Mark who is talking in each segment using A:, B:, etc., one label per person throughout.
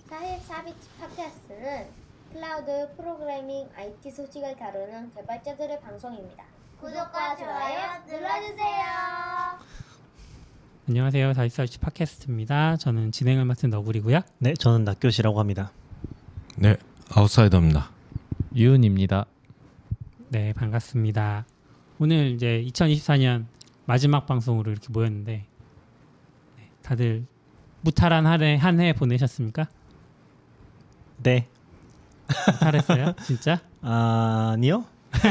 A: 44비치 팟캐스트는 클라우드 프로그래밍 IT 소식을 다루는 개발자들의 방송입니다. 구독과 좋아요 눌러주세요.
B: 안녕하세요. 44비치 팟캐스트입니다. 저는 진행을 맡은 너구리고요.
C: 네, 저는 낙교시라고 합니다.
D: 네, 아웃사이더입니다.
E: 유은입니다.
B: 네, 반갑습니다. 오늘 이제 2024년 마지막 방송으로 이렇게 모였는데 다들 무탈한 한 해 보내셨습니까?
C: 네.
B: 무탈했어요? 진짜?
C: 아니요.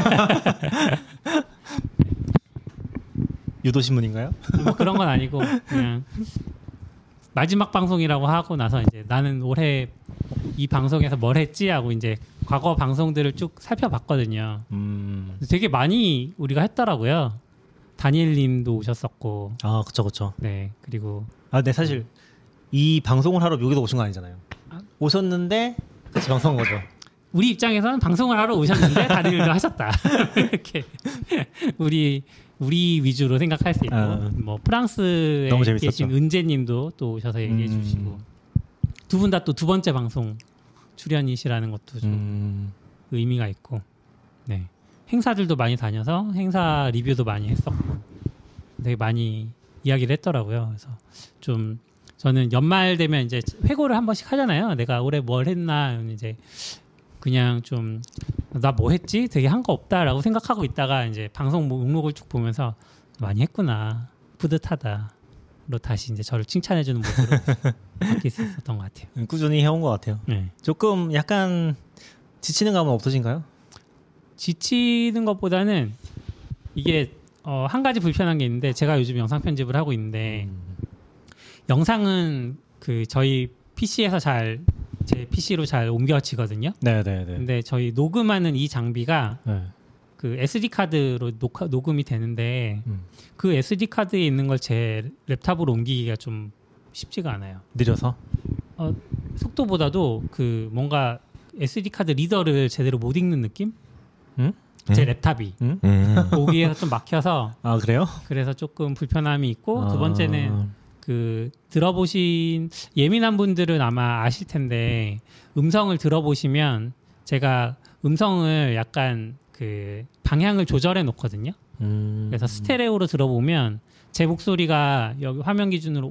C: 유도신문인가요?
B: 뭐 그런 건 아니고 그냥 마지막 방송이라고 하고 나서 이제 나는 올해 이 방송에서 뭘 했지 하고 이제 과거 방송들을 쭉 살펴봤거든요. 되게 많이 우리가 했더라고요. 다니엘님도 오셨었고.
C: 아, 그쵸.
B: 네, 그리고
C: 네, 사실 이 방송을 하러 여기도 오신 거 아니잖아요. 오셨는데 같이 방송한 거죠.
B: 우리 입장에서는 방송을 하러 오셨는데 다른 일도 하셨다. 이렇게 우리 위주로 생각할 수 있고, 뭐 프랑스에 계신 은재님도 또 오셔서 얘기해주시고, 두 분 다 또 두 번째 방송 출연이시라는 것도 좀 의미가 있고, 네, 행사들도 많이 다녀서 행사 리뷰도 많이 했었고, 되게 많이 이야기를 했더라고요. 그래서 좀 저는 연말 되면 이제 회고를 한 번씩 하잖아요. 내가 올해 뭘 했나 이제 그냥 좀 나 뭐 했지? 되게 한 거 없다라고 생각하고 있다가 이제 방송 목록을 쭉 보면서 많이 했구나. 뿌듯하다로 다시 이제 저를 칭찬해주는 모습으로 바뀔 수 있었던 것 같아요.
C: 꾸준히 해온 것 같아요.
B: 네.
C: 조금 약간 지치는 감은 없으신가요?
B: 지치는 것보다는 이게 한 가지 불편한 게 있는데 제가 요즘 영상 편집을 하고 있는데 영상은 그 저희 PC에서 제 PC로 잘 옮겨지거든요.
C: 네.
B: 근데 저희 녹음하는 이 장비가 그 SD 카드로 녹음이 되는데 그 SD 카드에 있는 걸 제 랩탑으로 옮기기가 좀 쉽지가 않아요.
C: 느려서?
B: 속도보다도 그 뭔가 SD 카드 리더를 제대로 못 읽는 느낌? 제 랩탑이 거기에서 좀 막혀서.
C: 아, 그래요?
B: 그래서 조금 불편함이 있고 두 번째는 그 들어보신 예민한 분들은 아마 아실 텐데 음성을 들어보시면 제가 음성을 약간 그 방향을 조절해 놓거든요. 그래서 스테레오로 들어보면 제 목소리가 여기 화면 기준으로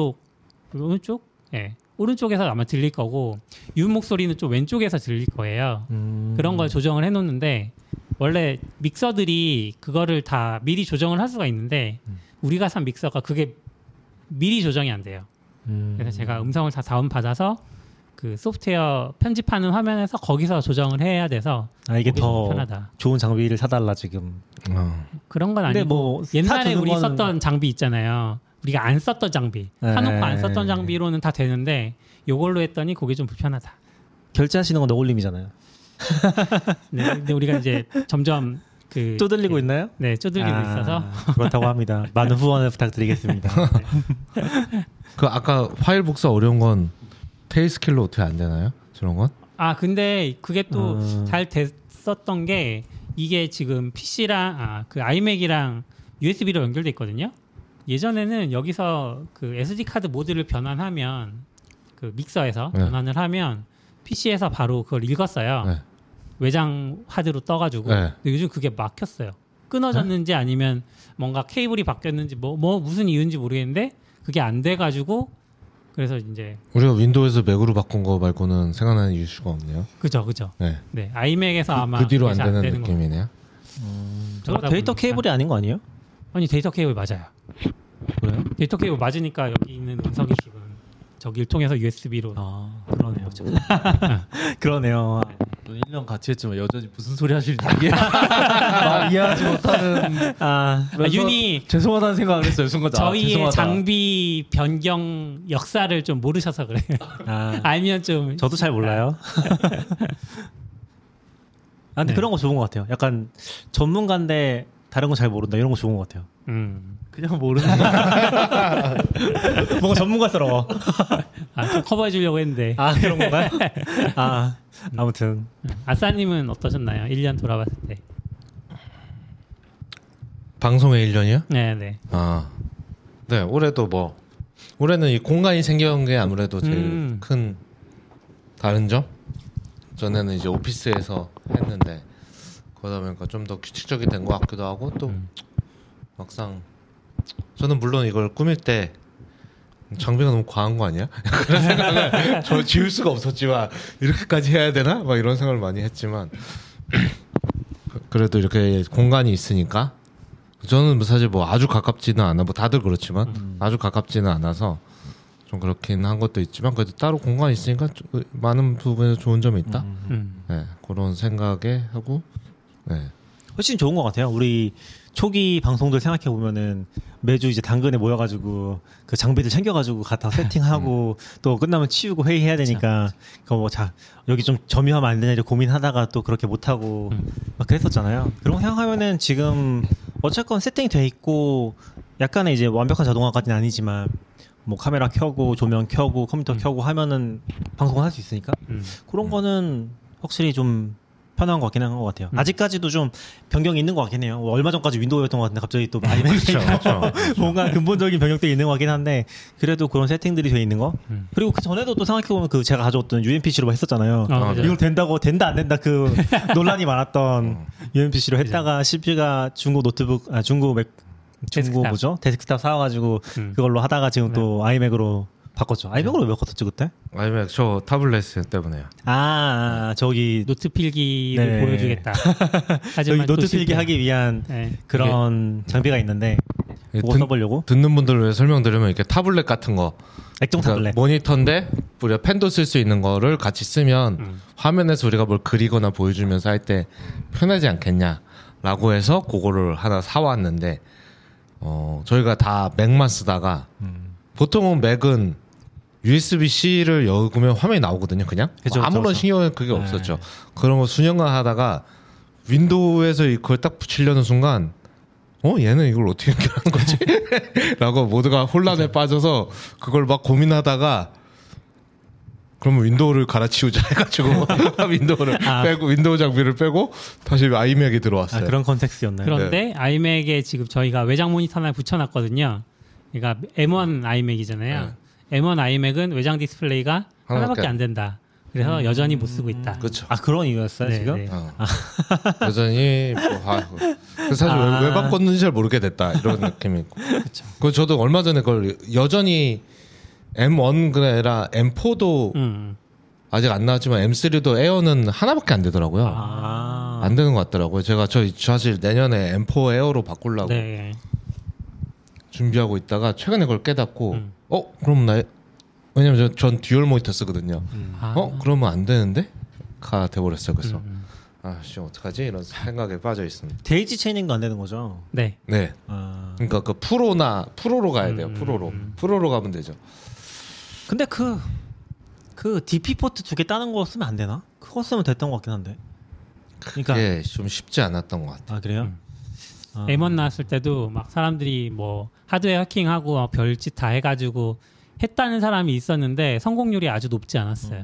B: 오른쪽에서 아마 들릴 거고 윤 목소리는 좀 왼쪽에서 들릴 거예요. 그런 걸 조정을 해 놓는데 원래 믹서들이 그거를 다 미리 조정을 할 수가 있는데 우리가 산 믹서가 그게 미리 조정이 안 돼요. 그래서 제가 음성을 다 다운받아서 그 소프트웨어 편집하는 화면에서 거기서 조정을 해야 돼서
C: 이게 더
B: 편하다.
C: 좋은 장비를 사달라 지금.
B: 그런 건 아니고
C: 뭐
B: 옛날에 우리 썼던 장비 있잖아요. 우리가 안 썼던 장비 사놓고 안 썼던 장비로는 다 되는데 요걸로 했더니 그게 좀 불편하다.
C: 결제하시는 건 어울림이잖아요.
B: 네, 근데 우리가 이제 점점
C: 쪼들리고 있나요?
B: 네, 쪼들리고 있어서
C: 그렇다고 합니다. 많은 후원을 부탁드리겠습니다.
D: 그 아까 파일 복사 어려운 건 테일스킬로 어떻게 안 되나요? 저런 건?
B: 근데 그게 또 잘 됐었던 게 이게 지금 PC랑 그 아이맥이랑 USB로 연결돼 있거든요. 예전에는 여기서 그 SD 카드 모드를 변환하면 그 믹서에서 변환을 하면 PC에서 바로 그걸 읽었어요.
D: 네.
B: 외장 하드로 떠가지고. 근데 요즘 그게 막혔어요. 끊어졌는지 아니면 뭔가 케이블이 바뀌었는지 뭐 무슨 이유인지 모르겠는데 그게 안 돼가지고 그래서 이제
D: 우리가 윈도우에서 맥으로 바꾼 거 말고는 생각나는 이슈가 없네요.
B: 그죠. 네, 아이맥에서 아마
D: 그 뒤로 안 되는 느낌이네요.
C: 데이터 케이블이 아닌 거 아니에요?
B: 아니 데이터 케이블 맞아요.
C: 그래요?
B: 데이터 케이블 맞으니까 여기 있는 음성이 지금 저기를 통해서 USB로.
C: 그러네요. 그러네요.
E: 1년 같이 했지만 여전히 무슨 소리 하시는지 이해하지 못하는.
B: 윤이
E: 죄송하다는 생각을 했어요. 순간.
B: 저희의
E: 죄송하다.
B: 장비 변경 역사를 좀 모르셔서 그래요. 알면 좀.
C: 저도 잘 몰라요. 근데 그런 거 좋은 것 같아요. 약간 전문가인데 다른 거 잘 모른다 이런 거 좋은 것 같아요.
E: 그냥 모르는
C: 뭔가 전문가스러워.
B: 좀 커버해 주려고 했는데.
C: 그런 건가요? 아무튼
B: 아싸님은 어떠셨나요? 1년 돌아봤을 때.
D: 방송의 1년이요?
B: 네.
D: 네, 올해도 올해는 이 공간이 생겨난 게 아무래도 제일 큰 다른 점? 전에는 이제 오피스에서 했는데 그러다 보니까 좀 더 규칙적이 된 것 같기도 하고 또 막상 저는 물론 이걸 꾸밀 때 장비가 너무 과한 거 아니야? 그런 생각을 저 지울 수가 없었지만 이렇게까지 해야 되나? 막 이런 생각을 많이 했지만 그래도 이렇게 공간이 있으니까 저는 사실 뭐 아주 가깝지는 않아 뭐 다들 그렇지만 아주 가깝지는 않아서 좀 그렇긴 한 것도 있지만 그래도 따로 공간이 있으니까 많은 부분에서 좋은 점이 있다. 네, 그런 생각에 하고 네.
C: 훨씬 좋은 것 같아요. 우리 초기 방송들 생각해 보면은 매주 이제 당근에 모여가지고 그 장비들 챙겨가지고 갖다 세팅하고 또 끝나면 치우고 회의해야 되니까 그 뭐 자 여기 좀 점유하면 안 되냐 이렇게 고민하다가 또 그렇게 못 하고 막 그랬었잖아요. 그런 거 생각하면은 지금 어쨌건 세팅이 돼 있고 약간의 이제 완벽한 자동화까지는 아니지만 뭐 카메라 켜고 조명 켜고 컴퓨터 켜고 하면은 방송을 할 수 있으니까 그런 거는 확실히 좀 편한 것 같긴 한 것 같아요. 아직까지도 좀 변경이 있는 것 같긴 해요. 얼마 전까지 윈도우였던 것 같은데 갑자기 또 아이맥이니까 뭔가 근본적인 변경들이 있는 것 같긴 한데 그래도 그런 세팅들이 돼 있는 거. 그리고 그 전에도 또 생각해보면 그 제가 가져왔던 UMPC로 했었잖아요. 이걸 된다 안 된다 그 논란이 많았던 UMPC로 했다가 CP가 중고 노트북 중고 뭐죠? 데스크탑 사와가지고 그걸로 하다가 지금 또 아이맥으로 바꿨죠. 아이맥으로 왜 바꿨었지 그때?
D: 아이맥 저 타블렛 때문에요.
C: 저기
B: 노트 필기를
C: 네.
B: 보여주겠다.
C: 하지만 노트 필기 하기 위한 그런 장비가 있는데 그거 써보려고
D: 듣는 분들을 위해 설명드리면 이렇게 타블렛 같은 거
C: 액정 타블렛
D: 모니터인데 우리가 펜도 쓸 수 있는 거를 같이 쓰면 화면에서 우리가 뭘 그리거나 보여주면서 할 때 편하지 않겠냐라고 해서 그거를 하나 사왔는데 저희가 다 맥만 쓰다가 보통은 맥은 USB-C를 열으면 화면이 나오거든요. 그냥
C: 그쵸,
D: 아무런
C: 그쵸.
D: 신경이 그게 없었죠. 그런 거 수년간 하다가 윈도우에서 그걸 딱 붙이려는 순간 얘는 이걸 어떻게 연결하는 거지? 라고 모두가 혼란에 빠져서 그걸 막 고민하다가 그러면 윈도우를 갈아치우자 해가지고 윈도우를 빼고 윈도우 장비를 빼고 다시 아이맥이 들어왔어요.
C: 그런 컨텍스였나요?
B: 그런데 아이맥에 지금 저희가 외장 모니터 하나 붙여놨거든요. 그러니까 M1 아이맥이잖아요. M1 아이맥은 외장 디스플레이가 하나밖에 안 된다. 그래서 여전히 못 쓰고 있다.
D: 그렇죠.
C: 그런 이유였어요
B: 네,
C: 지금?
B: 네.
D: 여전히 사실 왜 바꿨는지 잘 모르게 됐다 이런 느낌이 있고. 그 저도 얼마 전에 그걸 여전히 M1가 아니라 M4도 아직 안 나왔지만 M3도 에어는 하나밖에 안 되더라고요. 안 되는 것 같더라고요. 제가 저 사실 내년에 M4 에어로 바꾸려고 준비하고 있다가 최근에 그걸 깨닫고 그럼 왜냐면 전 듀얼 모니터 쓰거든요. 그러면 안 되는데? 가 돼버렸어요. 그래서 어떡하지? 이런 생각에 빠져 있습니다.
C: 데이지 체인ing도 안 되는 거죠?
B: 네.
D: 그러니까 그 프로로 가야 돼요. 프로로 가면 되죠.
C: 근데 그 DP 포트 2개 따는 거 쓰면 안 되나? 그거 쓰면 됐던 것 같긴 한데. 그러니까
D: 그게 좀 쉽지 않았던 것 같아요.
C: 그래요?
B: M1 나왔을 때도 막 사람들이 뭐 하드웨어 해킹하고 별짓 다 해가지고 했다는 사람이 있었는데 성공률이 아주 높지 않았어요.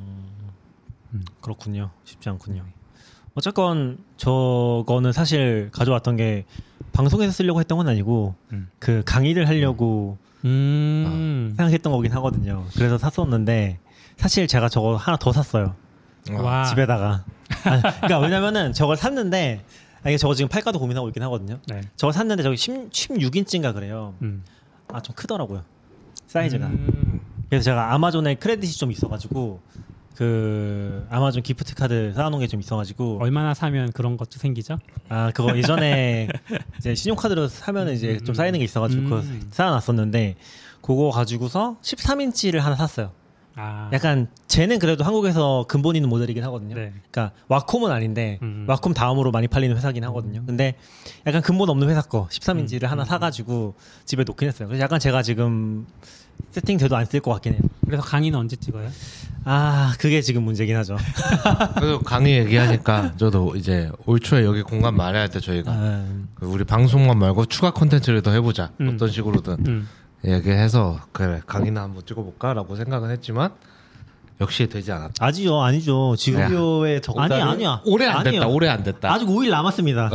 C: 그렇군요. 쉽지 않군요. 어쨌건 저거는 사실 가져왔던 게 방송에서 쓰려고 했던 건 아니고 그 강의를 하려고 생각했던 거긴 하거든요. 그래서 샀었는데 사실 제가 저거 하나 더 샀어요.
B: 와.
C: 집에다가. 그러니까 왜냐면은 저걸 샀는데 이게 저거 지금 팔까도 고민하고 있긴 하거든요.
B: 네.
C: 저거 샀는데 저기 16인치인가 그래요. 좀 크더라고요. 사이즈가. 그래서 제가 아마존에 크레딧이 좀 있어가지고 그 아마존 기프트 카드 쌓아놓은 게 좀 있어가지고
B: 얼마나 사면 그런 것도 생기죠?
C: 그거 예전에 이제 신용카드로 사면 이제 좀 쌓이는 게 있어가지고 그거 쌓아놨었는데 그거 가지고서 13인치를 하나 샀어요. 약간 쟤는 그래도 한국에서 근본 있는 모델이긴 하거든요.
B: 네.
C: 그러니까 와콤은 아닌데 와콤 다음으로 많이 팔리는 회사긴 하거든요. 근데 약간 근본 없는 회사 거 13인치를 하나 사가지고 집에 놓긴 했어요. 그래서 약간 제가 지금 세팅돼도 안 쓸 것 같긴 해요.
B: 그래서 강의는 언제 찍어요?
C: 그게 지금 문제긴 하죠.
D: 그래서 강의 얘기하니까 저도 이제 올 초에 여기 공간 마련할 때 저희가 우리 방송만 말고 추가 콘텐츠를 더 해보자. 어떤 식으로든 얘기해서 그래 강의나 한번 찍어볼까라고 생각은 했지만 역시 되지 않았다.
C: 아니죠. 지금요에 아니야.
D: 올해 안 됐다.
C: 아직 5일 남았습니다.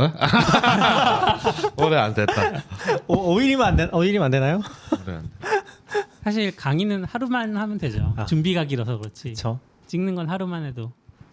D: 올해 안 됐다.
C: 5일이면 안 되나요?
D: 올해 안 됐다.
B: 사실 강의는 하루만 하면 되죠. 준비가 길어서 그렇지.
C: 그렇죠.
B: 찍는 건 하루만 해도.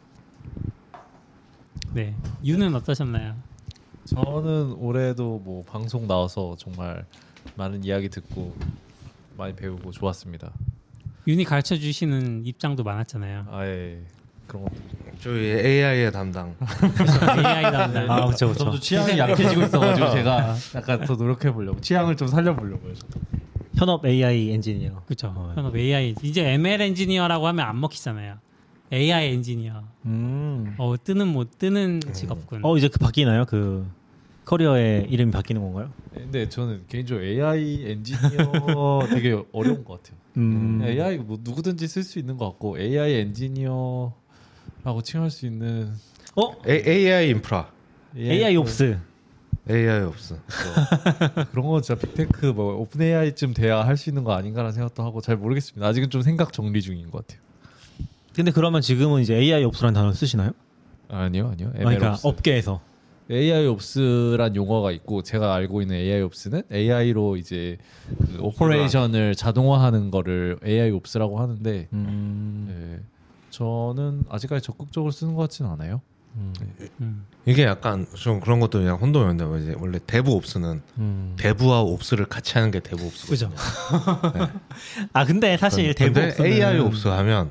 B: 네, 유는 어떠셨나요?
E: 저는 올해도 뭐 방송 나와서 정말 많은 이야기 듣고 많이 배우고 좋았습니다.
B: 윤이 가르쳐 주시는 입장도 많았잖아요.
E: 아예 그런 것.
D: 저희 AI의 담당.
B: AI 담당.
C: 아 그렇죠.
E: 저도 취향이 약해지고 있어가지고 제가 약간 더 노력해 보려고 취향을 좀 살려보려고요.
C: 현업 AI 엔지니어.
B: 그렇죠. 현업 AI 이제 ML 엔지니어라고 하면 안 먹히잖아요. AI 엔지니어. 뜨는 못 뜨는 직업군.
C: 이제 그 바뀌나요? 그 커리어의 이름이 바뀌는 건가요?
E: 근데 저는 개인적으로 AI 엔지니어 되게 어려운 것 같아요. AI 뭐 누구든지 쓸 수 있는 것 같고 AI 엔지니어라고 칭할 수 있는
D: AI 인프라.
C: AI 옵스.
D: AI 옵스.
E: 그런 거 진짜 빅테크 뭐 오픈 AI쯤 돼야 할 수 있는 거 아닌가라는 생각도 하고 잘 모르겠습니다. 아직은 좀 생각 정리 중인 것 같아요.
C: 근데 그러면 지금은 이제 AI 옵스라는 단어를 쓰시나요?
E: 아니요.
C: 그러니까 업계에서
E: AI 옵스란 용어가 있고 제가 알고 있는 AI 옵스는 AI로 이제 그 오퍼레이션을 자동화하는 거를 AI 옵스라고 하는데 네, 저는 아직까지 적극적으로 쓰는 것 같지는 않아요.
D: 이게 약간 좀 그런 것도 그냥 혼동이었는데 이제 원래 데브 옵스는 데브와 옵스를 같이 하는 게 데브 옵스거든요.
C: 그죠. 네. 근데 사실 데브
D: 근데
C: 옵스는
D: AI 옵스 하면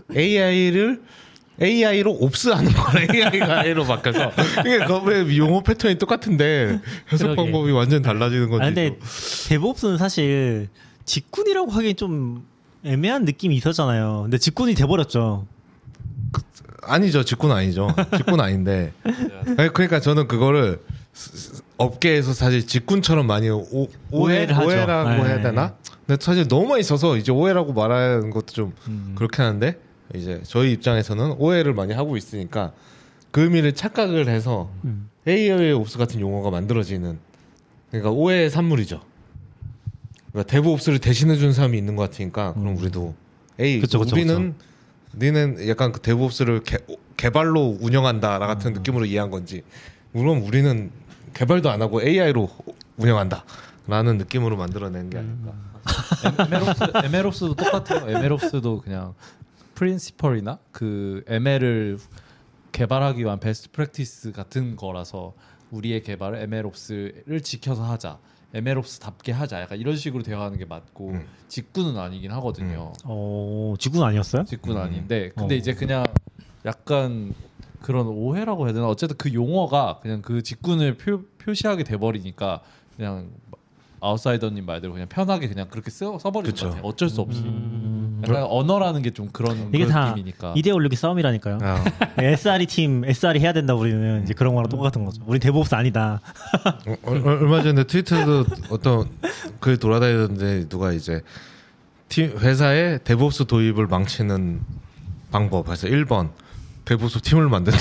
D: AI로 옵스하는 거래. AI로 바뀌어서 이게 왜 용어 패턴이 똑같은데 해석
B: 그러게.
D: 방법이 완전 달라지는 건지.
C: 근데 데브 옵스는 사실 직군이라고 하기엔 좀 애매한 느낌이 있었잖아요. 근데 직군이 돼버렸죠.
D: 아니죠, 직군 아니죠. 직군 아닌데. 그러니까 저는 그거를 업계에서 사실 직군처럼 많이
C: 오해를 하죠.
D: 오해라고
C: 네.
D: 해야 되나? 근데 사실 너무 많이 써서 이제 오해라고 말하는 것도 좀 그렇게 하는데 이제 저희 입장에서는 오해를 많이 하고 있으니까 그 의미를 착각을 해서 AI 옵스 같은 용어가 만들어지는, 그러니까 오해의 산물이죠. 그러니까 데브 옵스를 대신해 준 사람이 있는 것 같으니까 그럼 우리도
C: 그쵸,
D: 우리는 니는 약간 그 데브 옵스를 개발로 운영한다 같은 느낌으로 이해한 건지, 물론 우리는 개발도 안 하고 AI로 운영한다 라는 느낌으로 만들어낸 게 아닐까.
E: ML옵스도 똑같아요. ML옵스도 그냥 프린시펄이나 그 ML을 개발하기 위한 베스트 프랙티스 같은 거라서 우리의 개발을 ML옵스를 지켜서 하자, ML옵스답게 하자, 약간 이런 식으로 대화하는 게 맞고 직구는 아니긴 하거든요.
C: 직군 아니었어요?
E: 직구는 아닌데 근데 이제 그냥 약간 그런 오해라고 해야 되나, 어쨌든 그 용어가 그냥 그 직군을 표시하게 돼버리니까 그냥 아웃사이더님 말대로 그냥 편하게 그냥 그렇게 써버리는 것 같아요. 어쩔 수 없이. 약간 언어라는 게 좀 그런
C: 이게 다
E: 느낌이니까.
C: 이데올로기 싸움이라니까요. SRE 팀 SRE 해야 된다. 우리는 이제 그런 거랑 똑같은 거죠. 우리 데브옵스 아니다.
D: 얼마 전에 트위터도 어떤 글 돌아다니던데 누가 이제 회사의 데브옵스 도입을 망치는 방법 해서 1번 데브옵스 팀을 만든다.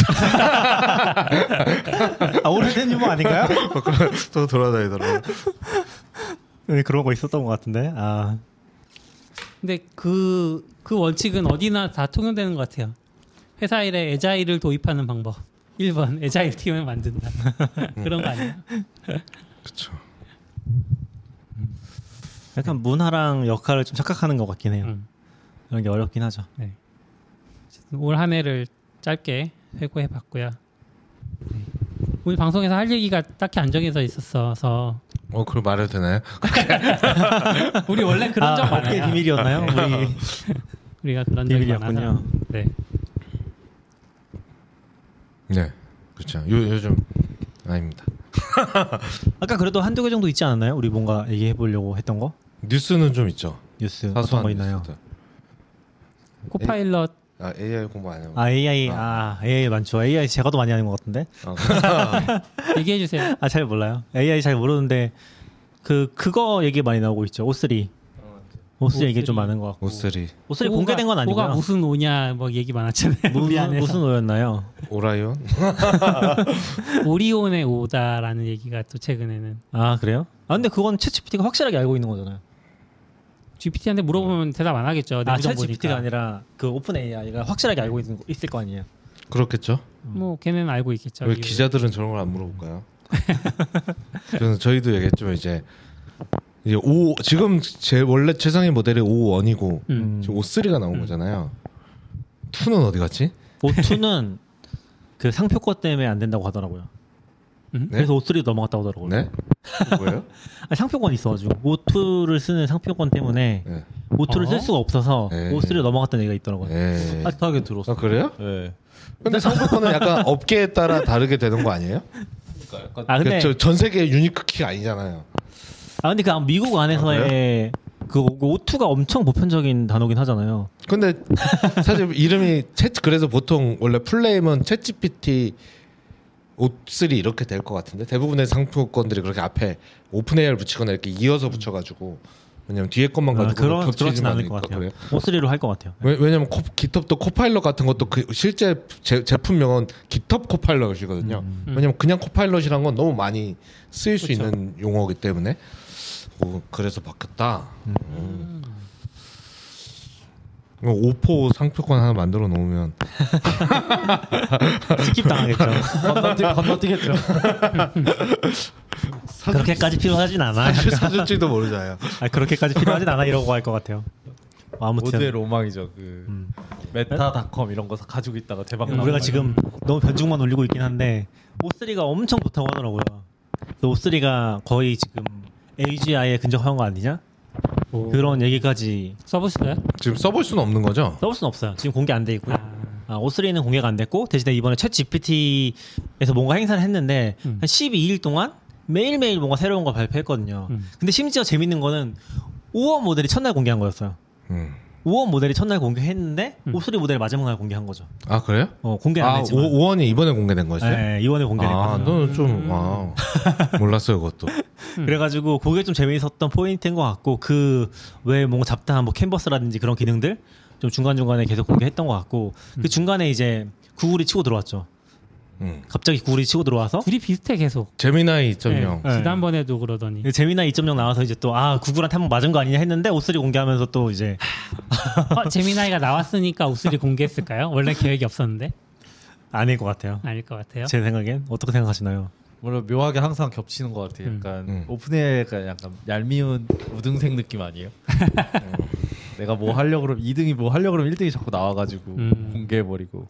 C: 오래된 유머 아닌가요?
D: 또 돌아다니더라고요.
C: 그런 거 있었던 것 같은데.
B: 근데 그 원칙은 어디나 다 통용되는 것 같아요. 회사 일에 에자일을 도입하는 방법. 1번 에자일 팀을 만든다. 그런 거 아니에요?
D: 그렇죠.
C: 약간 문화랑 역할을 좀 착각하는 것 같긴 해요. 그런 게 어렵긴 하죠.
B: 네. 올 한 해를 짧게 회고해 봤고요. 네. 오늘 방송에서 할 얘기가 딱히 안 정해져 있었어서.
D: 그걸 말해도 되나요?
B: 우리 원래 그런 적 많아요.
C: 업계 비밀이었나요?
B: 우리가 그런 적이 많아서.
C: 비밀이었군요.
B: 네.
D: 네, 그렇죠. 요즘 아닙니다.
C: 아까 그래도 한두 개 정도 있지 않았나요? 우리 뭔가 얘기해 보려고 했던 거?
D: 뉴스는 좀 있죠.
C: 뉴스 어떤
D: 사소한
C: 거 있나요?
D: 뉴스들.
B: 코파일럿
D: AI 공부 안 해요.
C: AI 많죠. AI 제가 더 많이 하는 것 같은데.
B: 얘기해 주세요.
C: 잘 몰라요. AI 잘 모르는데 그거 얘기 많이 나오고 있죠. O3 얘기 좀 많은 것 같고. O3 공개된 건 아니고요.
B: 뭐가 무슨 오냐 뭐 얘기 많았잖아요.
C: 무슨 오였나요?
D: 오라이온?
B: 오리온의 오다라는 얘기가 또 최근에는.
C: 그래요? 근데 그건 챗GPT가 확실하게 알고 있는 거잖아요.
B: GPT한테 물어보면 대답 안 하겠죠.
C: 챗GPT가 아니라 그 오픈 AI가 확실하게 알고 있을 거 아니에요.
D: 그렇겠죠.
B: 뭐 걔는 알고 있겠죠.
D: 왜 기자들은 저런 걸 안 물어볼까요? 저희도 얘기했지만 이제 지금 제 원래 최상위 모델이 O1이고 지금 O3가 나온 거잖아요. O2는 어디 갔지?
C: O2는 그 상표권 때문에 안 된다고 하더라고요.
D: 네?
C: 그래서 O3 넘어갔다고 하더라고요.
D: 네? 뭐예요?
C: 상표권이 있어가지고 O2를 쓰는 상표권 때문에
D: 네.
C: O2를 쓸 수가 없어서
D: 네.
C: O3를 넘어갔다는 얘기가 있더라고요.
D: 네.
E: 핫하게 들었어.
D: 아 그래요?
E: 네.
D: 근데 상표권은 약간 업계에 따라 다르게 되는 거 아니에요?
C: 아 근데
D: 전 세계 유니크 키가 아니잖아요.
C: 근데 그 미국 안에서의 그 O2가 엄청 보편적인 단어긴 하잖아요.
D: 근데 사실 이름이 그래서 보통 원래 풀네임은 챗GPT O3 이렇게 될 것 같은데 대부분의 상표권들이 그렇게 앞에 오픈AI를 붙이거나 이렇게 이어서 붙여가지고 왜냐면 뒤에 것만 가지고
C: 그렇진 않을 것 같아요.
D: 그래요?
C: O3로 할 것 같아요.
D: 왜냐면 깃헙도 코파일럿 같은 것도 그 실제 제품명은 깃헙 코파일럿이거든요. 왜냐면 그냥 코파일럿이란 건 너무 많이 쓰일 수
C: 그쵸.
D: 있는 용어이기 때문에 그래서 바뀌었다. 오포 상표권 하나 만들어 놓으면
C: 스킵 당하겠죠.
E: 건너뛰겠죠.
C: 그렇게까지 필요하진 않아.
D: 사줄지도 모르잖아요.
C: 그렇게까지 필요하진 않아 이러고 할 것 같아요. 아무튼
E: 모두의 로망이죠. 그 메타닷컴 이런 거 가지고 있다가 대박 나는
C: 우리가
E: 거
C: 지금 너무 변죽만 올리고 있긴 한데 O3가 엄청 좋다고 하더라고요. O3가 거의 지금 AGI에 근접한 거 아니냐? 그런 얘기까지
B: 써보실까요?
D: 지금 써볼 수는 없는 거죠?
C: 써볼 수는 없어요. 지금 공개 안 돼 있고요. O3는 공개가 안 됐고 대신에 이번에 챗 GPT에서 뭔가 행사를 했는데 한 12일 동안 매일매일 뭔가 새로운 걸 발표했거든요. 근데 심지어 재밌는 거는 5원 모델이 첫날 공개한 거였어요. 5원 모델이 첫날 공개했는데 O3 모델이 마지막 날 공개한 거죠.
D: 아 그래요?
C: 공개 안 했지만
D: 5원이 이번에 공개된 거였어요?
C: 네, 이번에 공개됐거든요.
D: 너는 좀 몰랐어요 그것도.
C: 그래가지고 그게 좀 재미있었던 포인트인 것 같고 그 왜 뭔가 잡다한 뭐 캔버스라든지 그런 기능들 좀 중간중간에 계속 공개했던 것 같고 그 중간에 이제 구글이 치고 들어왔죠. 갑자기 구글이 치고 들어와서
B: 둘이 비슷해 계속.
D: 제미나이 2.0.
C: 네.
B: 지난번에도 그러더니.
C: 제미나이 2.0 나와서 이제 또 구글한테 한번 맞은 거 아니냐 했는데 O3 공개하면서 또 이제
B: 제미나이가 나왔으니까 O3 공개했을까요? 원래 계획이 없었는데.
C: 아닐 것 같아요.
B: 아닐 것 같아요.
C: 제 생각엔 어떻게 생각하시나요?
E: 물론 묘하게 항상 겹치는 것 같아요. 약간 오픈AI가 약간 얄미운 우등생 느낌 아니에요? 내가 뭐 하려고 그러면 2등이 뭐 하려고 그러면 1등이 자꾸 나와가지고 공개해버리고.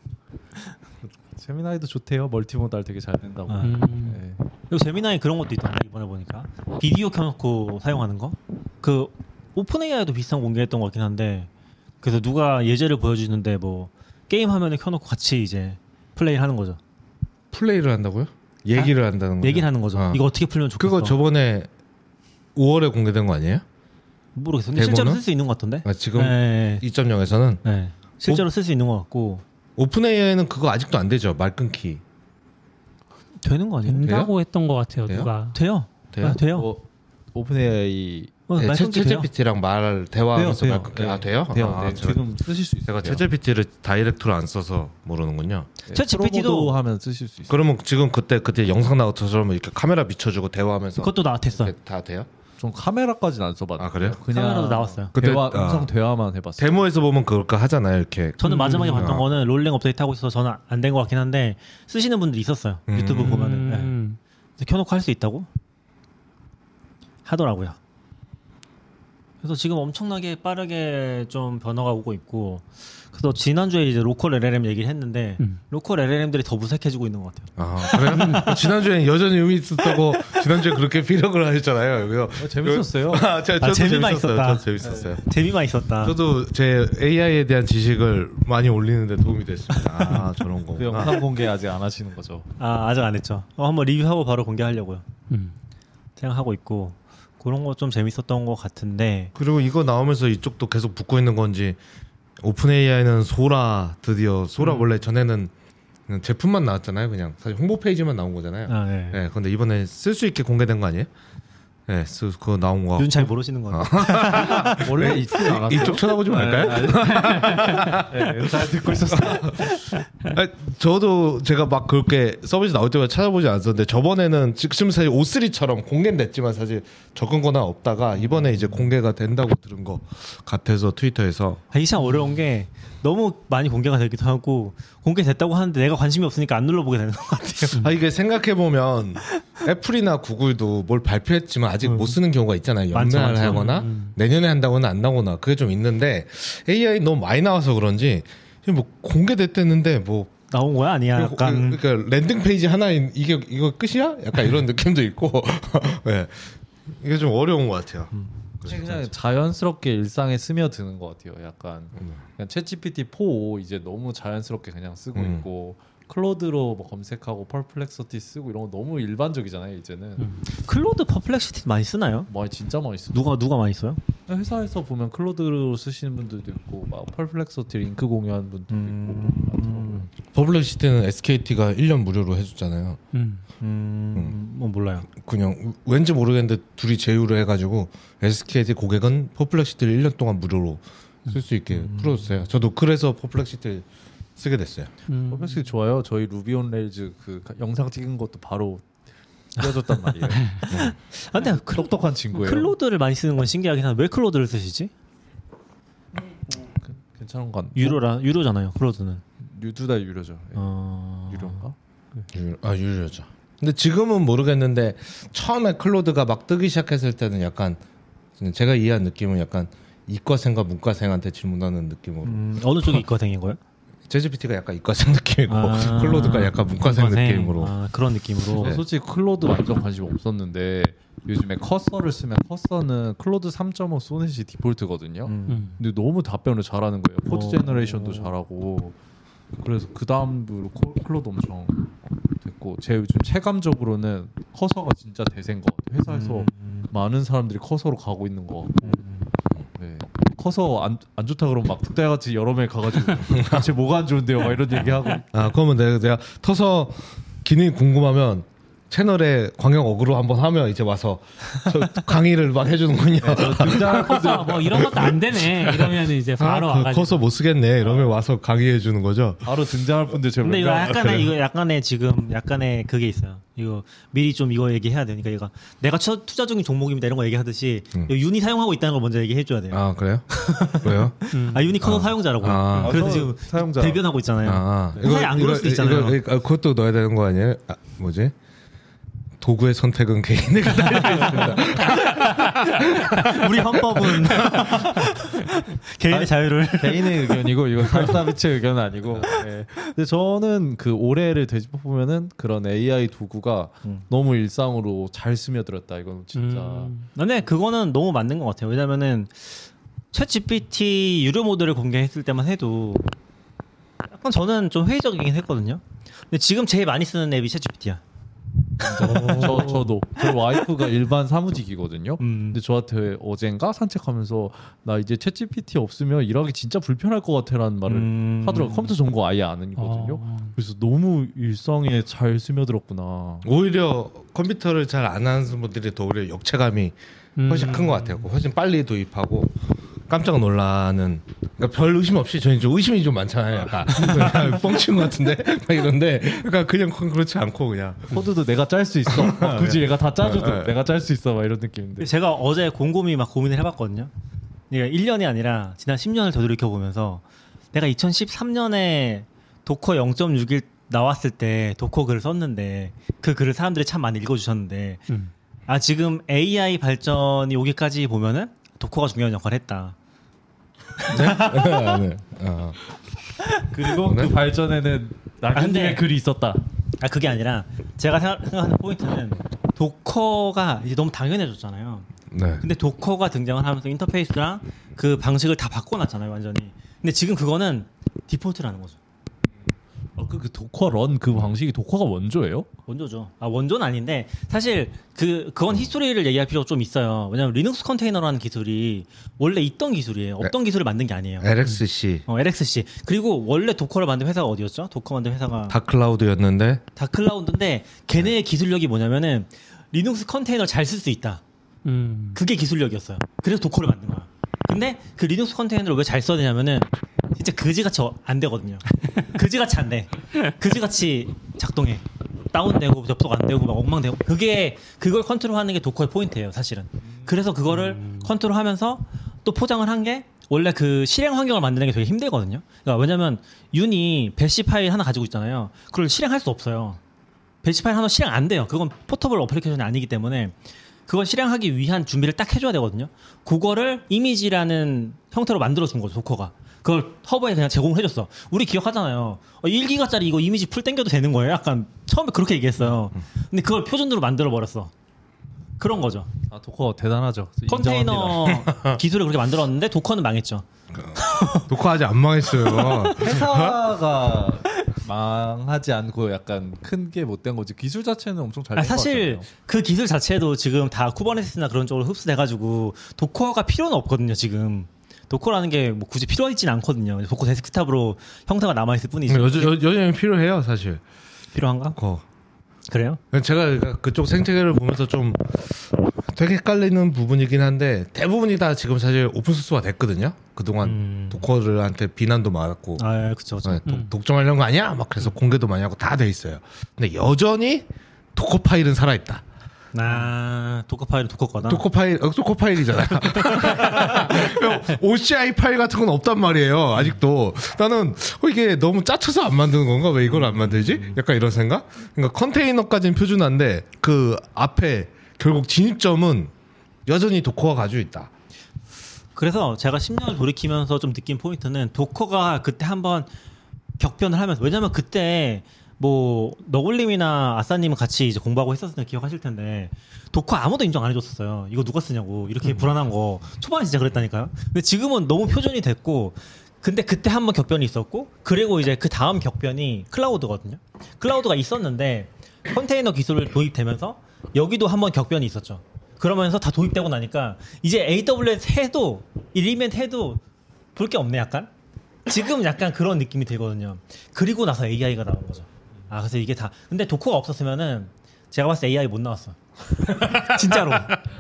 E: 제미나이도 좋대요. 멀티모달 되게 잘 된다고. 네.
C: 그리고 제미나이 그런 것도 있던데 이번에 보니까 비디오 켜놓고 사용하는 거. 그 오픈AI도 비슷한 공개했던 것 같긴 한데 그래서 누가 예제를 보여주는데 뭐 게임 화면을 켜놓고 같이 이제 플레이를 하는 거죠.
D: 플레이를 한다고요? 얘기를 한다는 거죠?
C: 얘기를 하는 거죠. 이거 어떻게 풀면 좋겠어.
D: 그거 저번에 5월에 공개된 거 아니에요?
C: 모르겠어요. 근데 실제로 쓸 수 있는 것 같던데.
D: 지금
C: 네.
D: 2.0에서는
C: 네. 실제로 쓸 수 있는 것 같고.
D: 오픈AI는 그거 아직도 안 되죠. 말 끊기.
C: 되는 거 아니에요?
B: 된다고 했던 것 같아요.
D: 돼요?
B: 누가.
C: 돼요.
D: 돼요?
C: 돼요.
E: 오픈AI
D: 네,
C: 말 끊기 돼요.
D: 챗GPT랑 대화하면서
C: 돼요.
D: 말 끊기. 돼요?
E: 돼요. 지금 쓰실 수 있어요.
D: 제가 챗GPT를 다이렉트로 안 써서 모르는군요.
C: 챗GPT도
E: 하면 쓰실 수 있어요.
D: 그러면 지금 그때 영상 나왔처럼 이렇게 카메라 비춰주고 대화하면서
C: 그것도 됐어요.
D: 다 돼요?
E: 좀 카메라까지는 안 써봤는데.
D: 아, 그래요?
E: 그냥
C: 카메라도 나왔어요.
E: 대화 음성 대화만 해봤어요.
D: 데모에서 보면 그렇게 하잖아요. 이렇게.
C: 저는 마지막에 봤던 거는 롤링 업데이트 하고 있어서 저는 안 된 것 같긴 한데 쓰시는 분들이 있었어요. 유튜브 보면은 네. 켜놓고 할 수 있다고 하더라고요. 그래서 지금 엄청나게 빠르게 좀 변화가 오고 있고 그래서 지난주에 이제 로컬 LLM 얘기를 했는데 로컬 LLM들이 더 무색해지고 있는 것 같아요.
D: 아 그래요? 지난주에는 여전히 의미 있었다고 지난주에 그렇게 피력을 하셨잖아요. 그래서
E: 재밌었어요.
D: 저도
C: 재미만 있었다.
D: 저도 재밌었어요.
C: 재미만 있었다.
D: 저도 제 AI에 대한 지식을 많이 올리는데 도움이 됐습니다. 아 저런 거.
E: 그 영상 공개 아직 안 하시는 거죠?
C: 아직 안 했죠. 한번 리뷰하고 바로 공개하려고요. 생각하고 있고 그런 거 좀 재밌었던 것 같은데.
D: 그리고 이거 나오면서 이쪽도 계속 붙고 있는 건지 오픈AI는 소라 드디어 소라 원래 전에는 그냥 제품만 나왔잖아요. 그냥 사실 홍보 페이지만 나온 거잖아요.
C: 네.
D: 네, 근데 이번에 쓸 수 있게 공개된 거 아니에요? 네, 그거 나온 거.
C: 윤 잘 모르시는 거 같아요.
E: 원래 있지 않았어요?
D: 이쪽 쳐다보지 말까요?
E: 네, 잘 듣고 있었어요.
D: 저도 제가 막 그렇게 서비스 나올 때마다 찾아보지 않았었는데 저번에는 지금 사실 O3처럼 공개는 됐지만 사실 적은 거나 없다가 이번에 이제 공개가 된다고 들은 거 같아서 트위터에서
C: 이게 참 어려운 게 너무 많이 공개가 되기도 하고 공개됐다고 하는데 내가 관심이 없으니까 안 눌러보게 되는 것 같아요.
D: 이게 생각해보면 애플이나 구글도 뭘 발표했지만 아직 못 쓰는 경우가 있잖아요. 연매를 하거나 내년에 한다거나 안 나거나 그게 좀 있는데 AI 너무 많이 나와서 그런지 뭐 공개됐댔는데 뭐
C: 나온 거야 아니야? 약간
D: 그러니까 랜딩 페이지 하나인 이거 끝이야? 약간 이런 느낌도 있고 네. 이게 좀 어려운 것 같아요.
E: 그냥 자연스럽게 일상에 스며드는 것 같아요. 약간 그냥 챗GPT 4 이제 너무 자연스럽게 그냥 쓰고 있고 클로드로 뭐 검색하고 퍼플렉서티 쓰고 이런 거 너무 일반적이잖아요 이제는.
C: 클로드 퍼플렉시티 많이 쓰나요?
E: 많이 진짜 많이 쓰.
C: 누가 많이 써요?
E: 회사에서 보면 클로드로 쓰시는 분들도 있고 막 퍼플렉서티 링크 공유하는 분들도 있고.
D: 퍼플렉시티는 SKT가 1년 무료로 해줬잖아요.
C: 뭐 몰라요.
D: 그냥 왠지 모르겠는데 둘이 제휴를 해가지고 SKT 고객은 퍼플렉시티를 1년 동안 무료로 쓸 수 있게 풀어줬어요. 저도 그래서 퍼플렉시티를 쓰게 됐어요.
E: 퍼플렉시티 좋아요. 저희 루비 온 레일즈 그 영상 찍은 것도 바로 띄워줬단 말이에요.
C: 근데
E: 똑똑한 친구예요.
C: 클로드를 많이 쓰는 건 신기하긴 한데 왜 클로드를 쓰시지?
E: 괜찮은 건
C: 유로잖아요. 클로드는.
E: 둘 다 유료죠. 유료인가?
D: 유료죠. 근데 지금은 모르겠는데 처음에 클로드가 막 뜨기 시작했을 때는 약간 제가 이해한 느낌은 약간 이과생과 문과생한테 질문하는 느낌으로.
C: 어느 쪽이 이과생인 거예요?
D: 챗GPT가 약간 이과생 느낌이고 클로드가 약간 문과생 느낌으로.
C: 그런 느낌으로.
E: 네. 솔직히 클로드 완전 관심 없었는데 요즘에 커서를 쓰면 커서는 클로드 3.5 소넷이 디폴트거든요. 근데 너무 답변을 잘하는 거예요. 코드 제너레이션도 잘하고. 그래서 그 다음으로 클로드 엄청 됐고 제 요즘 체감적으로는 커서가 진짜 대세인 것 같아요. 회사에서 많은 사람들이 커서로 가고 있는 것 같고. 네. 커서 안 좋다 그러면 막 득달같이 여러 명 가가지고 대체 뭐가 안 좋은데요? 막 이런 얘기하고.
D: 그러면 내가 터서 기능이 궁금하면 채널에 광역 어그로 한번 하면 이제 와서 강의를 막 해주는군요.
B: 커서 뭐 이런 것도 안 되네. 이러면 이제 바로 와가지고.
D: 커서 못 쓰겠네. 이러면 와서 강의해 주는 거죠.
E: 바로 등장할 분들 제가.
C: 근데 이거 약간의 그게 있어요. 이거 미리 좀 이거 얘기해야 되니까 이거 내가 투자 중인 종목입니다 이런 거 얘기하듯이 윤이 사용하고 있다는 걸 먼저 얘기해 줘야 돼요.
D: 아 그래요? 왜요?
C: 윤이 커서 사용자라고요. 그래서 지금
E: 사용자
C: 대변하고 있잖아요. 사실 안 그럴 수도 있잖아요.
D: 그것도 넣어야 되는 거 아니에요? 뭐지? 도구의 선택은 개인에게 달려있습니다.
C: 우리 헌법은 개인의 자유를.
E: 개인의 의견이고 이건 발사비치의 의견은 아니고. 네. 근데 저는 그 올해를 되짚어 보면은 그런 AI 도구가 너무 일상으로 잘 스며들었다. 이건 진짜.
C: 근데 그거는 너무 맞는 것 같아요. 왜냐면은 챗GPT 유료 모델을 공개했을 때만 해도 약간 저는 좀 회의적이긴 했거든요. 근데 지금 제일 많이 쓰는 앱이 챗GPT야.
E: 저도 저 와이프가 일반 사무직이거든요. 근데 저한테 어젠가 산책하면서 나 이제 챗GPT 없으면 일하기 진짜 불편할 것 같아라는 말을 하더라고요. 컴퓨터 전공 아예 안 하거든요. 그래서 너무 일상에 잘 스며들었구나.
D: 오히려 컴퓨터를 잘 안 하는 분들이 더 오히려 역체감이 훨씬 큰 것 같아요. 훨씬 빨리 도입하고 깜짝 놀라는. 그러니까 별 의심 없이 저는 좀 의심이 좀 많잖아요. 약간 뻥친 것 같은데 막 이런데 그러니까 그냥 그렇지 않고 그냥
E: 코드도 내가 짤 수 있어. 굳이 얘가 다 짜줘도 내가 짤 수 있어. 막 이런 느낌인데.
C: 제가 어제 곰곰이 막 고민을 해봤거든요. 그러니까 1년이 아니라 지난 10년을 되돌이켜 보면서 내가 2013년에 도커 0.61 나왔을 때 도커 글을 썼는데 그 글을 사람들이 참 많이 읽어주셨는데 지금 AI 발전이 오기까지 보면은 도커가 중요한 역할을 했다.
D: 네?
E: 그리고 그 발전에는 나근님의 글이 있었다.
C: 그게 아니라 제가 생각하는 포인트는 도커가 이제 너무 당연해졌잖아요.
D: 네.
C: 근데 도커가 등장을 하면서 인터페이스랑 그 방식을 다 바꿔놨잖아요, 완전히. 근데 지금 그거는 디폴트라는 거죠.
E: 그 도커 런 그 방식이 도커가 원조예요?
C: 원조죠. 원조는 아닌데 사실 그건 히스토리를 얘기할 필요가 좀 있어요. 왜냐하면 리눅스 컨테이너라는 기술이 원래 있던 기술이에요. 없던 기술을 만든 게 아니에요.
D: LXC.
C: LXC. 그리고 원래 도커를 만든 회사가 어디였죠? 도커 만든 회사가
D: 다클라우드였는데.
C: 다클라우드인데 걔네의 기술력이 뭐냐면은 리눅스 컨테이너를 잘 쓸 수 있다. 그게 기술력이었어요. 그래서 도커를 만든 거야. 근데 그 리눅스 컨테이너를 왜 잘 써야 되냐면은 진짜 그지같이 안 되거든요. 그지같이 안 돼. 그지같이 작동해. 다운되고 접속 안 되고 막 엉망되고. 그걸 컨트롤하는 게 도커의 포인트예요, 사실은. 그래서 그거를 컨트롤하면서 또 포장을 한 게 원래 그 실행 환경을 만드는 게 되게 힘들거든요. 그러니까 왜냐면 윤이 배시 파일 하나 가지고 있잖아요. 그걸 실행할 수 없어요. 배시 파일 하나 실행 안 돼요. 그건 포터블 어플리케이션이 아니기 때문에 그걸 실행하기 위한 준비를 딱 해줘야 되거든요. 그거를 이미지라는 형태로 만들어준 거죠, 도커가. 그걸 허브에 그냥 제공을 해줬어. 우리 기억하잖아요. 1기가짜리 이거 이미지 풀 땡겨도 되는 거예요. 약간 처음에 그렇게 얘기했어요. 근데 그걸 표준으로 만들어 버렸어. 그런 거죠.
E: 아 도커 대단하죠.
C: 컨테이너 기술을 그렇게 만들었는데 도커는 망했죠.
D: 도커 아직 안 망했어요.
E: 회사가 망하지 않고 약간 큰 게 못 된 거지. 기술 자체는 엄청 잘 된 것 같아요.
C: 사실 그 기술 자체도 지금 다 쿠버네티스나 그런 쪽으로 흡수돼가지고 도커가 필요는 없거든요. 지금 도커라는 게 뭐 굳이 필요하진 않거든요. 도커 데스크탑으로 형태가 남아있을 뿐이지.
D: 여전히 필요해요, 사실.
C: 필요한가? 그래요?
D: 제가 그쪽 생태계를 보면서 좀 되게 헷갈리는 부분이긴 한데 대부분이 다 지금 사실 오픈소스가 됐거든요. 그동안 도커들한테 비난도 많았고
C: 그쵸.
D: 독점하려는 거 아니야? 막 그래서 공개도 많이 하고 다 돼 있어요. 근데 여전히 도커 파일은 살아있다.
C: 도커 파일은 도커 거다.
D: 도커 파일이잖아요. OCI 파일 같은 건 없단 말이에요. 아직도 나는 이게 너무 짜쳐서 안 만드는 건가? 왜 이걸 안 만들지? 약간 이런 생각. 그러니까 컨테이너까지는 표준화인데 그 앞에 결국 진입점은 여전히 도커가 가지고 있다.
C: 그래서 제가 10년을 돌이키면서 좀 느낀 포인트는 도커가 그때 한번 격변을 하면서, 왜냐면 그때 뭐 너굴님이나 아싸님은 같이 이제 공부하고 했었을 때 기억하실 텐데 도커 아무도 인정 안 해줬었어요. 이거 누가 쓰냐고 이렇게 불안한 거 초반에 진짜 그랬다니까요. 근데 지금은 너무 표준이 됐고, 근데 그때 한번 격변이 있었고, 그리고 이제 그 다음 격변이 클라우드거든요. 클라우드가 있었는데 컨테이너 기술을 도입되면서 여기도 한번 격변이 있었죠. 그러면서 다 도입되고 나니까 이제 AWS 해도 일리멘트 해도 볼 게 없네. 약간 지금 약간 그런 느낌이 들거든요. 그리고 나서 AI가 나온 거죠. 그래서 이게 다, 근데 도커가 없었으면은 제가 봤을 때 AI 못 나왔어. 진짜로.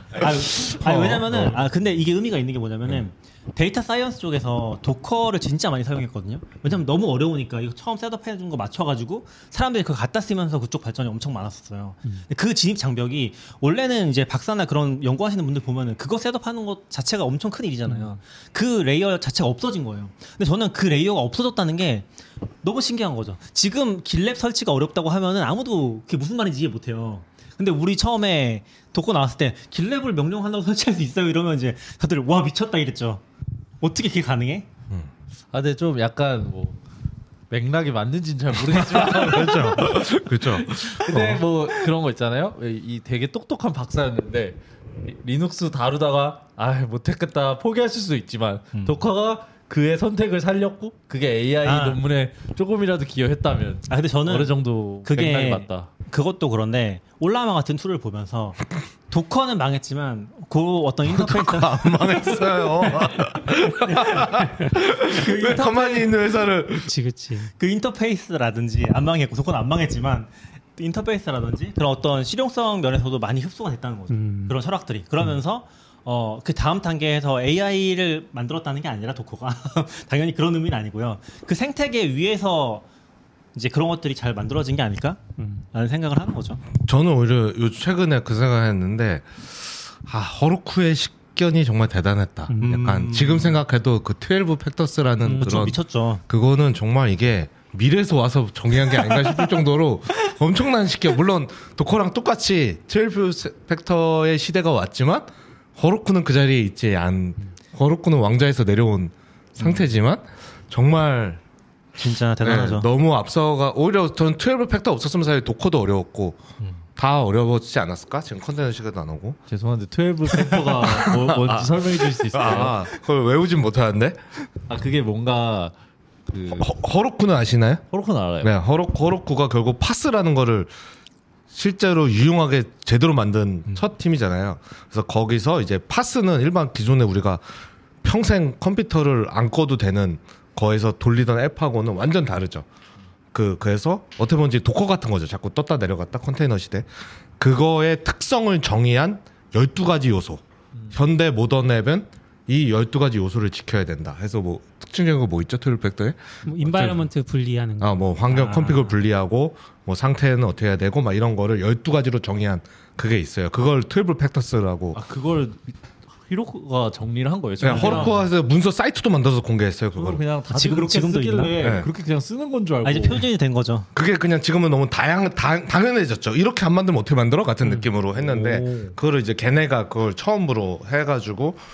C: 왜냐면은 근데 이게 의미가 있는 게 뭐냐면은 데이터 사이언스 쪽에서 도커를 진짜 많이 사용했거든요. 왜냐면 너무 어려우니까 이거 처음 셋업해 준 거 맞춰가지고 사람들이 그거 갖다 쓰면서 그쪽 발전이 엄청 많았었어요. 그 진입 장벽이 원래는 이제 박사나 그런 연구하시는 분들 보면은 그거 셋업하는 것 자체가 엄청 큰 일이잖아요. 그 레이어 자체가 없어진 거예요. 근데 저는 그 레이어가 없어졌다는 게 너무 신기한 거죠. 지금 길랩 설치가 어렵다고 하면은 아무도 그게 무슨 말인지 이해 못해요. 근데 우리 처음에 도커 나왔을 때 길랩을 명령 하나로 설치할 수 있어요 이러면 이제 다들 와 미쳤다 이랬죠. 어떻게 그게 가능해?
E: 근데 좀 약간 뭐 맥락이 맞는지는 잘 모르겠지만
D: 그렇죠.
E: 근데 뭐 그런 거 있잖아요. 이 되게 똑똑한 박사였는데 리눅스 다루다가 못했겠다 포기하실 수도 있지만 도커가 그의 선택을 살렸고 그게 AI 논문에 조금이라도 기여했다면
C: 근데 저는
E: 어느 정도
C: 그게
E: 맥락이 맞다.
C: 그것도 그런데 올라마 같은 툴을 보면서 도커는 망했지만 그 어떤 인터페이스
D: 안 망했어요. 왜 가만히 있는 회사를
B: 그치.
C: 그 인터페이스라든지 안 망했고 도커는 안 망했지만 인터페이스라든지 그런 어떤 실용성 면에서도 많이 흡수가 됐다는 거죠. 그런 철학들이. 그러면서 그 다음 단계에서 AI를 만들었다는 게 아니라 도커가 당연히 그런 의미는 아니고요. 그 생태계 위에서 이제 그런 것들이 잘 만들어진 게 아닐까? 라는 생각을 하는 거죠.
D: 저는 오히려 최근에 그 생각했는데 허루쿠의 식견이 정말 대단했다. 약간 지금 생각해도 그 12 팩터스라는 그런
C: 미쳤죠.
D: 그거는 정말 이게 미래에서 와서 정의한 게 아닌가 싶을 정도로 엄청난 식견. 물론 도커랑 똑같이 12 팩터의 시대가 왔지만 허루쿠는 그 자리에 있지 허루쿠는 왕좌에서 내려온 상태지만 정말
C: 진짜 대단하죠.
D: 너무 앞서가 오히려 저는 12 팩터 없었으면 사실 도커도 어려웠고 다 어려워지지 않았을까? 지금 컨테이너 시대도 안 오고.
E: 죄송한데 12 팩터가 뭔지 설명해 주실 수 있어요?
D: 그걸 외우진 못하는데.
E: 그게 뭔가
D: 허루쿠는 아시나요?
E: 허루쿠는 알아요.
D: 네, 허루쿠가 결국 파스라는 거를 실제로 유용하게 제대로 만든 첫 팀이잖아요. 그래서 거기서 이제 파스는 일반 기존에 우리가 평생 컴퓨터를 안 꺼도 되는 거에서 돌리던 앱하고는 완전 다르죠. 그래서 어떻게 보면 이제 도커 같은 거죠. 자꾸 떴다 내려갔다 컨테이너 시대. 그거의 특성을 정의한 12가지 요소. 현대 모던 앱은 이 12가지 요소를 지켜야 된다. 해서 뭐 특징적인 거 뭐 있죠? 12 팩터에?
B: 뭐 인바이러먼트 분리하는 거.
D: 뭐 환경 컴피그를 분리하고 뭐 상태는 어떻게 해야 되고 막 이런 거를 12가지로 정의한 그게 있어요. 그걸 12 팩터스라고.
E: 그걸 히로코가 정리를 한 거예요.
D: 허루쿠가 문서 사이트도 만들어서 공개했어요. 그걸
E: 그냥 다
C: 지금도
E: 쓰길래
C: 있나?
E: 그렇게 그냥 쓰는 건 줄 알고.
C: 이제 표준이 된 거죠.
D: 그게 그냥 지금은 너무 당연해졌죠. 이렇게 안 만들면 어떻게 만들어? 같은 느낌으로 했는데 그거를 이제 걔네가 그걸 처음으로 해가지고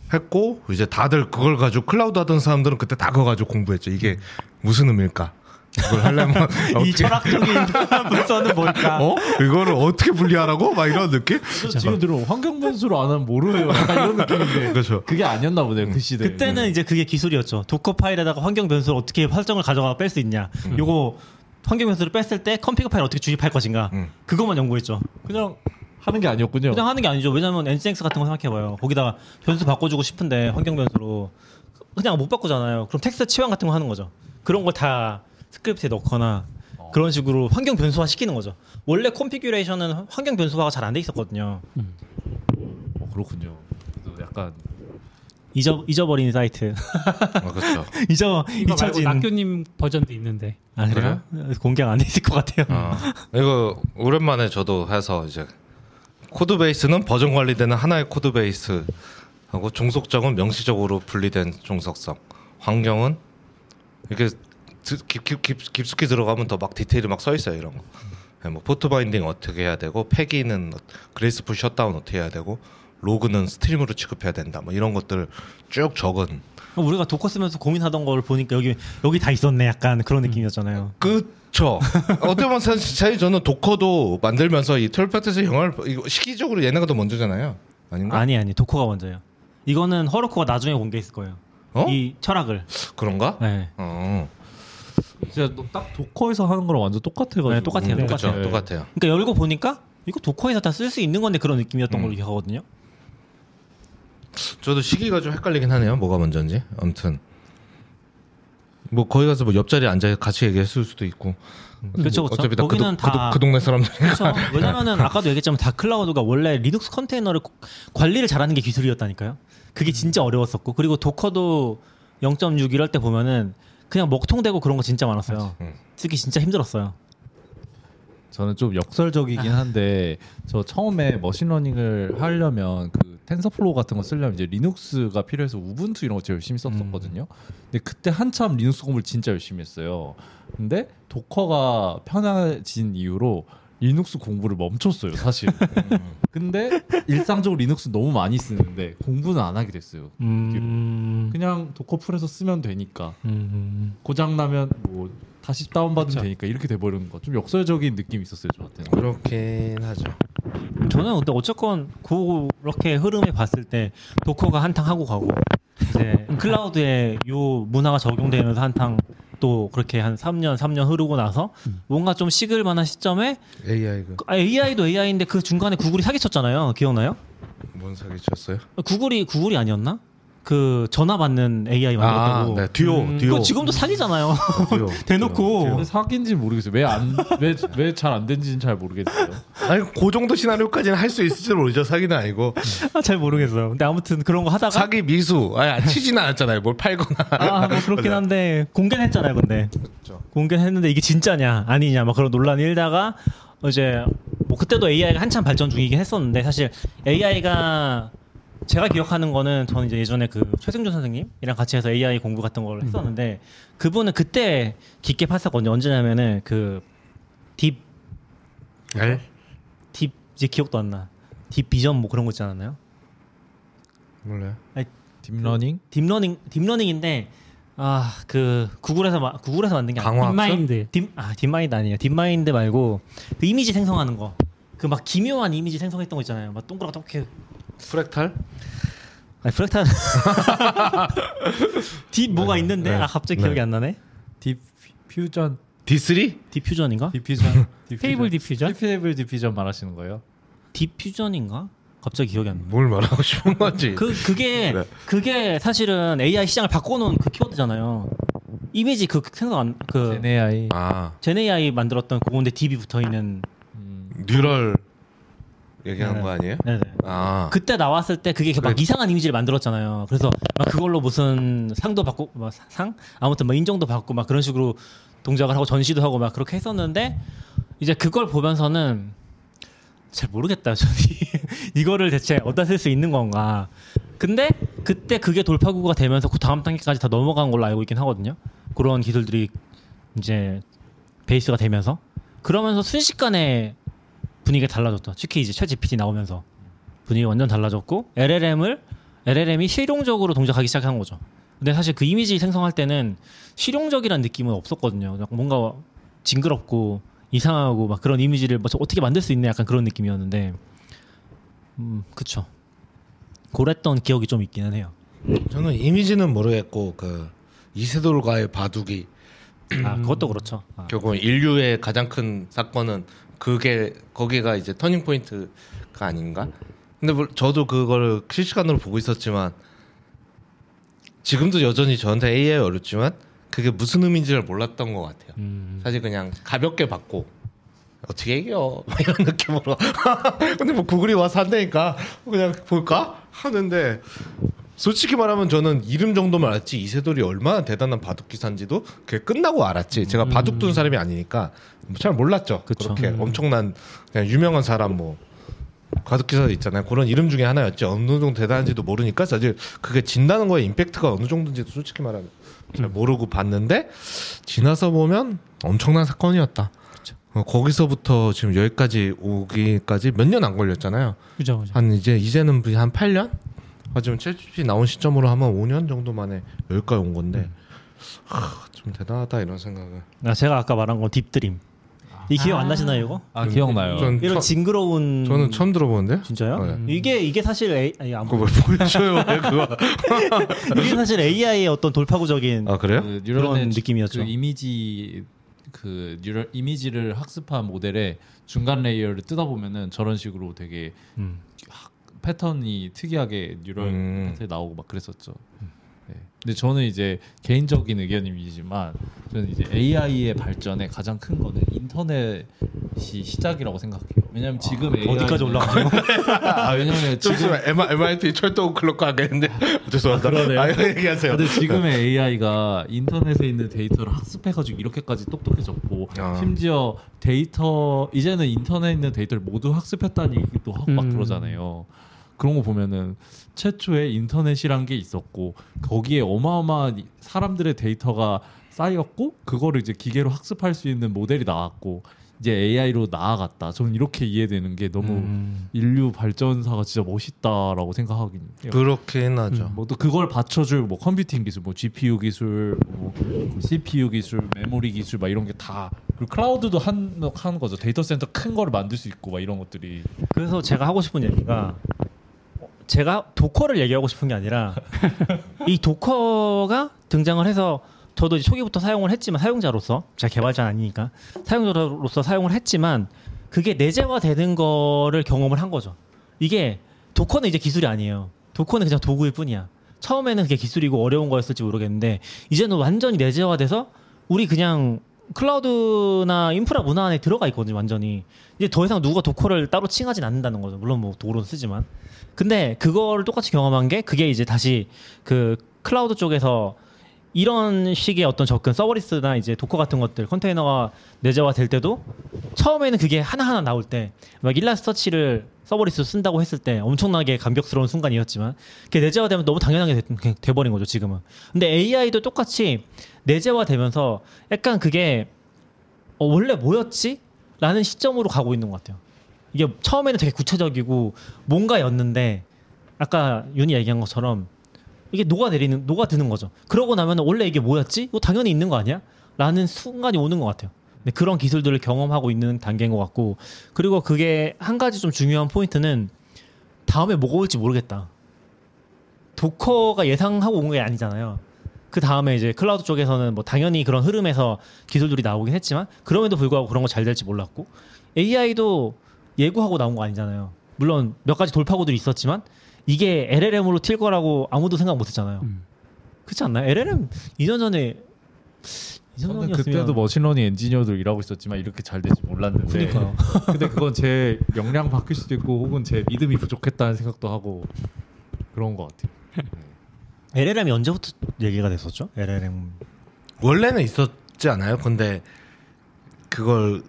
D: 했고 이제 다들 그걸 가지고 클라우드 하던 사람들은 그때 다 그거 가지고 공부했죠. 이게 무슨 의미일까? 이걸 하려면
C: 이 철학적인 문서는 뭘까?
D: 이거를 어떻게 분리하라고? 막 이런 느낌?
E: 지금 들어 환경 변수로 안 하면 모르요. 약간 이런 느낌인데.
D: 그렇죠.
E: 그게 아니었나 보네요. 그 시대.
C: 그때는 이제 그게 기술이었죠. 도커 파일에다가 환경 변수를 어떻게 설정을 가져가 뺄 수 있냐. 요거 환경 변수를 뺐을 때 컴피그 파일 어떻게 주입할 것인가. 그것만 연구했죠.
E: 그냥 하는 게 아니었군요.
C: 그냥 하는 게 아니죠. 왜냐면 엔진엑스 같은 거 생각해봐요. 거기다가 변수 바꿔주고 싶은데 환경 변수로 그냥 못 바꾸잖아요. 그럼 텍스트 치환 같은 거 하는 거죠. 그런 걸 다 스크립트에 넣거나 그런 식으로 환경 변수화 시키는 거죠. 원래 컨피규레이션은 환경 변수화가 잘 안 돼 있었거든요.
E: 그렇군요. 그래도 약간
C: 잊어버린 사이트.
D: 그렇죠.
B: 이거 말고
C: 잊혀진
B: 낙교님 버전도 있는데.
C: 아 그래요? 공개가 안 돼 있을 것 같아요.
D: 이거 오랜만에 저도 해서 이제 코드 베이스는 버전 관리되는 하나의 코드 베이스 하고 종속성은 명시적으로 분리된 종속성. 환경은 이렇게 깊숙이 들어가면 더 막 디테일이 막 써 있어요. 이런 거. 뭐 포트 바인딩 어떻게 해야 되고 패기는 그레이스풀 셧다운 어떻게 해야 되고 로그는 스트림으로 취급해야 된다. 뭐 이런 것들 쭉 적은.
C: 우리가 도커 쓰면서 고민하던 걸 보니까 여기 다 있었네. 약간 그런 느낌이었잖아요.
D: 그쵸. 어떻게 보면 사실 저는 도커도 만들면서 이 12팩트에서 영화를 이거 시기적으로 얘네가 더 먼저잖아요. 아닌가?
C: 아니 도커가 먼저예요. 이거는 허르코가 나중에 공개했을 거예요. 이 철학을.
D: 그런가?
C: 네.
E: 진짜 딱 도커에서 하는 거랑 완전 똑같아가지고.
C: 네, 똑같아요.
B: 네.
C: 똑같아요.
D: 그렇죠. 똑같아요.
C: 그러니까 열고 보니까 이거 도커에서 다 쓸 수 있는 건데 그런 느낌이었던 걸로 기억하거든요.
D: 저도 시기가 좀 헷갈리긴 하네요. 뭐가 먼저인지. 아무튼 뭐 거기 가서 뭐 옆자리에 앉아 같이 얘기했을 수도 있고.
C: 그렇죠, 그렇죠.
D: 어차피 다
C: 거기는
D: 그 동네 사람들이니까.
C: 그렇죠. 왜냐면은 아까도 얘기했지만 다클라우드가 원래 리눅스 컨테이너를 관리를 잘하는 게 기술이었다니까요. 그게 진짜 어려웠었고 그리고 도커도 0.6 이럴 때 보면은 그냥 먹통되고 그런 거 진짜 많았어요. 쓰기 진짜 힘들었어요.
E: 저는 좀 역설적이긴 한데 저 처음에 머신러닝을 하려면 그 텐서플로우 같은 거 쓰려면 이제 리눅스가 필요해서 우분투 이런 거 제일 열심히 썼었거든요. 근데 그때 한참 리눅스 공부를 진짜 열심히 했어요. 근데 도커가 편해진 이후로 리눅스 공부를 멈췄어요, 사실. 근데 일상적으로 리눅스 너무 많이 쓰는데 공부는 안 하게 됐어요. 그냥 도커풀에서 쓰면 되니까 고장 나면 뭐 다시 다운받으면 되니까 이렇게 돼버리는 거. 좀 역설적인 느낌이 있었어요, 저한테는.
D: 그렇긴 하죠.
C: 저는 근데 어쨌건 그렇게 흐름에 봤을 때 도커가 한탕 하고 가고 이제 클라우드에 요 문화가 적용되면서 한탕 또 그렇게 한 3년 흐르고 나서 뭔가 좀 식을 만한 시점에 AI도 AI인데 그 중간에 구글이 사기쳤잖아요. 기억나요?
D: 뭔 사기쳤어요?
C: 구글이 아니었나? 그 전화 받는 AI 만들었다고.
D: 네. 듀오.
C: 그거 지금도 사기잖아요. 대놓고.
E: 근데 사기인지 모르겠어요. 왜 잘 안 된지는 잘 모르겠어요.
D: 아니 그 정도 시나리오까지는 할 수 있을지 모르죠. 사기는 아니고.
C: 잘 모르겠어요. 근데 아무튼 그런 거 하다가
D: 사기 미수. 안 치지는 않았잖아요. 뭘 팔거나.
C: 뭐 그렇긴 한데 공개는 했잖아요. 근데
D: 그렇죠.
C: 공개는 했는데 이게 진짜냐 아니냐 막 그런 논란이 일다가 이제 뭐 그때도 AI가 한참 발전 중이긴 했었는데 사실 AI가 제가 기억하는 거는 저는 이제 예전에 그 최승준 선생님이랑 같이 해서 AI 공부 같은 걸 했었는데 그분은 그때 깊게 팠었거든요. 언제냐면은 그 딥 이제 기억도 안 나. 딥 비전 뭐 그런 거 있지 않았나요?
D: 몰라요.
E: 딥러닝?
C: 딥러닝인데 그 구글에서 만든 게 아니라
B: 딥마인드.
C: 딥마인드 아니에요. 딥마인드 말고 그 이미지 생성하는 거. 그 막 기묘한 이미지 생성했던 거 있잖아요. 막 동그랗게
D: 프랙탈?
C: 프랙탈. 딥 뭐가 있는데 갑자기 기억이 안 나네.
E: 딥퓨전.
D: D3?
C: 딥퓨전인가?
B: 테이블 디퓨전?
E: 테이블 디퓨전 말하시는 거예요?
C: 딥퓨전인가? 갑자기 기억이 안 나.
D: 뭘 말하고 싶은 건지.
C: 그게 사실은 AI 시장을 바꿔놓은 그 키워드잖아요. 이미지
E: GenAI.
C: GenAI 만들었던 그건데 딥이 붙어 있는.
D: 뉴럴 얘기하는 거 아니에요?
C: 네네. 그때 나왔을 때 그게 막 이상한 이미지를 만들었잖아요. 그래서 막 그걸로 무슨 상도 받고 아무튼 뭐 인정도 받고 막 그런 식으로 동작을 하고 전시도 하고 막 그렇게 했었는데 이제 그걸 보면서는 잘 모르겠다. 저는 이거를 대체 어디다 쓸 수 있는 건가. 근데 그때 그게 돌파구가 되면서 그 다음 단계까지 다 넘어간 걸로 알고 있긴 하거든요. 그런 기술들이 이제 베이스가 되면서 그러면서 순식간에 분위기가 달라졌죠. 특히 이제 챗GPT 나오면서 분위기가 완전 달라졌고 LLM이 실용적으로 동작하기 시작한 거죠. 근데 사실 그 이미지 생성할 때는 실용적이라는 느낌은 없었거든요. 뭔가 징그럽고 이상하고 막 그런 이미지를 뭐 어떻게 만들 수 있네 약간 그런 느낌이었는데 그쵸. 그랬던 기억이 좀 있기는 해요.
D: 저는 이미지는 모르겠고 그 이세돌과의 바둑이
C: 그것도 그렇죠.
D: 결국 인류의 가장 큰 사건은 그게 거기가 이제 터닝 포인트가 아닌가? 근데 저도 그거를 실시간으로 보고 있었지만 지금도 여전히 저한테 AI 어렵지만 그게 무슨 의미인지를 몰랐던 것 같아요. 사실 그냥 가볍게 받고 어떻게 이겨 이런 느낌으로 근데 뭐 구글이 와서 한다니까 그냥 볼까 하는데 솔직히 말하면 저는 이름 정도만 알았지 이세돌이 얼마나 대단한 바둑 기사인지도 그게 끝나고 알았지. 제가 바둑 둔 사람이 아니니까 잘 몰랐죠.
C: 그쵸.
D: 그렇게 엄청난 그냥 유명한 사람 뭐 바둑 기사 있잖아요. 그런 이름 중에 하나였지. 어느 정도 대단한지도 모르니까 사실 그게 진다는 거에 임팩트가 어느 정도인지도 솔직히 말하면 잘 모르고 봤는데 지나서 보면 엄청난 사건이었다. 거기서부터 지금 여기까지 오기까지 몇 년 안 걸렸잖아요.
B: 그죠.
D: 한 이제는 한 8년? 하지만 챗GPT 나온 시점으로 하면 5년 정도 만에 여기까지 온 건데 좀 대단하다 이런 생각을.
C: 제가 아까 말한 건 딥드림. 이 기억 안 나시나요 이거?
E: 기억나요.
C: 이런 징그러운.
D: 저는 처음 들어보는데.
C: 진짜요?
D: 네.
C: 이게 사실
D: 그거 왜 보여줘요? 왜 그거?
C: 이게 사실 AI의 어떤 돌파구적인
D: 그래요?
E: 그
C: 그런 느낌이었죠.
E: 이미지를 학습한 모델의 중간 레이어를 뜯어보면은 저런 식으로 되게 패턴이 특이하게 뉴럴 패턴이 나오고 막 그랬었죠. 네. 근데 저는 이제 개인적인 의견이지만 저는 이제 AI의 발전의 가장 큰 거는 인터넷이 시작이라고 생각해요. 왜냐하면 지금
C: 어디까지 올라가요?
E: 왜냐면
D: 좀
E: 지금
D: 있으면 MIT 철도 클럽 가겠는데 죄송합니다.
E: 그러네요.
D: 얘기하세요.
E: 근데 지금의 AI가 인터넷에 있는 데이터를 학습해가지고 이렇게까지 똑똑해졌고 심지어 데이터 이제는 인터넷에 있는 데이터를 모두 학습했다는 얘기도 하고 막 그러잖아요. 그런 거 보면은 최초에 인터넷이란 게 있었고 거기에 어마어마한 사람들의 데이터가 쌓였고 그거를 이제 기계로 학습할 수 있는 모델이 나왔고 이제 AI로 나아갔다. 저는 이렇게 이해되는 게 너무 인류 발전사가 진짜 멋있다라고 생각하긴 해요.
D: 그렇긴 하죠.
E: 뭐 또 그걸 받쳐줄 뭐 컴퓨팅 기술, 뭐 GPU 기술, 뭐 CPU 기술, 메모리 기술 막 이런 게 다 그리고 클라우드도 하는 거죠. 데이터 센터 큰 거를 만들 수 있고 막 이런 것들이.
C: 그래서 제가 하고 싶은 얘기가 제가 도커를 얘기하고 싶은 게 아니라 이 도커가 등장을 해서 저도 이제 초기부터 사용을 했지만 사용자로서 제가 개발자는 아니니까 사용자로서 사용을 했지만 그게 내재화되는 거를 경험을 한 거죠. 이게 도커는 이제 기술이 아니에요. 도커는 그냥 도구일 뿐이야. 처음에는 그게 기술이고 어려운 거였을지 모르겠는데 이제는 완전히 내재화돼서 우리 그냥 클라우드나 인프라 문화 안에 들어가 있거든요. 완전히 이제 더 이상 누가 도커를 따로 칭하진 않는다는 거죠. 물론 뭐 도구로 쓰지만 근데 그거를 똑같이 경험한 게 그게 이제 다시 그 클라우드 쪽에서 이런 식의 어떤 접근 서버리스나 이제 도커 같은 것들 컨테이너가 내재화 될 때도 처음에는 그게 하나하나 나올 때 막 일라스터치를 서버리스 쓴다고 했을 때 엄청나게 감격스러운 순간이었지만 그게 내재화되면 너무 당연하게 돼버린 거죠 지금은. 근데 AI도 똑같이 내재화되면서 약간 그게 원래 뭐였지? 라는 시점으로 가고 있는 것 같아요. 이게 처음에는 되게 구체적이고 뭔가였는데 아까 윤이 얘기한 것처럼 이게 녹아드는 거죠. 그러고 나면 원래 이게 뭐였지? 이거 당연히 있는 거 아니야? 라는 순간이 오는 것 같아요. 근데 그런 기술들을 경험하고 있는 단계인 것 같고 그리고 그게 한 가지 좀 중요한 포인트는 다음에 뭐가 올지 모르겠다. 도커가 예상하고 온 게 아니잖아요. 그 다음에 이제 클라우드 쪽에서는 뭐 당연히 그런 흐름에서 기술들이 나오긴 했지만 그럼에도 불구하고 그런 거 잘 될지 몰랐고 AI도 예고하고 나온 거 아니잖아요. 물론 몇 가지 돌파구들이 있었지만 이게 LLM으로 튈 거라고 아무도 생각 못 했잖아요. 그렇지 않나요? LLM 2년 전에
E: 저는 그때도 머신러닝 엔지니어들 일하고 있었지만 이렇게 잘 될지 몰랐는데
C: 그러니까요.
E: 근데 그건 제 역량 바뀔 수도 있고 혹은 제 믿음이 부족했다는 생각도 하고 그런 것 같아요.
C: LLM이 언제부터 얘기가 됐었죠? LLM
D: 원래는 있었지 않아요? 근데 그걸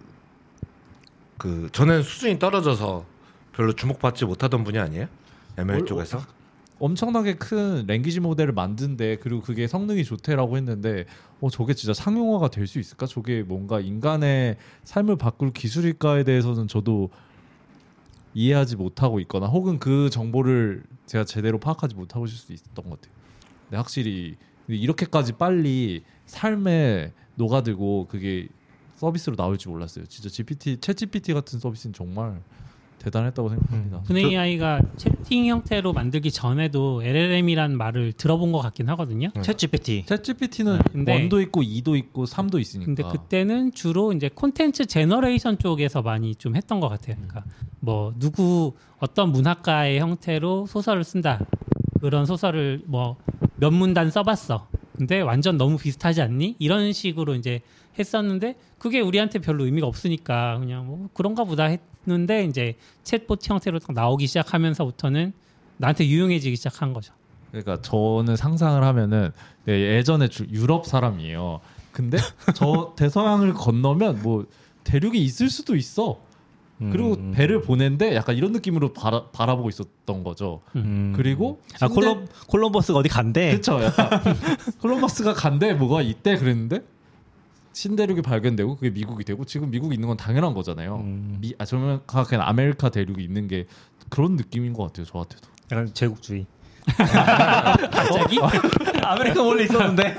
D: 그 전에는 수준이 떨어져서 별로 주목받지 못하던 분이 아니에요? ML 쪽에서?
E: 엄청나게 큰 랭귀지 모델을 만든데 그리고 그게 성능이 좋대라고 했는데 저게 진짜 상용화가 될 수 있을까? 저게 뭔가 인간의 삶을 바꿀 기술일까에 대해서는 저도 이해하지 못하고 있거나 혹은 그 정보를 제가 제대로 파악하지 못하고 있을 수 있었던 것 같아요. 근데 확실히 이렇게까지 빨리 삶에 녹아들고 그게 서비스로 나올 줄 몰랐어요. 진짜 챗 GPT 같은 서비스는 정말 대단했다고 생각합니다.
B: OpenAI가 채팅 형태로 만들기 전에도 LLM이란 말을 들어본 것 같긴 하거든요.
C: 챗
E: GPT는
B: 근데,
E: 1도 있고 2도 있고 3도 있으니까.
B: 근데 그때는 주로 이제 콘텐츠 제너레이션 쪽에서 많이 좀 했던 것 같아요. 그러니까 뭐 어떤 문학가의 형태로 소설을 쓴다. 그런 소설을 뭐 몇 문단 써봤어. 근데 완전 너무 비슷하지 않니? 이런 식으로 이제 했었는데 그게 우리한테 별로 의미가 없으니까 그냥 뭐 그런가 보다 했는데 이제 챗봇 형태로 딱 나오기 시작하면서부터는 나한테 유용해지기 시작한 거죠.
E: 그러니까 저는 상상을 하면은 예전에 유럽 사람이에요. 근데 저 대서양을 건너면 뭐 대륙이 있을 수도 있어. 그리고 배를 보낸데 약간 이런 느낌으로 바라보고 있었던 거죠. 그리고
C: 콜럼버스가 어디 간대.
E: 그렇죠. 약간 콜럼버스가 간대 뭐가 있대 그랬는데 신대륙이 발견되고 그게 미국이 되고 지금 미국이 있는 건 당연한 거잖아요. 저는 그냥 아메리카 대륙이 있는 게 그런 느낌인 것 같아요. 저한테도.
C: 약간 제국주의.
B: 갑자기?
C: 아메리카 원래 있었는데.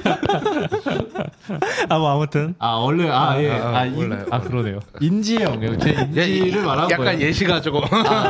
C: 뭐 아무튼.
E: 원래
D: 몰라요.
E: 그러네요. 인지형 제 인지를 말하는 거예요.
D: 약간 예시가지고.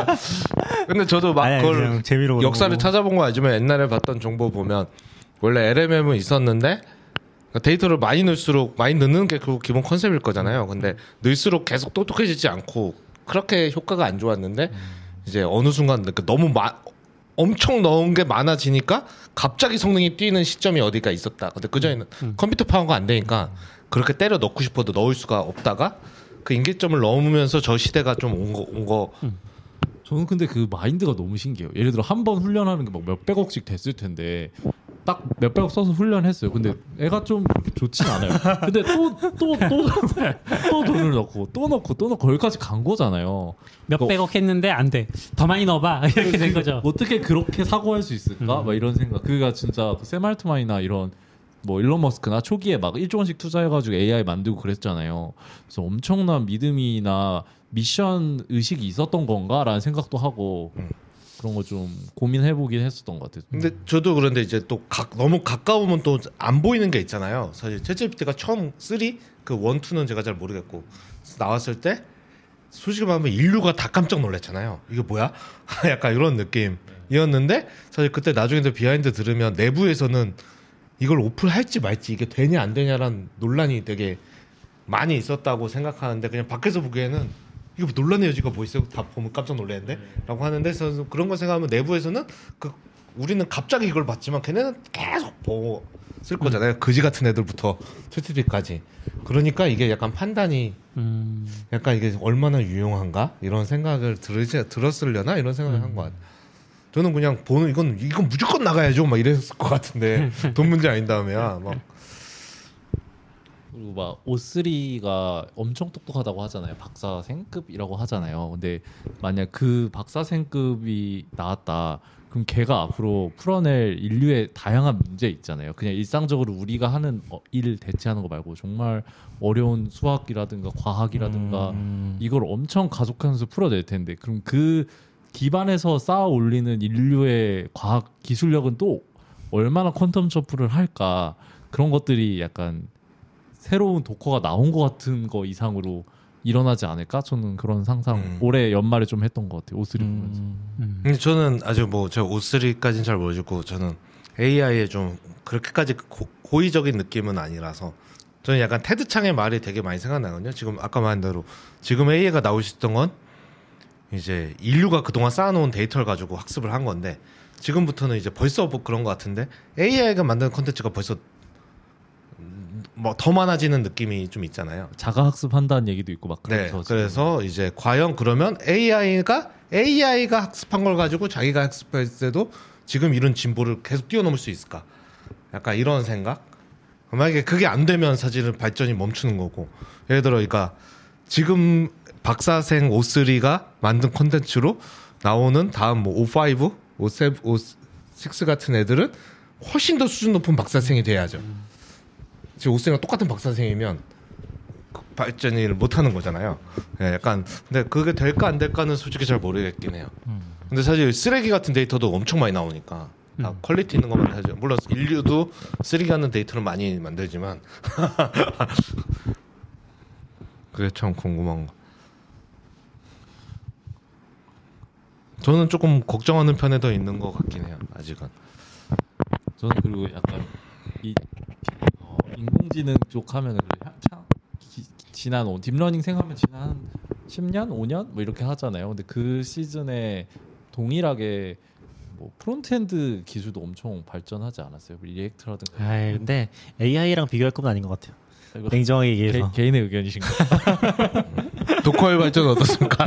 D: 근데 저도 막 그걸
C: 재미로
D: 역사를 찾아본 거 아니지만 옛날에 봤던 정보 보면 원래 LMM은 있었는데 데이터를 많이 넣을수록 많이 넣는 게 그 기본 컨셉일 거잖아요. 근데 넣을수록 계속 똑똑해지지 않고 그렇게 효과가 안 좋았는데 이제 어느 순간 너무 엄청 넣은 게 많아지니까 갑자기 성능이 뛰는 시점이 어디가 있었다. 근데 그전에는 컴퓨터 파워가 안 되니까 그렇게 때려 넣고 싶어도 넣을 수가 없다가 그 임계점을 넘으면서 저 시대가 좀 온 거.
E: 저는 근데 그 마인드가 너무 신기해요. 예를 들어 한 번 훈련하는 게 막 몇백억씩 됐을 텐데 딱 몇백억 써서 훈련했어요. 근데 애가 좀 좋진 않아요. 근데 또 돈을 넣고 또 넣고 거기까지 간 거잖아요.
B: 몇백억 했는데 안 돼. 더 많이 넣어봐. 이렇게 된 거죠.
E: 어떻게 그렇게 사고할 수 있을까? 막 이런 생각. 그가 진짜 샘 알트만이나 이런 뭐 일론 머스크나 초기에 막 1조 원씩 투자해가지고 AI 만들고 그랬잖아요. 그래서 엄청난 믿음이나 미션 의식이 있었던 건가라는 생각도 하고 그런 거 좀 고민해보긴 했었던 것 같아요.
D: 근데 저도 그런데 이제 또 너무 가까우면 또 안 보이는 게 있잖아요. 사실 챗GPT가 처음 3, 그 1, 2는 제가 잘 모르겠고 나왔을 때 솔직히 말하면 인류가 다 깜짝 놀랐잖아요. 이게 뭐야? 약간 이런 느낌이었는데 사실 그때 나중에 비하인드 들으면 내부에서는 이걸 오픈할지 말지 이게 되냐 안 되냐라는 논란이 되게 많이 있었다고 생각하는데 그냥 밖에서 보기에는 이거 논란의 여지가 뭐 있어요? 다 보면 깜짝 놀랐는데 라고 하는데 그런 거 생각하면 내부에서는 우리는 갑자기 이걸 봤지만 걔네는 계속 보고 쓸 거잖아요. 거지 같은 애들부터 챗GPT까지. 그러니까 이게 약간 판단이 약간 이게 얼마나 유용한가 이런 생각을 들었으려나 이런 생각을 한 것 같아요. 저는 그냥 이건 무조건 나가야죠 막 이랬을 것 같은데 돈 문제 아닌 다음에야 막.
E: 그리고 막 O3가 엄청 똑똑하다고 하잖아요. 박사생급이라고 하잖아요. 근데 만약 그 박사생급이 나왔다. 그럼 걔가 앞으로 풀어낼 인류의 다양한 문제 있잖아요. 그냥 일상적으로 우리가 하는 일 대체하는 거 말고 정말 어려운 수학이라든가 과학이라든가 이걸 엄청 가속화해서 풀어낼 텐데 그럼 그 기반에서 쌓아 올리는 인류의 과학 기술력은 또 얼마나 퀀텀 점프를 할까 그런 것들이 약간 새로운 도커가 나온 것 같은 거 이상으로 일어나지 않을까? 저는 그런 상상 올해 연말에 좀 했던 것 같아요. O3 보면서.
D: 근데 저는 아직 제가 O3까지는 잘 모르겠고 저는 AI에 좀 그렇게까지 고의적인 느낌은 아니라서 저는 약간 테드 창의 말이 되게 많이 생각나거든요. 지금 아까 말한 대로 지금 AI가 나올 수 있던 건 이제 인류가 그동안 쌓아놓은 데이터를 가지고 학습을 한 건데 지금부터는 이제 벌써 그런 것 같은데 AI가 만드는 컨텐츠가 벌써 뭐 더 많아지는 느낌이 좀 있잖아요.
E: 자가 학습한다는 얘기도 있고 막
D: 그래서 네, 그래서 이제 과연 그러면 AI가 학습한 걸 가지고 자기가 학습했을 때도 지금 이런 진보를 계속 뛰어넘을 수 있을까? 약간 이런 생각. 만약에 그게 안 되면 사실은 발전이 멈추는 거고. 예를 들어, 그러니까 지금 박사생 O3가 만든 콘텐츠로 나오는 다음 뭐 O5, O7, O6 같은 애들은 훨씬 더 수준 높은 박사생이 돼야죠. 지금 O3랑 똑같은 박사생이면 발전을 못하는 거잖아요. 예, 약간 근데 그게 될까 안 될까는 솔직히 잘 모르겠긴 해요. 근데 사실 쓰레기 같은 데이터도 엄청 많이 나오니까 퀄리티 있는 것만 하죠. 물론 인류도 쓰레기 같은 데이터를 많이 만들지만 그게 참 궁금한 거. 저는 조금 걱정하는 편에 더 있는 것 같긴 해요. 아직은.
E: 저는 그리고 약간 이 인공지능 쪽 하면은 지난 딥러닝 생각하면 지난 한 10년, 5년 뭐 이렇게 하잖아요. 근데 그 시즌에 동일하게 뭐 프론트엔드 기술도 엄청 발전하지 않았어요. 리액트라든가.
C: 아, 근데 AI랑 비교할 건 아닌 것 같아요. 냉정하게 얘기해서.
E: 개인의 의견이신가?
D: 도커의 발전은 어떻습니까?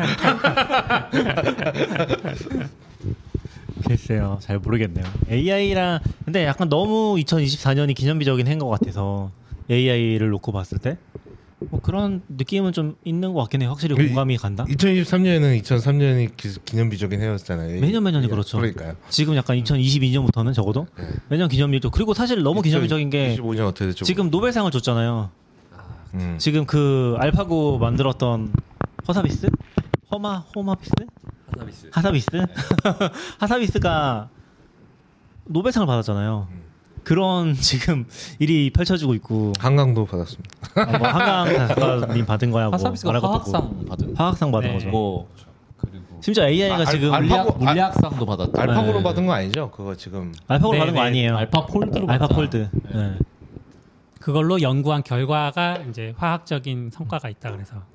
C: 글쎄요, 잘 모르겠네요. AI랑 근데 약간 너무 2024년이 기념비적인 해인 것 같아서 AI를 놓고 봤을 때 뭐 그런 느낌은 좀 있는 것 같긴 해요. 확실히 공감이 간다.
D: 2023년에는 2003년이 기념비적인 해였잖아요.
C: 매년이 그렇죠.
D: 그러니까요.
C: 지금 약간 2022년부터는 적어도 매년 기념비죠. 그리고 사실 너무 기념비적인 게
D: 25년 어떻게 됐죠?
C: 지금 노벨상을 줬잖아요. 지금 그 알파고 만들었던 허사비스? 호마비스? 하사비스? 하사비스가 노벨상을 받았잖아요. 그런 지금 일이 펼쳐지고 있고
D: 한강도 받았습니다.
C: 뭐 한강 작가님 받은 거야 뭐
E: 하사비스가
C: 말할 것도
E: 화학상 받은
C: 거죠.
E: 뭐
C: 그리고 심지어 AI가 지금
E: 물리학상도 받았죠.
D: 알파고로
C: 네.
D: 받은 거 아니죠? 그거 지금
C: 알파고로 받은 거 아니에요.
E: 알파폴드로
C: 알파폴드. 네.
B: 그걸로 연구한 결과가 이제 화학적인 성과가 있다 그래서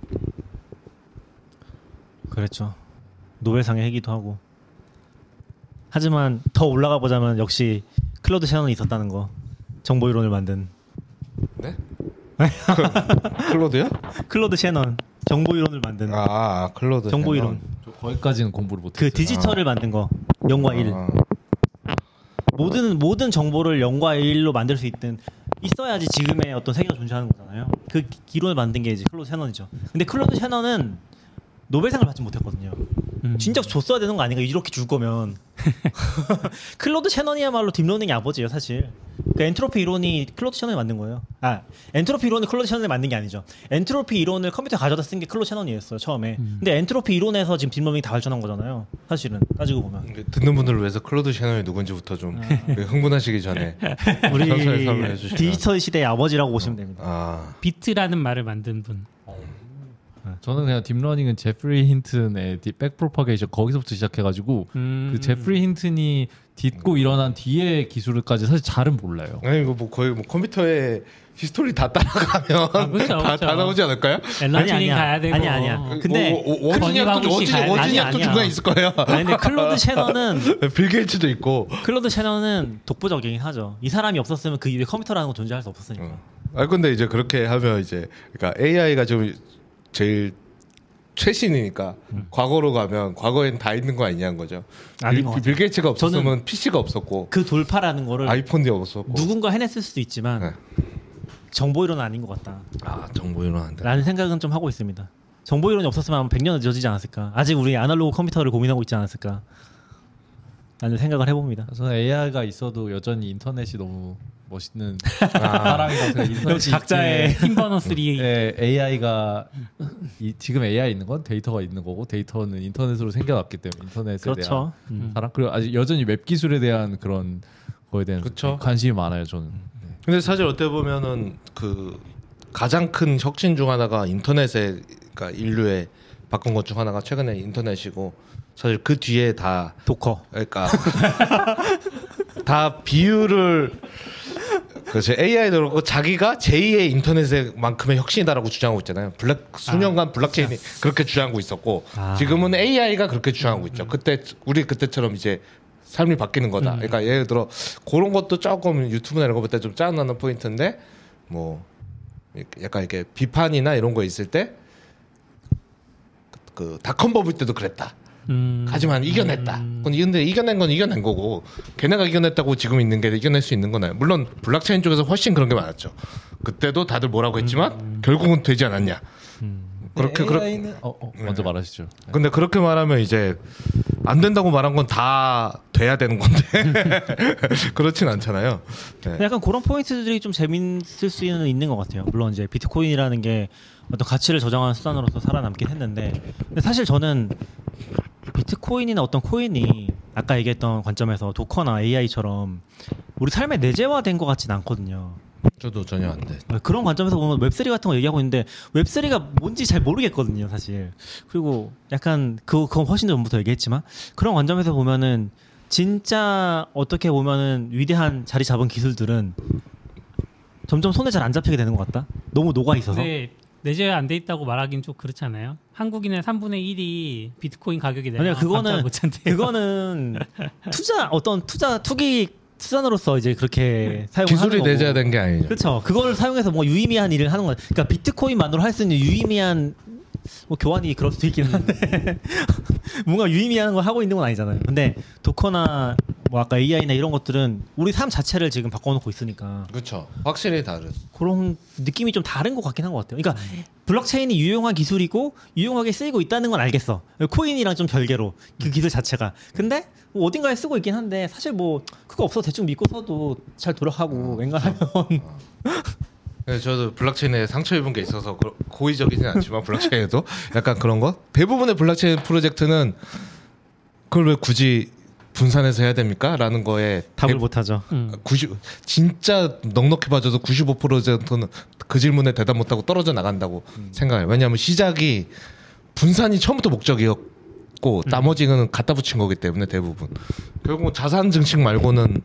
C: 그렇죠. 노벨상의 해기도 하고. 하지만 더 올라가 보자면 역시 클로드 셰넌이 있었다는 거. 정보 이론을 만든.
D: 네? 클로드요?
C: 클로드 셰넌 정보 이론을 만든.
D: 클로드
C: 정보 이론.
E: 거기까지는 공부를 못했어요.
C: 그 디지털을 만든 거 0과 1. 모든 정보를 0과 1로 만들 수 있어야지 지금의 어떤 세계가 존재하는 거잖아요. 그 기론을 만든 게 이제 클로드 셰넌이죠. 근데 클로드 셰넌은 노벨상을 받지 못했거든요. 진짜 줬어야 되는 거 아닌가 이렇게 줄 거면. 클로드 셰넌이야말로 딥러닝의 아버지예요 사실. 그 엔트로피 이론이 클로드 셰넌이 만든 거예요. 엔트로피 이론을 클로드 셰넌이 만든 게 아니죠. 엔트로피 이론을 컴퓨터에 가져다 쓴 게 클로드 셰넌이었어요 처음에. 근데 엔트로피 이론에서 지금 딥러닝이 다 발전한 거잖아요 사실은 따지고 보면.
D: 듣는 분들을 위해서 클로드 셰넌이 누군지부터 좀 흥분하시기 전에
C: 우리
D: 설명해 주시면.
C: 디지털 시대의 아버지라고 보시면 됩니다.
B: 비트라는 말을 만든 분.
E: 저는 그냥 딥러닝은 제프리 힌튼의 백프로파게이션 거기서부터 시작해가지고 그 제프리 힌튼이 딛고 일어난 뒤에 기술까지 사실 잘은 몰라요.
D: 아니 이거 뭐 거의 뭐 컴퓨터에 히스토리 다 따라가면
B: 그렇죠.
D: 다 나오지 않을까요?
B: 앨런튜닝 가야 되고.
C: 아니야. 근데
D: 워진약도 중간에 있을 거예요.
C: 근데 클로드 셰넌은
D: 빌 게이츠도 있고.
C: 클로드 셰넌은 독보적이긴 하죠. 이 사람이 없었으면 그 이후에 컴퓨터라는 건 존재할 수 없었으니까.
D: 근데 이제 그렇게 하면 이제 그러니까 AI가 좀 제일 최신이니까 과거로 가면 과거엔 다 있는 거 아니냐는 거죠. 빌 게이츠가 없었으면 PC가 없었고
C: 그 돌파라는 거를
D: 아이폰이 없었고
C: 누군가 해냈을 수도 있지만 정보 이론은 아닌 것 같다.
D: 정보 이론 안 돼.
C: 라는 생각은 좀 하고 있습니다. 정보 이론이 없었으면 아마 100년은 늦어지지 않았을까. 아직 우리 아날로그 컴퓨터를 고민하고 있지 않았을까. 라는 생각을 해봅니다.
E: 저는 AI가 있어도 여전히 인터넷이 너무 멋있는 사람이라서 인터넷이
C: 각자의
B: 팀버너 3.
E: AI가 지금 AI 있는 건 데이터가 있는 거고 데이터는 인터넷으로 생겨났기 때문에 인터넷에
C: 그렇죠.
E: 대한 사람 그리고 아직 여전히 웹 기술에 대한 그런 거에 대한 관심이 많아요 저는.
D: 근데 사실 어떻게 보면은 그 가장 큰 혁신 중 하나가 인터넷에 그러니까 인류에 바꾼 것 중 하나가 최근에 인터넷이고 사실 그 뒤에 다
C: 도커.
D: 그러니까 다 비율을 그렇죠. AI도 그렇고 자기가 제2의 인터넷만큼의 혁신이다라고 주장하고 있잖아요. 수년간 블록체인이 그렇게 주장하고 있었고 지금은 AI가 그렇게 주장하고 있죠. 우리 그때처럼 이제 삶이 바뀌는 거다. 그러니까 예를 들어 그런 것도 조금 유튜브나 이런 거 볼 때 좀 짜증나는 포인트인데 뭐 약간 이렇게 비판이나 이런 거 있을 때 그 닷컴 버블 때도 그랬다. 하지만 이겨냈다. 근데 이겨낸 건 이겨낸 거고 걔네가 이겨냈다고 지금 있는 게 이겨낼 수 있는 거나요? 물론 블록체인 쪽에서 훨씬 그런 게 많았죠. 그때도 다들 뭐라고 했지만 결국은 되지 않았냐. 그렇게
E: AI는 먼저 말하시죠. 네.
D: 근데 그렇게 말하면 이제 안 된다고 말한 건 다 돼야 되는 건데 그렇진 않잖아요. 네.
C: 약간 그런 포인트들이 좀 재밌을 수는 있는 것 같아요. 물론 이제 비트코인이라는 게 어떤 가치를 저장하는 수단으로서 살아남긴 했는데, 근데 사실 저는 비트코인이나 어떤 코인이 아까 얘기했던 관점에서 도커나 AI처럼 우리 삶에 내재화된 것 같진 않거든요.
D: 저도 전혀 안 돼.
C: 그런 관점에서 보면 웹3 같은 거 얘기하고 있는데 웹3가 뭔지 잘 모르겠거든요, 사실. 그리고 약간 그건 훨씬 전부터 얘기했지만 그런 관점에서 보면은 진짜 어떻게 보면은 위대한 자리 잡은 기술들은 점점 손에 잘 안 잡히게 되는 것 같다. 너무 녹아 있어서.
B: 네, 내재화 안 돼 있다고 말하긴 좀 그렇잖아요. 한국인의 3분의 1이 비트코인 가격이 내려.
C: 아니야, 그거는 투기 수단으로서 이제 그렇게 사용을
D: 기술이
C: 하는 거고.
D: 내재화된 게 아니죠.
C: 그렇죠. 그걸 사용해서 뭐 유의미한 일을 하는 거예요. 그러니까 비트코인만으로 할 수 있는 유의미한 뭐 교환이 그럴 수도 있긴 한데 뭔가 유의미한 걸 하고 있는 건 아니잖아요. 근데 도커나 뭐 아까 AI나 이런 것들은 우리 삶 자체를 지금 바꿔놓고 있으니까
D: 그렇죠. 확실히 다르.
C: 그런 느낌이 좀 다른 것 같긴 한 것 같아요. 그러니까 블록체인이 유용한 기술이고 유용하게 쓰이고 있다는 건 알겠어. 코인이랑 좀 별개로 그 기술 자체가. 근데 뭐 어딘가에 쓰고 있긴 한데 사실 뭐 그거 없어 대충 믿고 써도 잘 돌아가고 웬간하면
D: 네, 저도 블록체인에 상처 입은 게 있어서 고의적이진 않지만 블록체인에도 약간 그런 거. 대부분의 블록체인 프로젝트는 그걸 왜 굳이 분산해서 해야 됩니까? 라는 거에
C: 답을 못하죠.
D: 90 진짜 넉넉히 봐줘도 95%는 그 질문에 대답 못하고 떨어져 나간다고 생각해요. 왜냐하면 시작이 분산이 처음부터 목적이었고 나머지는 갖다 붙인 거기 때문에 대부분 결국 자산 증식 말고는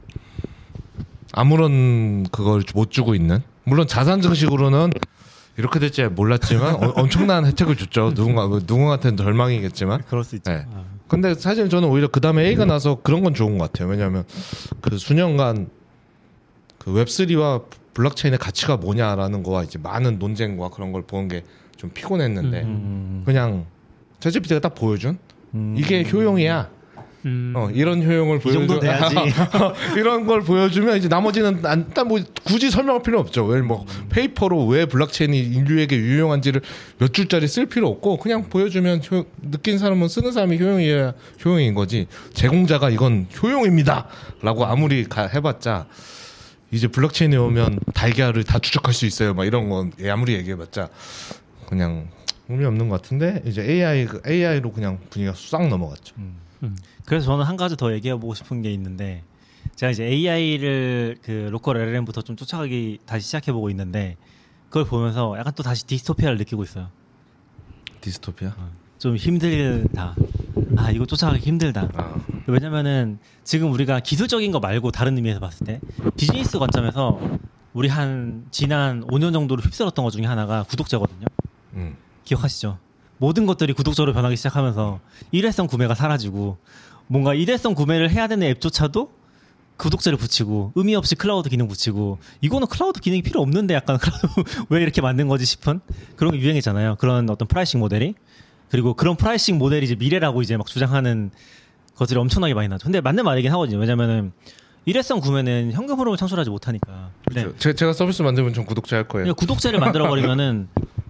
D: 아무런 그걸 못 주고 있는. 물론 자산 증식으로는 이렇게 될지 몰랐지만 엄청난 혜택을 줬죠. 누군가한테는 절망이겠지만.
C: 그럴 수 있죠.
D: 네. 근데 사실 저는 오히려 그 다음에 A가 나서 그런 건 좋은 것 같아요. 왜냐하면 그 수년간 그 웹3와 블록체인의 가치가 뭐냐라는 거와 이제 많은 논쟁과 그런 걸 보는 게 좀 피곤했는데 그냥 챗GPT가 딱 보여준 이게 효용이야. 이런 효용을
C: 이 정도 돼야지.
D: 이런 걸 보여주면 이제 나머지는 일단 뭐 굳이 설명할 필요 없죠. 왜 뭐 페이퍼로 왜 블록체인이 인류에게 유용한지를 몇 줄짜리 쓸 필요 없고 그냥 보여주면 느낀 사람은 쓰는 사람이 효용이어야 효용인 거지. 제공자가 이건 효용입니다라고 아무리 해봤자 이제 블록체인에 오면 달걀을 다 추적할 수 있어요. 막 이런 건 아무리 얘기해봤자 그냥 의미 없는 것 같은데 이제 AI로 그냥 분위기가 싹 넘어갔죠.
C: 그래서 저는 한 가지 더 얘기해보고 싶은 게 있는데 제가 이제 AI를 그 로컬 LLM부터 좀 쫓아가기 다시 시작해보고 있는데 그걸 보면서 약간 또 다시 디스토피아를 느끼고 있어요.
D: 디스토피아?
C: 좀 힘들다. 아 이거 쫓아가기 힘들다. 왜냐면은 지금 우리가 기술적인 거 말고 다른 의미에서 봤을 때 비즈니스 관점에서 우리 한 지난 5년 정도로 휩쓸었던 것 중에 하나가 구독자거든요. 기억하시죠? 모든 것들이 구독자로 변하기 시작하면서 일회성 구매가 사라지고 뭔가 일회성 구매를 해야 되는 앱조차도 구독자를 붙이고 의미 없이 클라우드 기능 붙이고 이거는 클라우드 기능이 필요 없는데 약간 왜 이렇게 만든 거지 싶은 그런 게 유행이잖아요. 그런 어떤 프라이싱 모델이. 그리고 그런 프라이싱 모델이 이제 미래라고 이제 막 주장하는 것들이 엄청나게 많이 나죠. 근데 맞는 말이긴 하거든요. 왜냐면은 일회성 구매는 현금 흐름을 창출하지 못하니까. 네.
D: 제가 서비스 만들면 전 구독자 할 거예요.
C: 구독자를 만들어 버리면은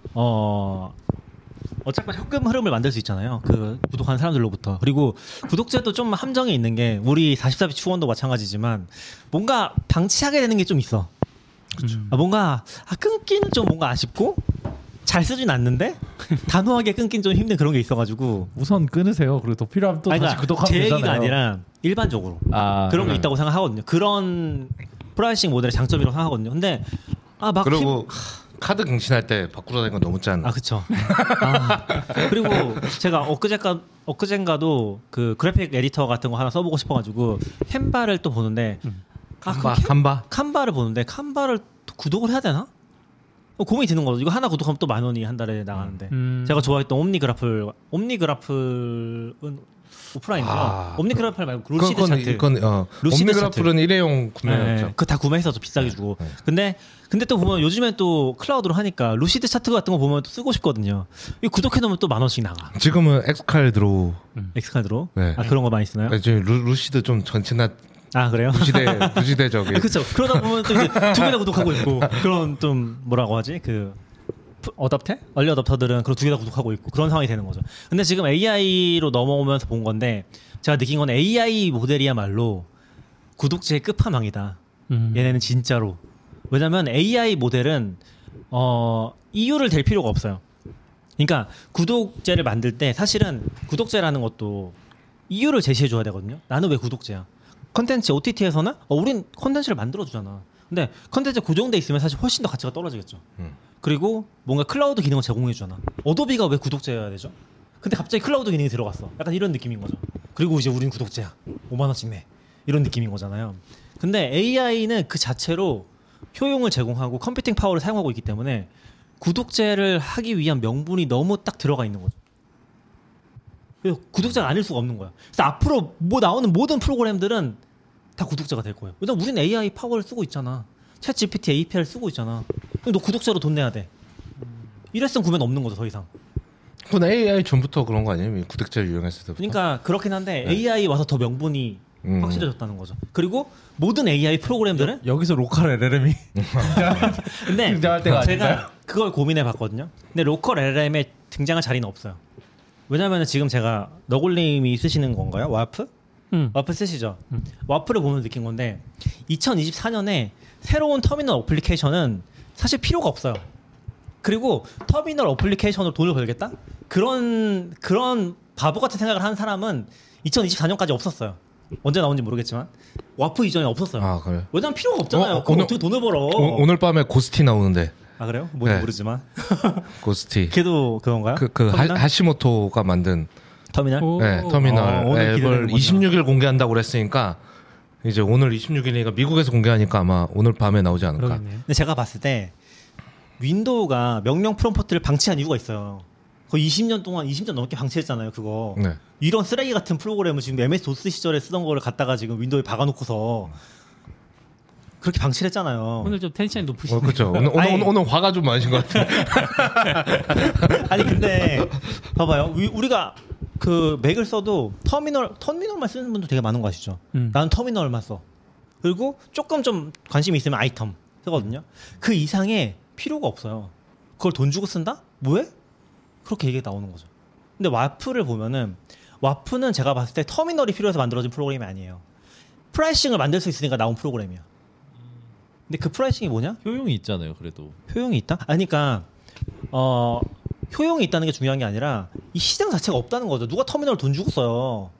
C: 어차피 현금 흐름을 만들 수 있잖아요. 그 구독하는 사람들로부터. 그리고 구독자도 좀 함정이 있는 게 우리 44비 추원도 마찬가지지만 뭔가 방치하게 되는 게 좀 있어. 뭔가 끊기는 좀 뭔가 아쉽고 잘 쓰진 않는데 단호하게 끊긴 좀 힘든 그런 게 있어가지고
E: 우선 끊으세요. 그리고 더 필요하면 또 다시 구독하면
C: 제
E: 되잖아요.
C: 얘기가 아니라 일반적으로 그런 게 있다고 생각하거든요. 그런 프라이싱 모델의 장점이라고 생각하거든요. 근데 막
D: 그리고 카드 갱신할 때 바꾸라 된 건 너무 짠.
C: 그렇죠. 그리고 제가 엊그젠가도 그 그래픽 에디터 같은 거 하나 써보고 싶어가지고 캔바를 또 보는데 칸바를 보는데 칸바를 구독을 해야 되나? 고민이 드는 거죠. 이거 하나 구독하면 또 10,000원이 한 달에 나가는데 제가 좋아했던 옴니그라플은 오프라인이죠. 옴니그라플 말고 루시드 차트.
D: 옴니그라플은 일회용 구매였죠.
C: 그거 다 구매해서 비싸게 주고. 근데 또 보면 요즘에 또 클라우드로 하니까 루시드 차트 같은 거 보면 또 쓰고 싶거든요. 이거 구독해놓으면 또 10,000원씩 나가.
D: 지금은 엑스칼드로.
C: 엑스칼드로?
D: 네.
C: 그런 거 많이 쓰나요?
D: 네, 루시드 좀 전체나.
C: 그래요?
D: 부지대적이.
C: 그렇죠. 그러다 보면 또 이제 두 개나 구독하고 있고 그런 좀 뭐라고 하지? 그 어답터? 얼리 어답터들은 그런 두 개 다 구독하고 있고 그런 상황이 되는 거죠. 근데 지금 AI로 넘어오면서 본 건데 제가 느낀 건 AI 모델이야말로 구독제의 끝판왕이다. 얘네는 진짜로. 왜냐면 AI 모델은 이유를 댈 필요가 없어요. 그러니까 구독제를 만들 때 사실은 구독제라는 것도 이유를 제시해 줘야 되거든요. 나는 왜 구독제야? 컨텐츠 OTT에서는 우린 컨텐츠를 만들어 주잖아. 근데 컨텐츠 고정돼 있으면 사실 훨씬 더 가치가 떨어지겠죠. 그리고 뭔가 클라우드 기능을 제공해 주잖아. 어도비가 왜 구독제여야 되죠? 근데 갑자기 클라우드 기능이 들어갔어. 약간 이런 느낌인 거죠. 그리고 이제 우린 구독제야. 5만 원씩 내. 이런 느낌인 거잖아요. 근데 AI는 그 자체로 효용을 제공하고 컴퓨팅 파워를 사용하고 있기 때문에 구독제를 하기 위한 명분이 너무 딱 들어가 있는 거죠. 그래서 구독자가 아닐 수가 없는 거야. 그래서 앞으로 뭐 나오는 모든 프로그램들은 다 구독자가 될 거예요. 왜냐면 우리는 AI 파워를 쓰고 있잖아. 챗 GPT API를 쓰고 있잖아. 그럼 너 구독자로 돈 내야 돼. 일회성 구매는 없는 거죠, 더 이상.
D: 그건 AI 전부터 그런 거 아니에요? 구독자를 이용했을 때부터.
C: 그러니까 그렇긴 한데 AI 와서 더 명분이 확실해졌다는 거죠. 그리고 모든 AI 프로그램들은
E: 여기서 로컬 LLM이
C: 근데
E: 등장할 때가
C: 제가
E: 아닌가요?
C: 그걸 고민해 봤거든요. 근데 로컬 LLM에 등장할 자리는 없어요. 왜냐하면 지금 제가 너굴님이 쓰시는 건가요? 와프? 와프 쓰시죠? 와프를 보면 느낀 건데 2024년에 새로운 터미널 어플리케이션은 사실 필요가 없어요. 그리고 터미널 어플리케이션으로 돈을 벌겠다? 그런 바보 같은 생각을 하는 사람은 2024년까지 없었어요. 언제 나온지 모르겠지만 와프 이전에 없었어요.
D: 아, 그래.
C: 왜냐면 필요가 없잖아요. 그럼 어떻게 돈을 벌어?
D: 오늘 밤에 고스티 나오는데.
C: 아 그래요? 뭔지
D: 네.
C: 모르지만
D: 고스티.
C: 걔도 그건가요?
D: 하시모토가 만든
C: 터미널?
D: 네, 터미널
C: 오늘
D: 앱을
C: 기대되는군요.
D: 26일 공개한다고 그랬으니까 이제 오늘 26일이니까 미국에서 공개하니까 아마 오늘 밤에 나오지 않을까.
B: 그러겠네요.
C: 근데 제가 봤을 때 윈도우가 명령 프롬프트를 방치한 이유가 있어요. 거의 20년 넘게 방치했잖아요. 그거.
D: 네.
C: 이런 쓰레기 같은 프로그램을 지금 MS 도스 시절에 쓰던 거를 갖다가 지금 윈도우에 박아놓고서 그렇게 방치를 했잖아요.
B: 오늘 좀 텐션이 높으시네요.
D: 그렇죠. 오늘 화가 좀 많으신 것 같아요.
C: 아니 근데 봐봐요. 우리가 그 맥을 써도 터미널만 쓰는 분도 되게 많은 거 아시죠? 나는 터미널만 써. 그리고 조금 좀 관심이 있으면 아이템 쓰거든요. 그 이상의 필요가 없어요. 그걸 돈 주고 쓴다? 뭐해? 그렇게 얘기가 나오는 거죠. 근데 와프를 보면은 와프는 제가 봤을 때 터미널이 필요해서 만들어진 프로그램이 아니에요. 프라이싱을 만들 수 있으니까 나온 프로그램이야. 근데 그 프라이싱이 뭐냐?
E: 효용이 있잖아요. 그래도
C: 효용이 있다? 아니 그러니까 효용이 있다는 게 중요한 게 아니라 이 시장 자체가 없다는 거죠. 누가 터미널 돈 주고 써요.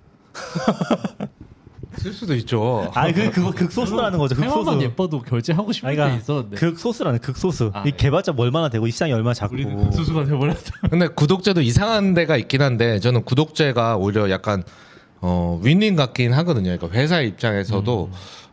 D: 쓸 수도 있죠.
C: 아니 그거 극소수라는 거죠.
E: 해마만
C: 극소수.
E: 예뻐도 결제하고 싶을 때 있었는데
C: 극소수라는 극소수.
E: 아,
C: 이 개발자 뭐 얼마나 되고 이 시장이 얼마나 작고.
E: 우리는 극소수가 돼버렸다.
D: 근데 구독제도 이상한 데가 있긴 한데 저는 구독제가 오히려 약간 윈윈 같긴 하거든요. 그러니까 회사 입장에서도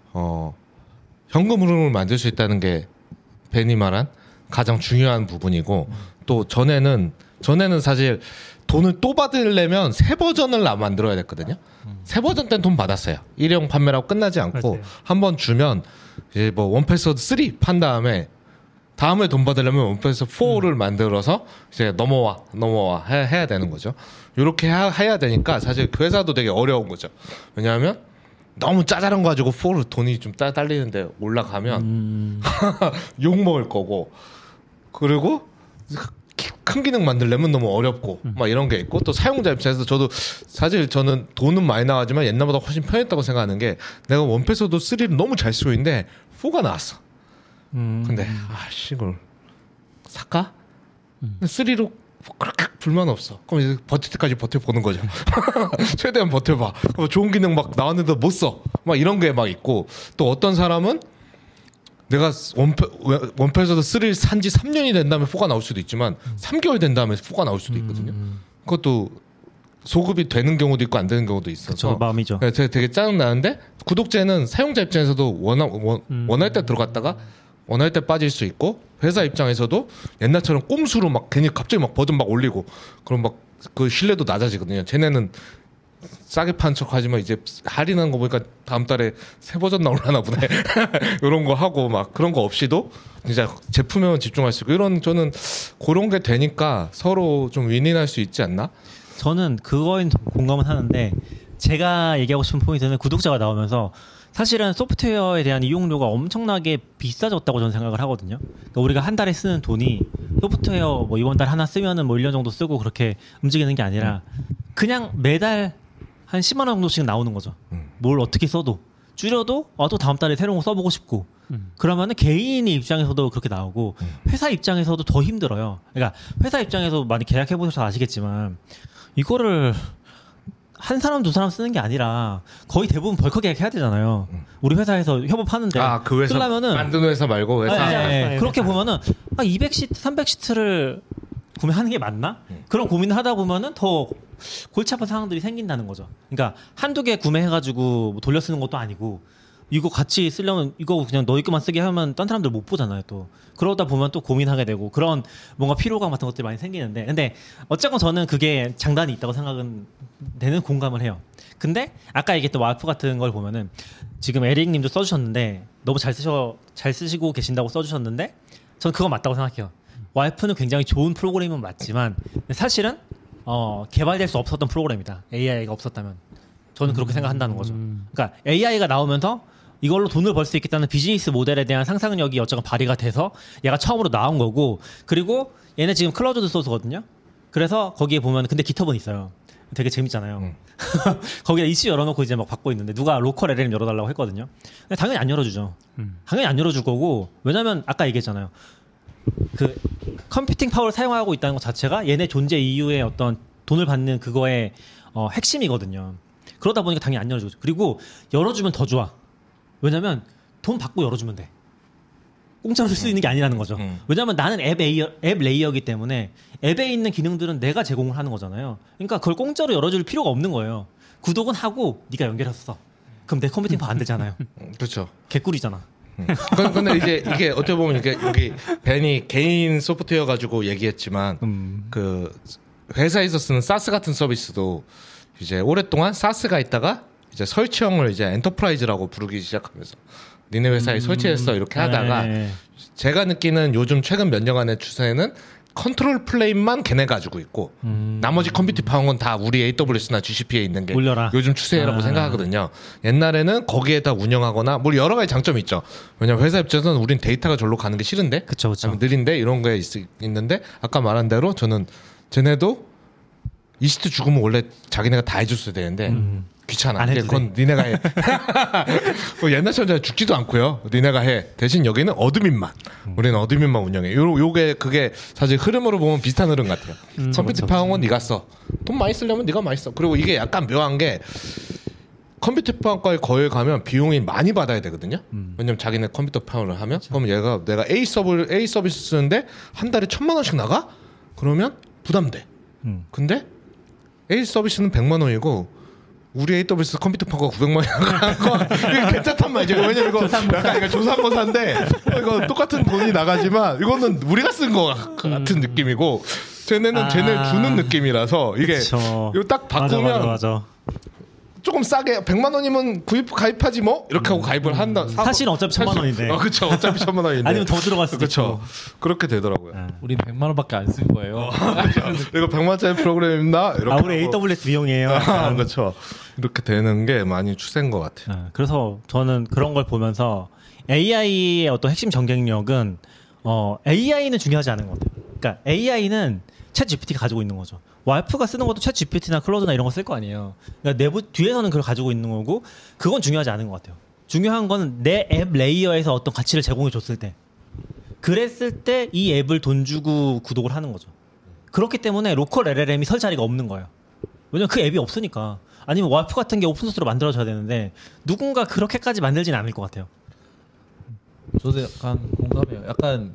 D: 현금 흐름을 만들 수 있다는 게 벤이 말한 가장 중요한 부분이고 또 전에는 사실 돈을 또 받으려면 새 버전을 만들어야 됐거든요. 새 버전 때는 돈 받았어요. 일회용 판매라고 끝나지 않고 한 번 주면 이제 뭐 원패스워드 3 판 다음에 돈 받으려면 원패스 4를 만들어서 이제 넘어와 해야 되는 거죠. 이렇게 해야 되니까 사실 그 회사도 되게 어려운 거죠. 왜냐하면 너무 짜잘한 거 가지고 4를 돈이 좀 딸리는데 올라가면 욕 먹을 거고 그리고 큰 기능 만들려면 너무 어렵고 막 이런 게 있고 또 사용자 입장에서 저도 사실 저는 돈은 많이 나가지만 옛날보다 훨씬 편했다고 생각하는 게 내가 원패스워드 3를 너무 잘 쓰고 있는데 4가 나왔어. 근데 이걸 살까? 3로 그렇게 불만 없어. 그럼 이제 버틸 때까지 버텨보는 거죠. 최대한 버텨봐. 그럼 좋은 기능 막 나왔는데 못 써. 막 이런 게 막 있고 또 어떤 사람은 내가 원패스워드 3를 산지 3년이 된 다음에 4가 나올 수도 있지만 3개월 된 다음에 4가 나올 수도 있거든요. 그것도 소급이 되는 경우도 있고 안 되는 경우도 있어서
C: 그쵸, 마음이죠.
D: 되게 짜증나는데 구독제는 사용자 입장에서도 원할 때 들어갔다가 원할 때 빠질 수 있고 회사 입장에서도 옛날처럼 꼼수로 막 괜히 갑자기 막 버전 막 올리고 그럼 막 그 신뢰도 낮아지거든요. 쟤네는 싸게 판 척하지만 이제 할인한 거 보니까 다음 달에 새 버전 나오려나 보네. 이런 거 하고 막 그런 거 없이도 진짜 제품에만 집중할 수 있고 이런 저는 그런 게 되니까 서로 좀 윈윈할 수 있지 않나?
C: 저는 그거엔 공감은 하는데 제가 얘기하고 싶은 포인트는 구독자가 나오면서 사실은 소프트웨어에 대한 이용료가 엄청나게 비싸졌다고 저는 생각을 하거든요. 그러니까 우리가 한 달에 쓰는 돈이 소프트웨어 뭐 이번 달 하나 쓰면은 뭐 1년 정도 쓰고 그렇게 움직이는 게 아니라 그냥 매달 한 10만 원 정도씩 나오는 거죠. 뭘 어떻게 써도 줄여도 또 다음 달에 새로운 거 써보고 싶고 그러면은 개인의 입장에서도 그렇게 나오고 회사 입장에서도 더 힘들어요. 그러니까 회사 입장에서 많이 계약해 보셔서 아시겠지만 이거를 한 사람 두 사람 쓰는 게 아니라 거의 대부분 벌크 계약해야 되잖아요. 우리 회사에서 협업하는데
D: 그 회사
C: 쓰려면은
D: 만드는 회사 말고 회사
C: 네, 그렇게 보면은 200시트, 300시트를 구매하는 게 맞나? 그런 고민을 하다 보면은 더 골치 아픈 상황들이 생긴다는 거죠. 그러니까 한두 개 구매해가지고 뭐 돌려 쓰는 것도 아니고 이거 같이 쓰려면 이거 그냥 너희 것만 쓰게 하면 딴 사람들 못 보잖아요. 또 그러다 보면 또 고민하게 되고 그런 뭔가 피로감 같은 것들이 많이 생기는데 근데 어쨌건 저는 그게 장단이 있다고 생각은 되는 공감을 해요. 근데 아까 얘기했던 와이프 같은 걸 보면은 지금 에릭님도 써주셨는데 너무 잘 쓰시고 계신다고 써주셨는데 저는 그거 맞다고 생각해요. 와이프는 굉장히 좋은 프로그램은 맞지만 사실은 개발될 수 없었던 프로그램이다. AI가 없었다면 저는 그렇게 생각한다는 거죠. 그러니까 AI가 나오면서 이걸로 돈을 벌 수 있겠다는 비즈니스 모델에 대한 상상력이 어쨌건 발휘가 돼서 얘가 처음으로 나온 거고 그리고 얘네 지금 클로즈드 소스거든요. 그래서 거기에 보면 근데 GitHub은 있어요. 되게 재밌잖아요. 거기다 이슈 열어놓고 이제 막 받고 있는데 누가 로컬 LLM 열어달라고 했거든요. 근데 당연히 안 열어주죠. 당연히 안 열어줄 거고 왜냐면 아까 얘기했잖아요. 그 컴퓨팅 파워를 사용하고 있다는 것 자체가 얘네 존재 이유의 어떤 돈을 받는 그거의 핵심이거든요. 그러다 보니까 당연히 안 열어주죠. 그리고 열어주면 더 좋아. 왜냐면 돈 받고 열어주면 돼. 공짜로 쓸 수 있는 게 아니라는 거죠. 왜냐면 나는 앱 레이어이기 때문에 앱에 있는 기능들은 내가 제공을 하는 거잖아요. 그러니까 그걸 공짜로 열어줄 필요가 없는 거예요. 구독은 하고 네가 연결했어. 그럼 내 컴퓨팅 파워 안 되잖아요.
D: 그렇죠.
C: 개꿀이잖아.
D: 근데 이제 이게 어떻게 보면 이게 여기 벤이 개인 소프트웨어 가지고 얘기했지만 그 회사에서 쓰는 사스 같은 서비스도 이제 오랫동안 사스가 있다가 이제 설치형을 이제 엔터프라이즈라고 부르기 시작하면서 니네 회사에 설치했어 이렇게 하다가 제가 느끼는 요즘 최근 몇 년간의 추세는 컨트롤 플레인만 걔네 가지고 있고 나머지 컴퓨팅 파워는 다 우리 AWS나 GCP에 있는 게
C: 올려라.
D: 요즘 추세라고 생각하거든요. 옛날에는 거기에다 운영하거나 뭐 여러 가지 장점이 있죠. 왜냐면 회사 입장에서는 우린 데이터가 절로 가는 게 싫은데
C: 그쵸.
D: 느린데 이런 거에 있는데 아까 말한 대로 저는 쟤네도 이시트 죽으면 원래 자기네가 다 해줬어야 되는데 귀찮아.
C: 안 해도
D: 그건 니네가 해. 뭐 옛날처럼 죽지도 않고요. 니네가 해. 대신 여기는 어드민만. 우리는 어드민만 운영해. 요게 그게 사실 흐름으로 보면 비슷한 흐름 같아요. 컴퓨터 파워는 네가 써. 돈 많이 쓰려면 네가 많이 써. 그리고 이게 약간 묘한 게 컴퓨터 파워과에 거에 가면 비용이 많이 받아야 되거든요. 왜냐면 자기네 컴퓨터 파워를 하면 그럼 내가 A 서비스 쓰는데 한 달에 1,000만 원씩 나가? 그러면 부담돼. 근데 A 서비스는 100만 원이고 우리 AWS 컴퓨터 파워가 900만 원이라고 이거 괜찮단 말이죠. 왜냐면 이거 약간 조삼모사인데 이거 똑같은 돈이 나가지만 이거는 우리가 쓴 거 같은 느낌이고 쟤네는 쟤네 주는 느낌이라서 이게
C: 그쵸.
D: 이거 딱 바꾸면
C: 맞아.
D: 조금 싸게 100만 원이면 가입하지 뭐 이렇게 하고 가입을 한다.
C: 사실 어차피 1,000만 원인데.
D: 그렇죠. 어차피 1,000만 원인데.
C: 아니면 더 들어갈 수도
D: 그렇죠. 그렇게 되더라고요.
E: 우린 100만 원밖에 안 쓸 거예요.
D: 이거 100만 원짜리 프로그램입니다. 이렇게
C: 우리 AWS 비용이에요.
D: 그렇죠. 이렇게 되는 게 많이 추세인 것 같아요.
C: 그래서 저는 그런 걸 보면서 AI의 어떤 핵심 전쟁력은 AI는 중요하지 않은 것 같아요. 그러니까 AI는 챗 GPT가 가지고 있는 거죠. 와이프가 쓰는 것도 챗 GPT나 클로드나 이런 거 쓸 거 아니에요. 그러니까 내부 뒤에서는 그걸 가지고 있는 거고 그건 중요하지 않은 것 같아요. 중요한 건 내 앱 레이어에서 어떤 가치를 제공해 줬을 때 그랬을 때 이 앱을 돈 주고 구독을 하는 거죠. 그렇기 때문에 로컬 LLM이 설 자리가 없는 거예요. 왜냐면 그 앱이 없으니까. 아니면 와이프 같은 게 오픈소스로 만들어져야 되는데 누군가 그렇게까지 만들지는 않을 것 같아요.
E: 저도 약간 공감해요. 약간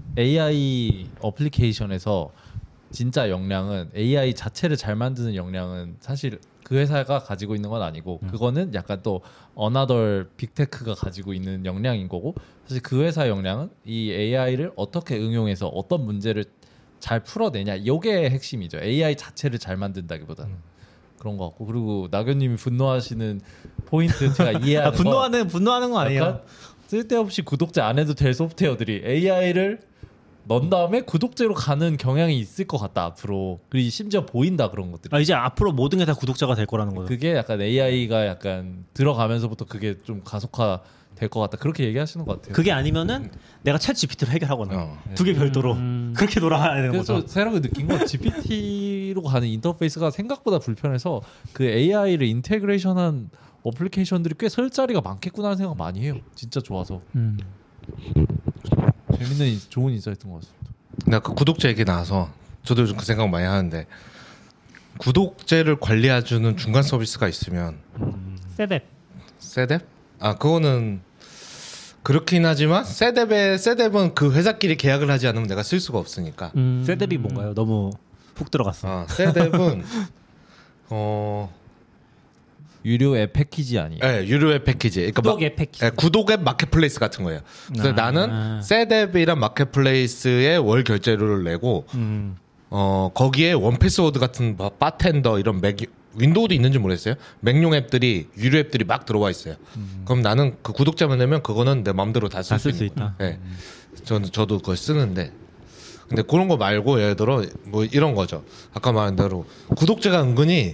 E: AI 어플리케이션에서 진짜 역량은 AI 자체를 잘 만드는 역량은 사실 그 회사가 가지고 있는 건 아니고 그거는 약간 또 어나더 빅테크가 가지고 있는 역량인 거고 사실 그 회사 역량은 이 AI를 어떻게 응용해서 어떤 문제를 잘 풀어내냐 이게 핵심이죠. AI 자체를 잘 만든다기보다는 그런 것 같고 그리고 나경님이 분노하시는 포인트 제가 이해하는
C: 분노하는 거 아니에요.
E: 쓸데없이 구독자 안 해도 될 소프트웨어들이 AI를 넣은 다음에 구독제로 가는 경향이 있을 것 같다 앞으로. 그리고 심지어 보인다 그런 것들이.
C: 이제 앞으로 모든 게 다 구독자가 될 거라는 거죠.
E: 그게 약간 AI가 약간 들어가면서부터 그게 좀 가속화 될 것 같다. 그렇게 얘기하시는 것 같아요.
C: 그게 아니면은 내가 챗 GPT로 해결하거나 두 개 별도로 그렇게 돌아가야 되는
E: 그래서
C: 거죠.
E: 새롭게 느낀 건 GPT로 가는 인터페이스가 생각보다 불편해서 그 AI를 인테그레이션한 어플리케이션들이 꽤 설 자리가 많겠구나 하는 생각 많이 해요. 진짜 좋아서. 재밌는 좋은 인사이트인 것 같습니다.
D: 근데 아까 구독자 얘기 나와서 저도 요즘 그 생각 많이 하는데 구독제를 관리해주는 중간 서비스가 있으면 세뎁? 아 그거는 그렇긴 하지만 세뎁은 그 회사끼리 계약을 하지 않으면 내가 쓸 수가 없으니까.
C: 세뎁이 뭔가요? 너무 훅 들어갔어.
D: 세뎁은
E: 유료 앱 패키지 아니에요?
D: 네, 유료 앱 패키지. 그러니까
B: 구독 앱 패키지.
D: 네, 구독 앱 마켓플레이스 같은 거예요. 그래서 나는 세뎁이란 마켓플레이스에 월 결제료를 내고 거기에 원패스워드 같은 바텐더 이런 윈도우도 있는지 모르겠어요. 맥용 앱들이 유료 앱들이 막 들어와 있어요. 그럼 나는 그 구독자만 내면 그거는 내 마음대로 다 쓸 수 있다. 네. 저도 그걸 쓰는데 근데 그런 거 말고 예를 들어 뭐 이런 거죠. 아까 말한 대로 구독자가 은근히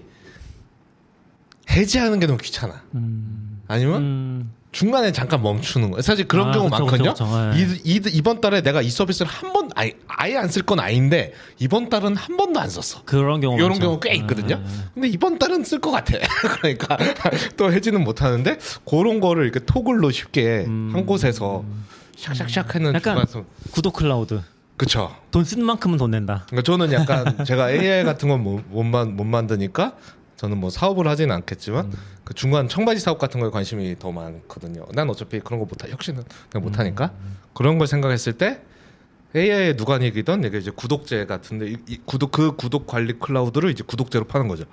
D: 해지하는 게 너무 귀찮아. 아니면 중간에 잠깐 멈추는 거. 사실 그런 경우 많거든요. 이번 달에 내가 이 서비스를 한 번 아예 안 쓸 건 아닌데 이번 달은 한 번도 안 썼어.
C: 그런 경우
D: 이런 경우 꽤 있거든요. 근데 이번 달은 쓸 것 같아. 그러니까 또 해지는 못 하는데 그런 거를 이렇게 토글로 쉽게 한 곳에서 샥샥샥 하는
C: 약간 구독 클라우드.
D: 그쵸.
C: 돈 쓰는 만큼은 돈 낸다.
D: 그러니까 저는 약간 제가 AI 같은 건 못 만드니까 저는 뭐 사업을 하지는 않겠지만 그 중간 청바지 사업 같은 거에 관심이 더 많거든요. 난 어차피 그런 거 못하 혁신은 그냥 못하니까 그런 걸 생각했을 때 AI에 누가 얘기던 이게 이제 구독제 같은데 그 구독 관리 클라우드를 이제 구독제로 파는 거죠.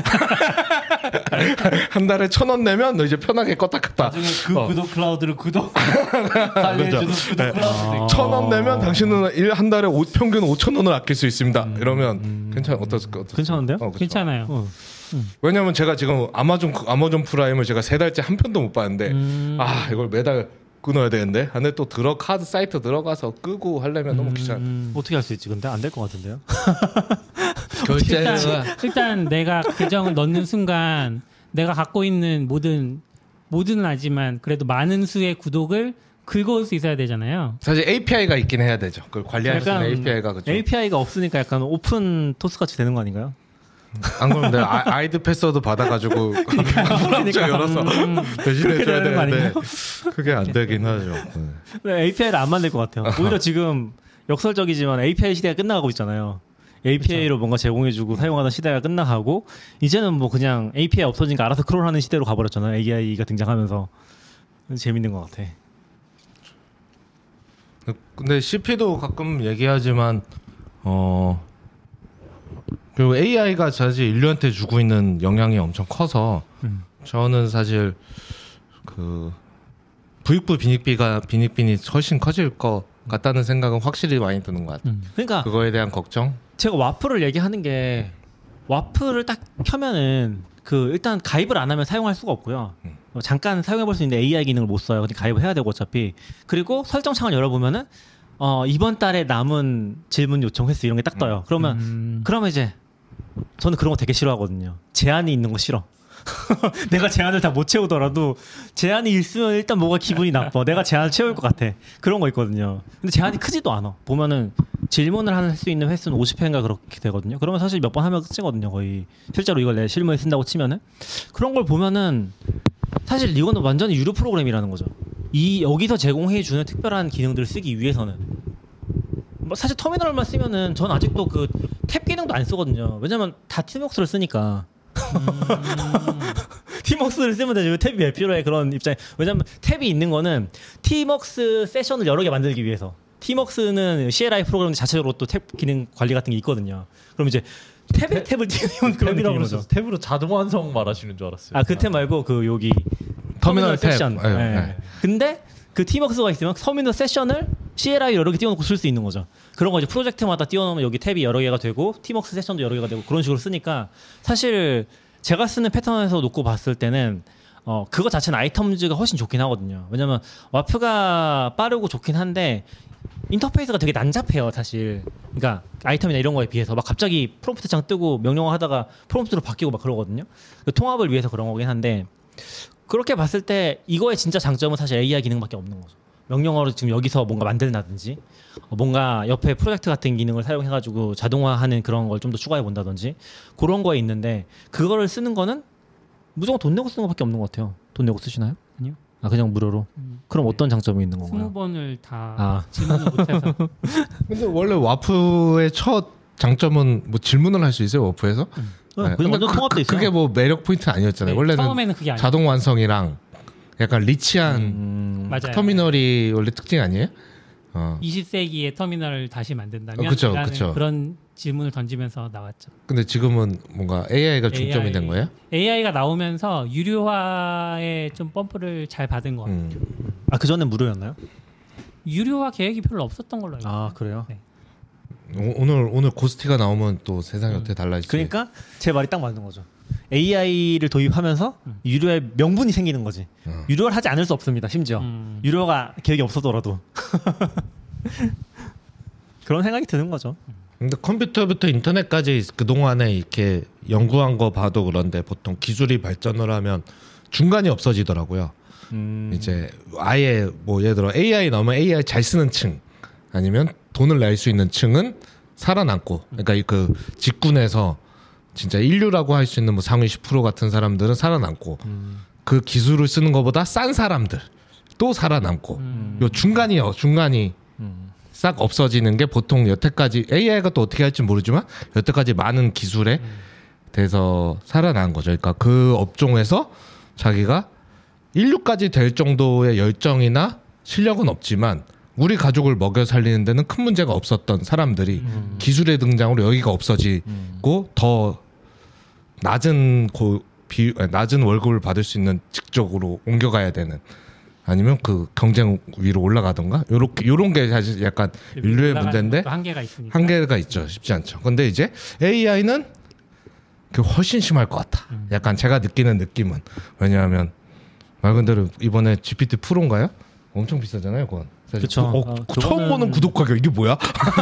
D: 한 달에 1,000원 내면 너 이제 편하게 껐다 켰다.
E: 나중에 그 구독 클라우드를 구독 관리해주는 구독 클라우드.
D: 1,000원 내면 당신은 한 달에 평균 5,000원을 아낄 수 있습니다. 이러면 어떻습니까?
C: 괜찮은데요?
B: 괜찮아요.
D: 왜냐면 제가 지금 아마존 프라임을 제가 3달째 한 편도 못 봤는데 이걸 매달 끊어야 되는데 근데 또 카드 사이트 들어가서 끄고 하려면 너무 귀찮아.
C: 어떻게 할 수 있지? 근데 안 될 것 같은데요?
B: 일단 내가 계정을 넣는 순간 내가 갖고 있는 모든은 아니지만 그래도 많은 수의 구독을 긁어올 수 있어야 되잖아요.
D: 사실 API가 있긴 해야 되죠. 그걸 관리할 수 있는 API가 그죠.
C: API가 없으니까 약간 오픈 토스 같이 되는 거 아닌가요?
D: 안 그러면 내가 아이드 패스워드 받아가지고 그러니까 열어서 대신해줘야 되는데 그게 안 되긴 하죠.
C: API를 안 만들 것 같아요. 오히려 지금 역설적이지만 API 시대가 끝나가고 있잖아요. API로 뭔가 제공해주고 사용하던 시대가 끝나가고 이제는 뭐 그냥 API 없어지니까 알아서 크롤하는 시대로 가버렸잖아요. AI가 등장하면서 재밌는 것 같아.
D: 근데 CP도 가끔 얘기하지만 그리고 AI가 사실 인류한테 주고 있는 영향이 엄청 커서 저는 사실 그 부익부 빈익빈이 훨씬 커질 것 같다는 생각은 확실히 많이 드는 것 같아요.
C: 그러니까
D: 그거에 대한 걱정.
C: 제가 와플을 얘기하는 게 와플을 딱 켜면은 그 일단 가입을 안 하면 사용할 수가 없고요. 잠깐 사용해볼 수 있는데 AI 기능을 못 써요. 근데 가입을 해야 되고 어차피. 그리고 설정 창을 열어보면은 이번 달에 남은 질문 요청 횟수 이런 게 딱 떠요. 그러면 이제 저는 그런 거 되게 싫어하거든요. 제한이 있는 거 싫어. 내가 제한을 다 못 채우더라도 제한이 있으면 일단 뭐가 기분이 나빠. 내가 제한을 채울 것 같아. 그런 거 있거든요. 근데 제한이 크지도 않아. 보면은 질문을 할 수 있는 횟수는 50회인가 그렇게 되거든요. 그러면 사실 몇 번 하면 끝이거든요. 거의 실제로 이걸 내 실무에 쓴다고 치면은 그런 걸 보면은 사실 이거는 완전히 유료 프로그램이라는 거죠. 여기서 제공해 주는 특별한 기능들을 쓰기 위해서는 사실 터미널만 쓰면은 전 아직도 그 탭 기능도 안 쓰거든요. 왜냐면 다 티먹스를 쓰니까. 티먹스를 쓰면 되죠. 탭이 왜 필요해? 그런 입장에. 왜냐면 탭이 있는 거는 티먹스 세션을 여러 개 만들기 위해서. 티먹스는 CLI 프로그램 자체적으로 또 탭 기능 관리 같은 게 있거든요. 그럼 이제 탭을 띄우면 그런 느낌이죠.
E: 탭으로 자동 완성 말하시는 줄 알았어요.
C: 그 탭 말고 그 여기
D: 터미널
C: 세션.
D: 탭.
C: 네. 근데 그 티먹스가 있으면 터미널 세션을 CLI 여러 개 띄워놓고 쓸 수 있는 거죠. 그런 거 이제 프로젝트마다 띄워놓으면 여기 탭이 여러 개가 되고 티먹스 세션도 여러 개가 되고 그런 식으로 쓰니까 사실 제가 쓰는 패턴에서 놓고 봤을 때는 그거 자체는 아이템즈가 훨씬 좋긴 하거든요. 왜냐면 와프가 빠르고 좋긴 한데 인터페이스가 되게 난잡해요, 사실. 그러니까 아이템이나 이런 거에 비해서 막 갑자기 프롬프트 창 뜨고 명령어 하다가 프롬프트로 바뀌고 막 그러거든요. 그 통합을 위해서 그런 거긴 한데 그렇게 봤을 때 이거의 진짜 장점은 사실 AI 기능밖에 없는 거죠. 명령어로 지금 여기서 뭔가 만들다든지 뭔가 옆에 프로젝트 같은 기능을 사용해가지고 자동화하는 그런 걸 좀 더 추가해 본다든지 그런 거에 있는데 그거를 쓰는 거는 무조건 돈 내고 쓰는 것밖에 없는 것 같아요. 돈 내고 쓰시나요?
B: 아니요.
C: 아 그냥 무료로. 그럼 어떤 장점이 있는 건가요?
B: 20번을 다 질문을 못해서.
D: 근데 원래 와프의 첫 장점은 뭐 질문을 할 수 있어요, 와프에서?
C: 네. 근데 통합돼 있어요.
D: 그게 뭐 매력 포인트 아니었잖아요. 원래는
B: 처음에는 그게 아니에요.
D: 자동 완성이랑 약간 리치한
B: 맞아요.
D: 터미널이 원래 특징 아니에요?
B: 20세기의 터미널을 다시 만든다면
D: 그쵸.
B: 그런 질문을 던지면서 나왔죠.
D: 근데 지금은 뭔가 AI가 중점이 된 거예요?
B: AI가 나오면서 유료화에 좀 펌프를 잘 받은 것 같아요.
C: 아 그전엔 무료였나요?
B: 유료화 계획이 별로 없었던 걸로 알고 있어요.
C: 아 그래요?
B: 네.
D: 오늘 고스티가 나오면 또 세상이 어떻게 달라질지.
C: 그러니까 제 말이 딱 맞는 거죠. AI를 도입하면서 유료의 명분이 생기는 거지. 유료를 하지 않을 수 없습니다. 심지어 유료가 계획이 없었더라도 그런 생각이 드는 거죠.
D: 근데 컴퓨터부터 인터넷까지 그동안에 이렇게 연구한 거 봐도 그런데 보통 기술이 발전을 하면 중간이 없어지더라고요. 이제 아예 뭐 예를 들어 AI 나오면 AI 잘 쓰는 층 아니면 돈을 낼 수 있는 층은 살아남고 그러니까 그 직군에서 진짜 인류라고 할 수 있는 뭐 상위 10% 같은 사람들은 살아남고 그 기술을 쓰는 것보다 싼 사람들 또 살아남고 요 중간이 싹 없어지는 게 보통 여태까지 AI가 또 어떻게 할지 모르지만 여태까지 많은 기술에 대해서 살아난 거죠. 그러니까 그 업종에서 자기가 인류까지 될 정도의 열정이나 실력은 없지만 우리 가족을 먹여 살리는 데는 큰 문제가 없었던 사람들이 기술의 등장으로 여기가 없어지고 더 낮은 월급을 받을 수 있는 직적으로 옮겨가야 되는 아니면 그 경쟁 위로 올라가던가 요런 게 사실 약간 인류의 문제인데 한계가 있죠. 쉽지 않죠. 근데 이제 AI는 훨씬 심할 것 같다. 약간 제가 느끼는 느낌은 왜냐하면 말 그대로 이번에 GPT 프로인가요? 엄청 비싸잖아요, 그건.
C: 그렇죠.
D: 처음 보는 구독 가격 이게 뭐야?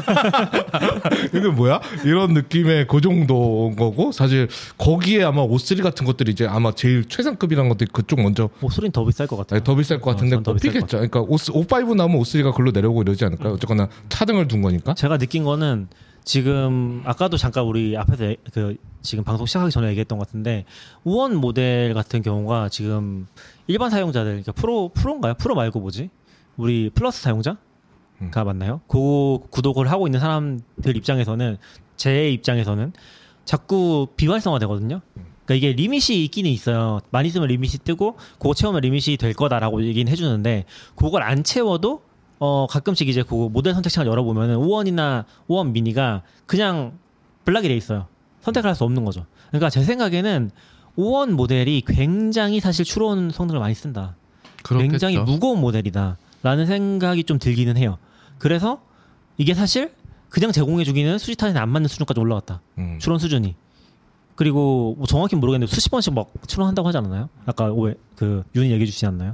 D: 이게 뭐야? 이런 느낌의 그 정도인 거고 사실 거기에 아마 O3 같은 것들이 이제 아마 제일 최상급이라는 것들이 그쪽 먼저
C: O3는 더 비쌀 것 같아요.
D: 네, 더 비쌀 것 같은데 뽑히겠죠. 그러니까 O5 나오면 O3가 글로 내려오고 이러지 않을까요? 어쨌거나 차등을 둔 거니까.
C: 제가 느낀 거는 지금 아까도 잠깐 우리 앞에서 지금 방송 시작하기 전에 얘기했던 것 같은데 우원 모델 같은 경우가 지금 일반 사용자들 그러니까 프로인가요? 프로 말고 뭐지? 우리 플러스 사용자가 맞나요? 그 구독을 하고 있는 사람들 입장에서는 제 입장에서는 자꾸 비활성화 되거든요. 그러니까 이게 리밋이 있기는 있어요. 많이 쓰면 리밋이 뜨고 그거 채우면 리밋이 될 거다라고 얘기는 해주는데 그걸 안 채워도 가끔씩 이제 그 모델 선택창을 열어보면은 5원이나 5원 미니가 그냥 블락이 돼 있어요. 선택을 할 수 없는 거죠. 그러니까 제 생각에는 5원 모델이 굉장히 사실 추론 성능을 많이 쓴다.
D: 그렇겠죠.
C: 굉장히 무거운 모델이다. 라는 생각이 좀 들기는 해요. 그래서 이게 사실 그냥 제공해주기는 수지타산에 안 맞는 수준까지 올라갔다. 추론 수준이. 그리고 뭐 정확히 모르겠는데 수십 번씩 막 추론한다고 하지 않았나요? 아까 윤이 얘기해 주시지 않나요?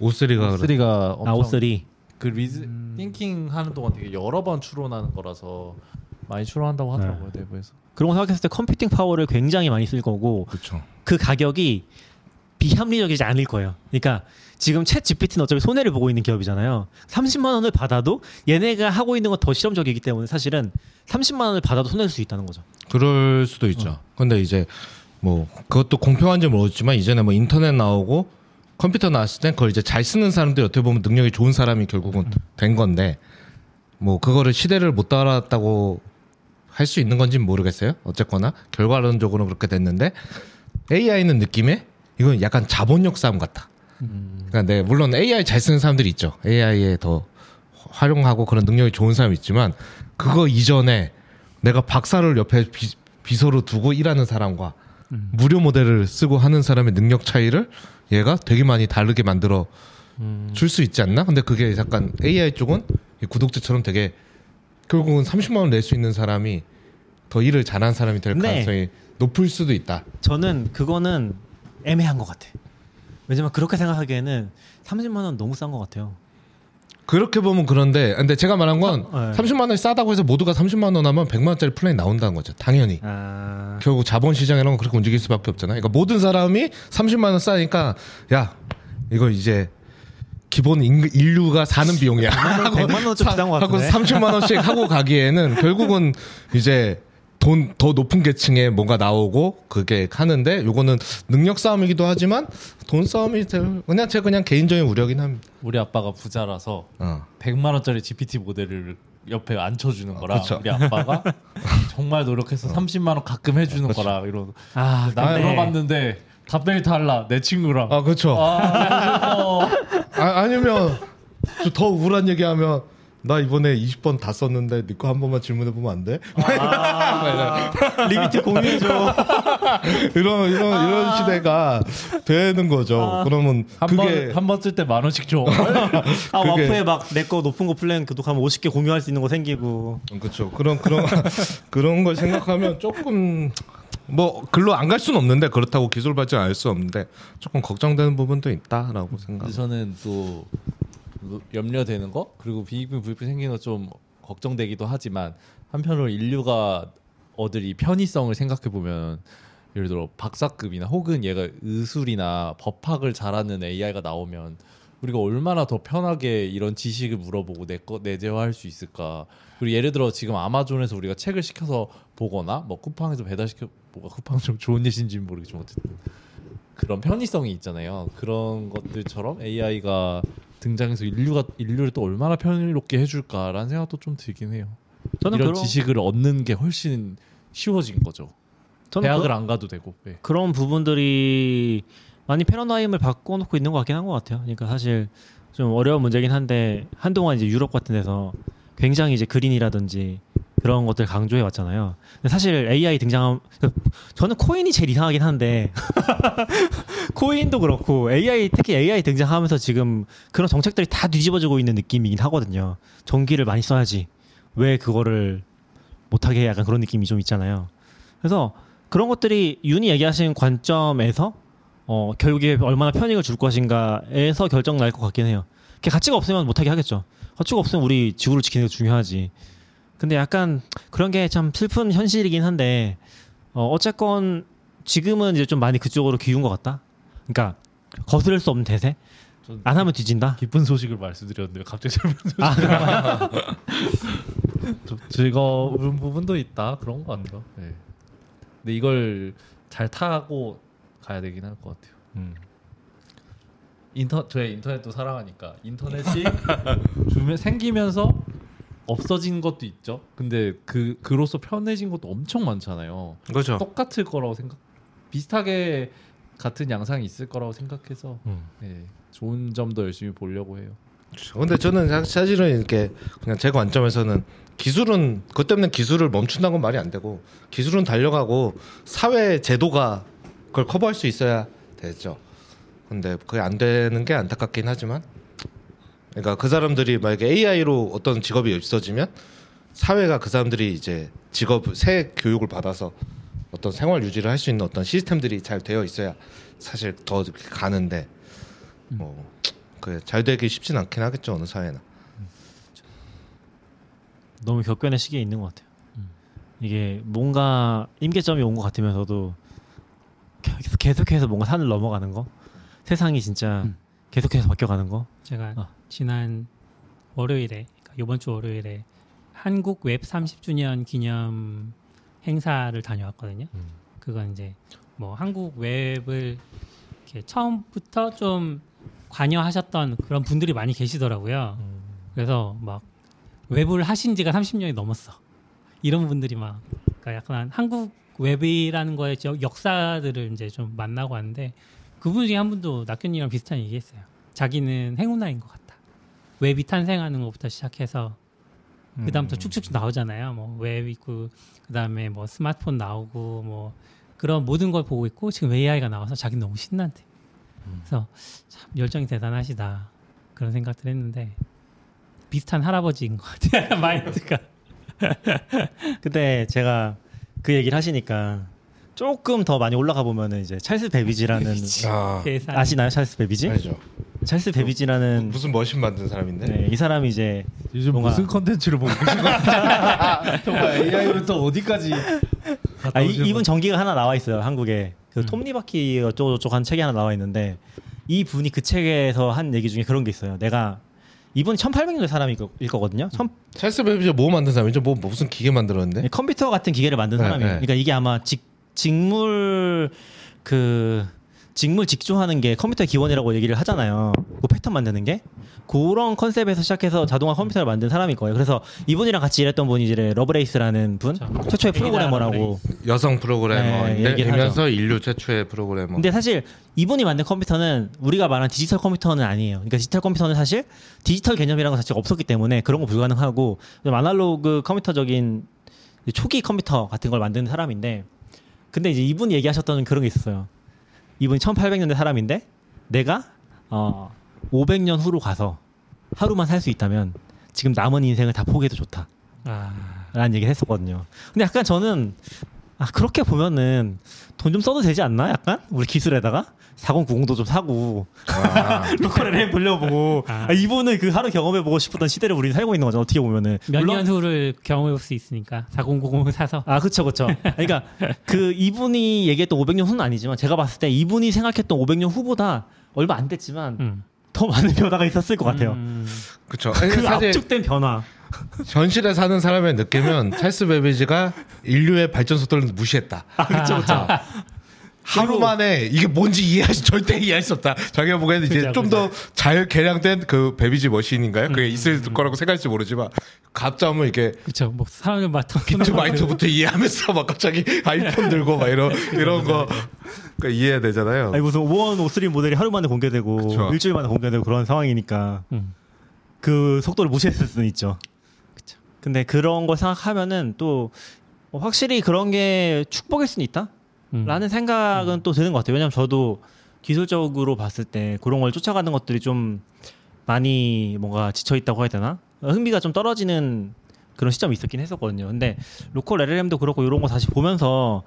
D: O3가
E: 엄청
C: O3.
E: 그 띵킹 하는 동안 되게 여러 번 추론하는 거라서 많이 추론한다고 하더라고요. 내부에서.
C: 그런 거 생각했을 때 컴퓨팅 파워를 굉장히 많이 쓸 거고
D: 그쵸.
C: 그 가격이 비합리적이지 않을 거예요. 그러니까 지금 챗 GPT는 어차피 손해를 보고 있는 기업이잖아요. 30만 원을 받아도 얘네가 하고 있는 건 더 실험적이기 때문에 사실은 30만 원을 받아도 손해를 수 있다는 거죠.
D: 그럴 수도 있죠. 근데 이제 뭐 그것도 공평한지 모르겠지만 이제는 뭐 인터넷 나오고 컴퓨터 나왔을 땐 그걸 이제 잘 쓰는 사람들이 어떻게 보면 능력이 좋은 사람이 결국은 된 건데 뭐 그거를 시대를 못 따라왔다고 할 수 있는 건지는 모르겠어요. 어쨌거나 결과론적으로 그렇게 됐는데 AI는 느낌에 이건 약간 자본력 싸움 같다. 그러니까 네, 물론 AI 잘 쓰는 사람들이 있죠. AI에 더 활용하고 그런 능력이 좋은 사람이 있지만 그거 이전에 내가 박사를 옆에 비서로 두고 일하는 사람과 무료 모델을 쓰고 하는 사람의 능력 차이를 얘가 되게 많이 다르게 만들어 줄 수 있지 않나? 근데 그게 약간 AI 쪽은 구독자처럼 되게 결국은 30만 원 낼 수 있는 사람이 더 일을 잘하는 사람이 될 가능성이 높을 수도 있다.
C: 저는 그거는 애매한 것 같아. 왜냐면 그렇게 생각하기에는 30만 원 너무 싼 것 같아요.
D: 그렇게 보면 그런데 근데 제가 말한 건 30만 원이 싸다고 해서 모두가 30만 원 하면 100만 원짜리 플랜이 나온다는 거죠. 당연히. 결국 자본시장이라는 건 그렇게 움직일 수밖에 없잖아요. 그러니까 모든 사람이 30만 원 싸니까 야 이거 이제 기본 인류가 사는 비용이야.
C: 100만 원 좀 비싼 것 같은데.
D: 하고 30만 원씩 하고 가기에는 결국은 이제 돈 더 높은 계층에 뭔가 나오고 그게 하는데 요거는 능력 싸움이기도 하지만 돈 싸움이 그냥 개인적인 우려긴 합니다.
E: 우리 아빠가 부자라서 100만 원짜리 GPT 모델을 옆에 앉혀주는 거라
D: 그쵸.
E: 우리 아빠가 정말 노력해서 30만 원 가끔 해주는 거라 이러고 나 물어봤는데 답변이 달라 내 친구랑.
D: 아 그렇죠. 아니면 더 우울한 얘기하면 나 이번에 20번 다 썼는데 네 거 한 번만 질문해 보면 안 돼?
C: 리미트 공유해줘.
D: 이런 시대가 되는 거죠. 그러면
E: 한 번 쓸 때 10,000원씩 줘.
C: 와프에 막 내 거 높은 거 플랜 구독하면 50개 공유할 수 있는 거 생기고.
D: 그렇죠. 그런 걸 생각하면 조금 뭐 글로 안 갈 수는 없는데 그렇다고 기술 발전 안 할 수 없는데 조금 걱정되는 부분도 있다라고 생각.
E: 저는 또 염려되는 거 그리고 비익분 부익분 생기는 거 좀 걱정되기도 하지만 한편으로 인류가 얻을 이 편의성을 생각해 보면 예를 들어 박사급이나 혹은 얘가 의술이나 법학을 잘하는 AI가 나오면 우리가 얼마나 더 편하게 이런 지식을 물어보고 내재화할 수 있을까. 그리고 예를 들어 지금 아마존에서 우리가 책을 시켜서 보거나 뭐 쿠팡에서 배달시켜 뭐가 쿠팡 좀 좋은 예신지는 모르겠지만 어쨌든 그런 편의성이 있잖아요. 그런 것들처럼 AI가 등장해서 인류를 또 얼마나 편의롭게 해줄까라는 생각도 좀 들긴 해요. 저는 이런 지식을 얻는 게 훨씬 쉬워진 거죠. 대학을 안 가도 되고. 네.
C: 그런 부분들이 많이 패러다임을 바꿔놓고 있는 것 같긴 한 것 같아요. 그러니까 사실 좀 어려운 문제긴 한데 한동안 이제 유럽 같은 데서 굉장히 이제 그린이라든지 그런 것들 강조해 왔잖아요. 근데 사실 AI 등장하면 저는 코인이 제일 이상하긴 한데 코인도 그렇고 특히 AI 등장하면서 지금 그런 정책들이 다 뒤집어지고 있는 느낌이긴 하거든요. 전기를 많이 써야지 왜 그거를 못하게 해 약간 그런 느낌이 좀 있잖아요. 그래서 그런 것들이 윤이 얘기하신 관점에서 결국에 얼마나 편익을 줄 것인가에서 결정 날 것 같긴 해요. 가치가 없으면 못하게 하겠죠. 가치가 없으면 우리 지구를 지키는 게 중요하지. 근데 약간 그런 게 참 슬픈 현실이긴 한데 어쨌건 지금은 이제 좀 많이 그쪽으로 기운 것 같다. 그러니까 거스를 수 없는 대세. 안 하면 뒤진다.
E: 기쁜 소식을 말씀드렸는데 갑자기 슬픈 소식. 좀 즐거운 부분도 있다. 그런 거 같아요. 네. 근데 이걸 잘 타고 가야 되긴 할 것 같아요. 저의 인터넷도 사랑하니까 인터넷이 생기면서 없어진 것도 있죠. 근데 그로서 편해진 것도 엄청 많잖아요.
D: 그렇죠.
E: 똑같을 거라고 비슷하게 같은 양상이 있을 거라고 생각해서 네, 좋은 점도 열심히 보려고 해요.
D: 근데 저는 사실은 이렇게 그냥 제 관점에서는 기술은 그것 때문에 기술을 멈춘다는 건 말이 안 되고 기술은 달려가고 사회 제도가 그걸 커버할 수 있어야 되죠. 근데 그게 안 되는 게 안타깝긴 하지만 그러니까 그 사람들이 만약에 AI로 어떤 직업이 없어지면 사회가 그 사람들이 이제 새 교육을 받아서 어떤 생활 유지를 할 수 있는 어떤 시스템들이 잘 되어 있어야 사실 더 가는데 잘 되기 쉽진 않긴 하겠죠. 어느 사회나.
C: 너무 격변의 시기에 있는 것 같아요. 이게 뭔가 임계점이 온 것 같으면서도 계속해서 뭔가 산을 넘어가는 거, 세상이 진짜 계속해서 바뀌어가는 거.
B: 제가 지난 월요일에, 그러니까 이번 주 월요일에 한국 웹 30주년 기념 행사를 다녀왔거든요. 그건 이제 뭐 한국 웹을 이렇게 처음부터 좀 관여하셨던 그런 분들이 많이 계시더라고요. 그래서 막 웹을 하신 지가 30년이 넘었어. 이런 분들이 막 그러니까 약간 한국 웹이라는 거의 역사들을 이제 좀 만나고 왔는데 그분 중에 한 분도 낙균이랑 비슷한 얘기했어요. 자기는 행운아인 것 같다. 웹이 탄생하는 것부터 시작해서 그다음부터 쭉쭉 나오잖아요. 뭐 웹 있고 그다음에 뭐 스마트폰 나오고 뭐 그런 모든 걸 보고 있고 지금 AI가 나와서 자기는 너무 신난대. 그래서 참 열정이 대단하시다 그런 생각들 했는데 비슷한 할아버지인 것 같아요. 마인드가.
C: 근데 제가 그 얘기를 하시니까 조금 더 많이 올라가 보면은 이제 찰스 베비지라는 아시나요? 찰스 베비지?
D: 알죠.
C: 찰스 베비지라는
D: 무슨 머신 만든 사람인데?
C: 네, 이 사람이 이제
E: 요즘
C: 뭔가...
E: 무슨 컨텐츠를 보고 계신 거야? 정말 AI로 또 어디까지?
C: 이분 전기가 하나 나와 있어요. 한국에 그 톱니바퀴 어쩌고저쩌고 한 책이 하나 나와 있는데 이 분이 그 책에서 한 얘기 중에 그런 게 있어요. 내가 이분이 1800년대 사람일 거거든요.
D: 찰스 베비지가 뭐 만든 사람이죠? 무슨 기계 만들었는데?
C: 컴퓨터 같은 기계를 만든 사람이에요. 그러니까 이게 아마 직물 직조하는 게 컴퓨터의 기본이라고 얘기를 하잖아요. 그 패턴 만드는 게 그런 컨셉에서 시작해서 자동화 컴퓨터를 만든 사람일 거예요. 그래서 이분이랑 같이 일했던 분이 이제 러브레이스라는 분, 최초의 프로그래머라고
D: 여성 프로그래머이면서 인류 최초의 프로그래머.
C: 근데 사실 이분이 만든 컴퓨터는 우리가 말하는 디지털 컴퓨터는 아니에요. 그러니까 디지털 컴퓨터는 사실 디지털 개념이라는 것 자체가 없었기 때문에 그런 거 불가능하고 좀 아날로그 컴퓨터적인 초기 컴퓨터 같은 걸 만드는 사람인데, 근데 이제 이분이 얘기하셨던 그런 게 있었어요. 이분이 1800년대 사람인데 내가 500년 후로 가서 하루만 살 수 있다면 지금 남은 인생을 다 포기해도 좋다 라는 얘기를 했었거든요. 근데 약간 저는 그렇게 보면은 돈 좀 써도 되지 않나? 약간 우리 기술에다가 4090도 좀 사고 로컬 램 돌려보고 이분은 그 하루 경험해보고 싶었던 시대를 우리는 살고 있는 거죠. 어떻게 보면은
B: 몇 년 후를 경험해볼 수 있으니까 4090을 사서.
C: 그쵸. 그러니까 그 이분이 얘기했던 500년 후는 아니지만 제가 봤을 때 이분이 생각했던 500년 후보다 얼마 안 됐지만 더 많은 변화가 있었을 것 같아요.
D: 그렇죠.
C: 그 압축된 변화.
D: 현실에 사는 사람의 느낌은 찰스 베비지가 인류의 발전 속도를 무시했다.
C: 그렇죠.
D: 하루 만에 이게 뭔지 절대 이해할 수 없다. 자기가 보기에는 이제 좀 더 잘 개량된 그 베비지 머신인가요? 그게 있을 거라고 생각할지 모르지만 갑자기 이게
B: 그렇죠. 뭐 사람을 막
D: 비트마이트부터 이해하면서 막 갑자기 아이폰 들고 막 이런 거 그러니까 이해해야 되잖아요.
C: 아니 무슨 503 모델이 하루 만에 공개되고 그쵸. 일주일 만에 공개되고 그런 상황이니까 그 속도를 무시했을 수는 있죠. 그쵸. 근데 그런 걸 생각하면은 또 확실히 그런 게 축복일 수는 있다. 라는 생각은 또 드는 것 같아요. 왜냐면 저도 기술적으로 봤을 때 그런 걸 쫓아가는 것들이 좀 많이 뭔가 지쳐있다고 해야 되나? 흥미가 좀 떨어지는 그런 시점이 있었긴 했었거든요. 근데 로컬 LLM도 그렇고 이런 거 다시 보면서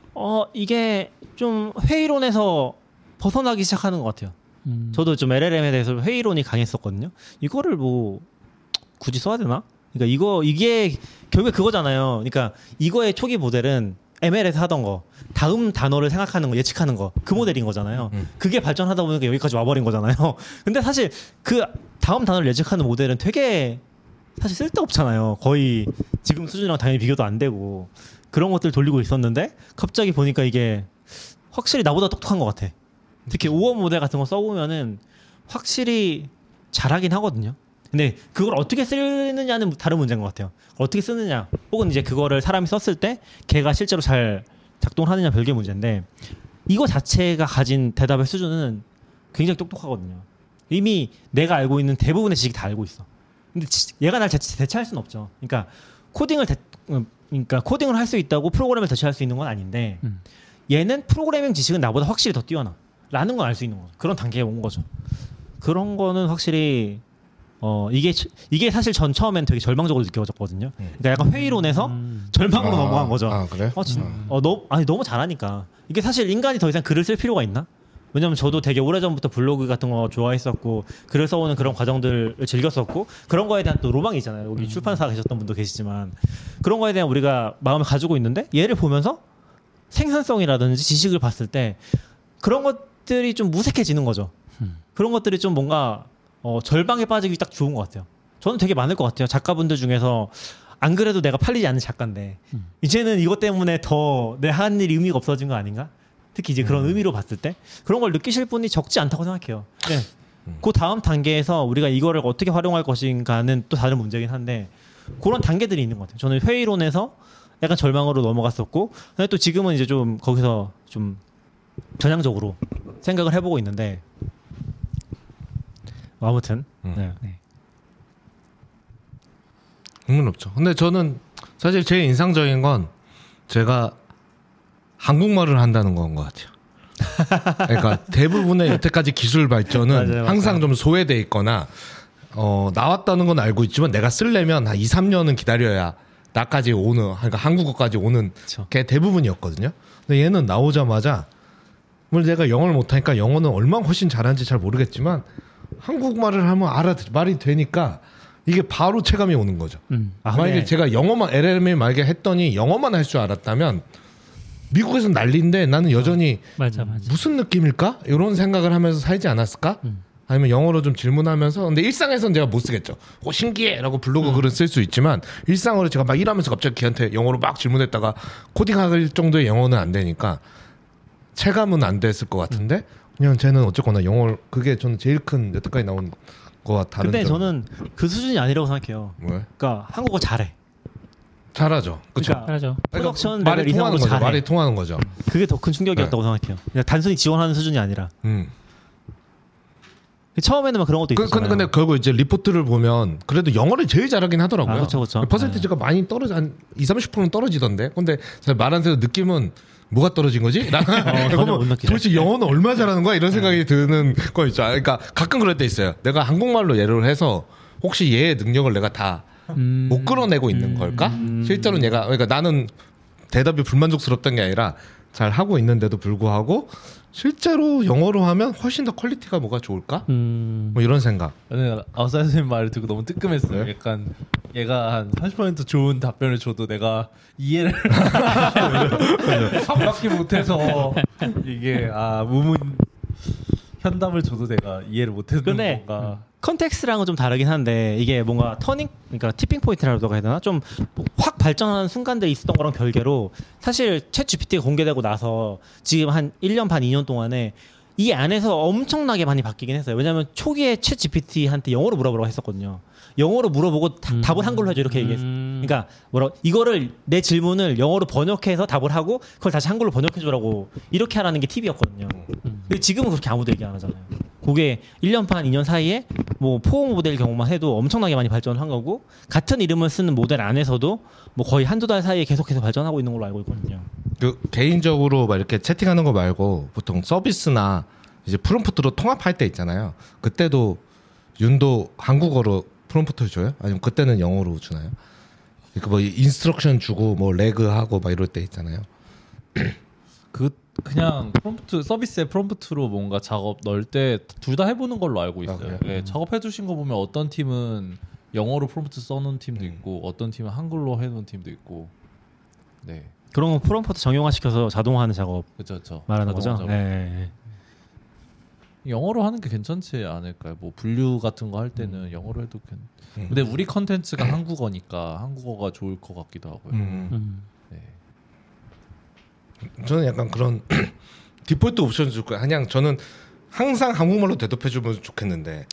C: 이게 좀 회의론에서 벗어나기 시작하는 것 같아요. 저도 좀 LLM에 대해서 회의론이 강했었거든요. 이거를 뭐 굳이 써야 되나? 그러니까 이게 결국에 그거잖아요. 그러니까 이거의 초기 모델은 ML에서 하던 거 다음 단어를 생각하는 거 예측하는 거 그 모델인 거잖아요. 그게 발전하다 보니까 여기까지 와버린 거잖아요. 근데 사실 그 다음 단어를 예측하는 모델은 되게 사실 쓸데없잖아요. 거의 지금 수준이랑 당연히 비교도 안 되고 그런 것들 돌리고 있었는데 갑자기 보니까 이게 확실히 나보다 똑똑한 것 같아. 특히 5원 모델 같은 거 써보면은 확실히 잘하긴 하거든요. 근데 그걸 어떻게 쓰느냐는 다른 문제인 것 같아요. 어떻게 쓰느냐, 혹은 이제 그거를 사람이 썼을 때 걔가 실제로 잘 작동을 하느냐 별개 문제인데 이거 자체가 가진 대답의 수준은 굉장히 똑똑하거든요. 이미 내가 알고 있는 대부분의 지식 다 알고 있어. 근데 얘가 날 대체할 수는 없죠. 그러니까 코딩을 할 수 있다고 프로그램을 대체할 수 있는 건 아닌데 얘는 프로그래밍 지식은 나보다 확실히 더 뛰어나 라는 걸 알 수 있는 거죠. 그런 단계에 온 거죠. 그런 거는 확실히 이게 사실 전 처음엔 되게 절망적으로 느껴졌거든요. 그러니까 약간 회의론에서 절망으로 넘어간 거죠.
D: 그래요?
C: 너무 잘하니까. 이게 사실 인간이 더 이상 글을 쓸 필요가 있나? 왜냐면 저도 되게 오래전부터 블로그 같은 거 좋아했었고 글을 써오는 그런 과정들을 즐겼었고 그런 거에 대한 또 로망이 있잖아요. 여기 출판사 계셨던 분도 계시지만 그런 거에 대한 우리가 마음을 가지고 있는데 얘를 보면서 생산성이라든지 지식을 봤을 때 그런 것들이 좀 무색해지는 거죠. 그런 것들이 좀 뭔가 절방에 빠지기 딱 좋은 것 같아요. 저는 되게 많을 것 같아요. 작가분들 중에서 안 그래도 내가 팔리지 않는 작가인데 이제는 이것 때문에 더 내 하는 일이 의미가 없어진 거 아닌가? 특히 이제 그런 의미로 봤을 때 그런 걸 느끼실 분이 적지 않다고 생각해요. 네. 그 다음 단계에서 우리가 이거를 어떻게 활용할 것인가는 또 다른 문제긴 한데 그런 단계들이 있는 것 같아요. 저는 회의론에서 약간 절망으로 넘어갔었고 근데 또 지금은 이제 좀 거기서 좀 전향적으로 생각을 해보고 있는데 아무튼 네.
D: 흥미롭죠. 근데 저는 사실 제일 인상적인 건 제가 한국말을 한다는 건 것 같아요. 그러니까 대부분의 여태까지 기술 발전은
C: 맞아요.
D: 항상 좀 소외돼 있거나 나왔다는 건 알고 있지만 내가 쓰려면 한 2, 3년은 기다려야 나까지 오는 그러니까 한국어까지 오는 게 대부분이었거든요. 근데 얘는 나오자마자 물론 내가 영어를 못하니까 영어는 얼마나 훨씬 잘하는지 잘 모르겠지만 한국말을 하면 말이 되니까 이게 바로 체감이 오는 거죠. 만약에 제가 영어만 LLM 만약에 했더니 영어만 할 줄 알았다면 미국에서는 난리인데 나는 여전히
B: 맞아.
D: 무슨 느낌일까? 이런 생각을 하면서 살지 않았을까? 아니면 영어로 좀 질문하면서 근데 일상에서는 제가 못 쓰겠죠. 신기해! 라고 블로그 글은 쓸 수 있지만 일상으로 제가 막 일하면서 갑자기 걔한테 영어로 막 질문했다가 코딩할 정도의 영어는 안 되니까 체감은 안 됐을 것 같은데 그냥 쟤는 어쨌거나 영어를 그게 저는 제일 큰 여태까지 나온 거와 다른
C: 근데
D: 점.
C: 저는 그 수준이 아니라고 생각해요.
D: 왜?
C: 그러니까 한국어 잘해.
D: 잘하죠. 그렇죠.
B: 잘하죠.
C: 프로덕션
D: 말이
C: 레벨 이상으로
D: 통하는 거죠.
C: 잘해.
D: 말이 통하는 거죠.
C: 그게 더 큰 충격이었다고 생각해요. 그냥 단순히 지원하는 수준이 아니라. 처음에는 막 그런 것도 있었잖아요.
D: 근데 결국 이제 리포트를 보면 그래도 영어를 제일 잘하긴 하더라고요.
C: 그렇죠.
D: 퍼센티지가 많이 떨어져 한 20-30%는 떨어지던데. 근데 말하면서 느낌은 뭐가 떨어진 거지?
C: 전혀 못 느끼죠.
D: 도대체 영어는 얼마 잘하는 거야? 이런 생각이 드는 거 있죠. 그러니까 가끔 그럴 때 있어요. 내가 한국말로 예를 해서 혹시 얘의 능력을 내가 다 못 끌어내고 있는 걸까? 실제로는 얘가 그러니까 나는 대답이 불만족스럽다는 게 아니라 잘 하고 있는데도 불구하고 실제로 영어로 하면 훨씬 더 퀄리티가 뭐가 좋을까? 뭐 이런 생각.
E: 저는 아우사 선생님 말을 듣고 너무 뜨끔했어요. 약간 얘가 한 30% 좋은 답변을 줘도 내가 이해를 반박기 못해서 이게 무문 현답을 줘도 내가 이해를 못했는
C: 근데
E: 건가.
C: 컨텍스트랑은 좀 다르긴 한데 이게 뭔가 그러니까 티핑 포인트라고 해야 되나? 좀 확 발전하는 순간들이 있었던 거랑 별개로 사실 챗 GPT가 공개되고 나서 지금 한 1년 반 2년 동안에 이 안에서 엄청나게 많이 바뀌긴 했어요. 왜냐하면 초기에 챗 GPT한테 영어로 물어보라고 했었거든요. 영어로 물어보고 답을 한글로 해줘 이렇게 얘기했어요. 그러니까 이거를 내 질문을 영어로 번역해서 답을 하고 그걸 다시 한글로 번역해주라고 이렇게 하라는 게 팁이었거든요. 근데 지금은 그렇게 아무도 얘기 안 하잖아요. 그게 1년 반 2년 사이에 뭐 포옹 모델 경우만 해도 엄청나게 많이 발전을 한 거고 같은 이름을 쓰는 모델 안에서도 뭐 거의 한두 달 사이에 계속해서 발전하고 있는 걸로 알고 있거든요.
D: 그 개인적으로 막 이렇게 채팅하는 거 말고 보통 서비스나 이제 프롬프트로 통합할 때 있잖아요. 그때도 윤도 한국어로 프롬프트를 줘요? 아니면 그때는 영어로 주나요? 그러니까 뭐 인스트럭션 주고 뭐 레그하고 막 이럴 때 있잖아요.
E: 그냥 프롬프트 서비스의 프롬프트로 뭔가 작업 넣을 때 둘 다 해보는 걸로 알고 있어요. 네, 작업해주신 거 보면 어떤 팀은 영어로 프롬프트 써놓은 팀도 있고 어떤 팀은 한글로 해놓은 팀도 있고. 네.
C: 그런 거 프롬프트 정형화시켜서 자동화하는 작업
E: 그렇죠.
C: 말하는 거죠. 네.
E: 영어로 하는 게 괜찮지 않을까요? 뭐 분류 같은 거 할 때는 영어로 해도 근데 우리 컨텐츠가 한국어니까 한국어가 좋을 것 같기도 하고요. 네.
D: 저는 약간 그런 디폴트 옵션 줄 거예요. 그냥 저는 항상 한국말로 대답해주면 좋겠는데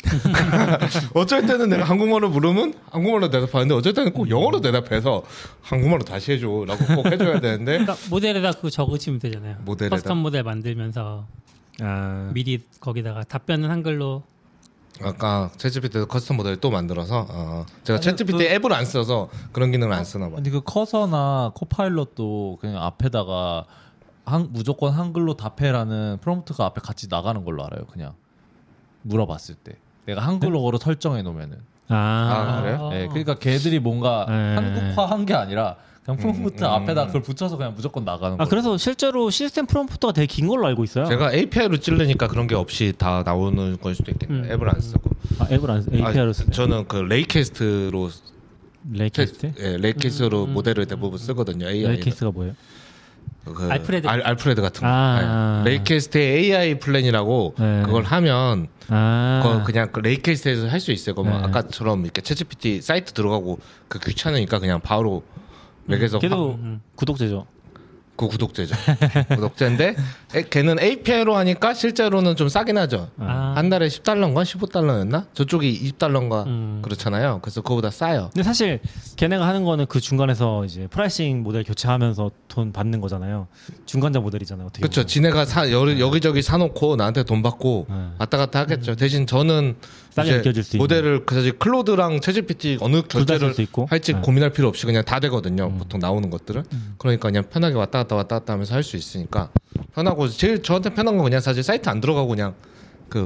D: 어쩔 때는 내가 한국말로 물으면 한국말로 대답하는데 어쩔 때는 꼭 영어로 대답해서 한국말로 다시 해줘라고 꼭 해줘야 되는데
B: 그러니까 모델에다 그거 적으시면 되잖아요.
D: 모델에다?
B: 커스텀 모델 만들면서 미리 거기다가 답변은 한글로.
D: 아까 챗GPT 커스텀 모델 또 만들어서 제가 챗GPT 앱을 안 써서 그런 기능을 안 쓰나 봐요.
E: 근데 그 커서나 코파일럿도 그냥 앞에다가 무조건 한글로 답해라는 프롬프트가 앞에 같이 나가는 걸로 알아요. 그냥 물어봤을 때 내가 한글로로 설정해 놓으면은.
D: 그래요?
E: 네, 그러니까 걔들이 뭔가 한국화한 게 아니라 그냥 프롬프트 앞에다 그걸 붙여서 그냥 무조건 나가는 거예요.
C: 그래서 실제로 시스템 프롬프트가 되게 긴 걸로 알고 있어요.
D: 제가 API로 찌르니까 그런 게 없이 다 나오는 걸 수도 있겠네요. 앱을 안 쓰고.
C: 앱을 안 API로 쓰요?
D: 저는 그 레이캐스트로
C: 레이캐스트?
D: 레이캐스트로 모델을 대부분 쓰거든요. AI.
C: 레이캐스트가 뭐예요?
B: 그 알프레드.
D: 알프레드 같은 거. 레이캐스트의 AI 플랜이라고 그걸 하면 그냥 그 레이캐스트에서 할 수 있어요. 뭐 아까처럼 이렇게 챗GPT 사이트 들어가고 그 귀찮으니까 그냥 바로 맥에서
C: 걔도 구독제죠.
D: 그 구독제죠. 구독제인데 걔는 API로 하니까 실제로는 좀 싸긴 하죠. 한 달에 $10인가 15달러였나? 저쪽이 $20인가 그렇잖아요. 그래서 그거보다 싸요.
C: 근데 사실 걔네가 하는 거는 그 중간에서 이제 프라이싱 모델 교체하면서 돈 받는 거잖아요. 중간자 모델이잖아요. 어떻게
D: 그렇죠.
C: 보면.
D: 지네가 여기저기 사놓고 나한테 돈 받고 왔다 갔다 하겠죠. 대신 저는
C: 싸게 느껴질 수 있는.
D: 모델을 사실 클로드랑 챗GPT 어느 결제를
C: 수 있고.
D: 할지 고민할 필요 없이 그냥 다 되거든요. 보통 나오는 것들은. 그러니까 그냥 편하게 왔다 갔다 하면서 할 수 있으니까 편하고 제일 저한테 편한 건 그냥 사실 사이트 안 들어가고 그냥 그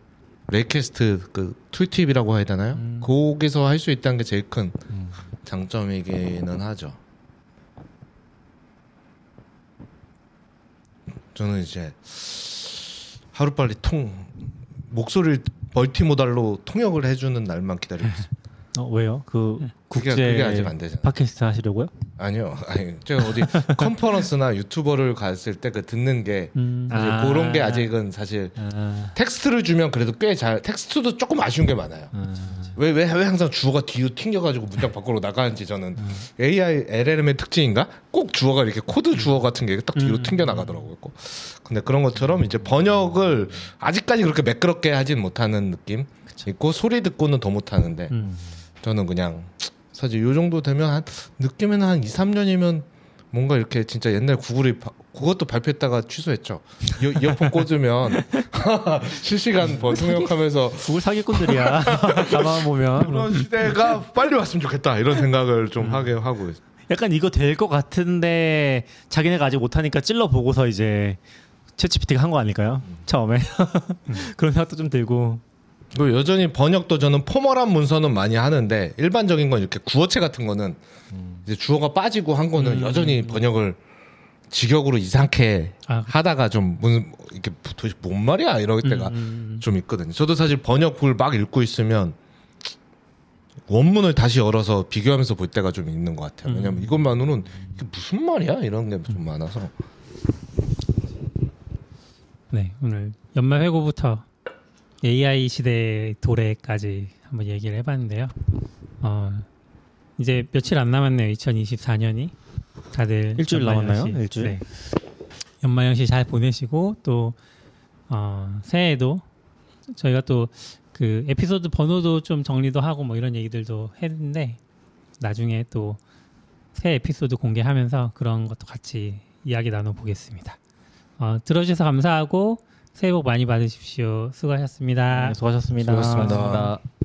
D: 레이캐스트 그 툴팁이라고 해야 되나요? 거기서 할 수 있다는 게 제일 큰 장점이기는 하죠. 저는 이제 하루빨리 목소리를 멀티모달로 통역을 해주는 날만 기다리고 있어요.
C: 왜요? 국제
D: 그게 아직 안 되잖아요.
C: 팟캐스트 하시려고요?
D: 아니요, 아니 제가 어디 컨퍼런스나 유튜버를 갔을 때 그 듣는 게 사실 그런 게 아직은 사실 텍스트를 주면 그래도 꽤 잘 텍스트도 조금 아쉬운 게 많아요. 왜 항상 주어가 뒤로 튕겨가지고 문장 밖으로 나가는지 저는 AI LLM의 특징인가? 꼭 주어가 이렇게 코드 주어 같은 게 딱 뒤로 튕겨 나가더라고요. 근데 그런 것처럼 이제 번역을 아직까지 그렇게 매끄럽게 하진 못하는 느낌 있고 소리 듣고는 더 못하는데 저는 그냥 사실 요 정도 되면 한 느낌에는 한 2, 3년이면 뭔가 이렇게 진짜 옛날 구글이 그것도 발표했다가 취소했죠. 이어폰 꽂으면 실시간 번역하면서
C: 구글 사기꾼들이야. 가만 보면
D: 그런 시대가 빨리 왔으면 좋겠다 이런 생각을 좀 하게 하고 있어요.
C: 약간 이거 될 것 같은데 자기네가 아직 못하니까 찔러 보고서 이제 챗GPT가 한 거 아닐까요? 처음에 그런 생각도 좀 들고.
D: 그리고 여전히 번역도 저는 포멀한 문서는 많이 하는데 일반적인 건 이렇게 구어체 같은 거는 이제 주어가 빠지고 한 거는 여전히 번역을 직역으로 이상하게 하다가 좀 이렇게 도대체 뭔 말이야 이럴 때가 좀 있거든요. 저도 사실 번역을 막 읽고 있으면 원문을 다시 열어서 비교하면서 볼 때가 좀 있는 것 같아요. 왜냐면 이것만으로는 이게 무슨 말이야 이런 게 좀 많아서.
B: 네, 오늘 연말 회고부터 AI 시대의 도래까지 한번 얘기를 해봤는데요. 이제 며칠 안 남았네요. 2024년이 다들
C: 일주일 남았나요? 일주일.
B: 네. 연말연시 잘 보내시고 또 새해에도 저희가 또 그 에피소드 번호도 좀 정리도 하고 뭐 이런 얘기들도 했는데 나중에 또 새 에피소드 공개하면서 그런 것도 같이 이야기 나눠보겠습니다. 들어주셔서 감사하고 새해 복 많이 받으십시오. 수고하셨습니다.
C: 수고하셨습니다.
E: 수고하셨습니다.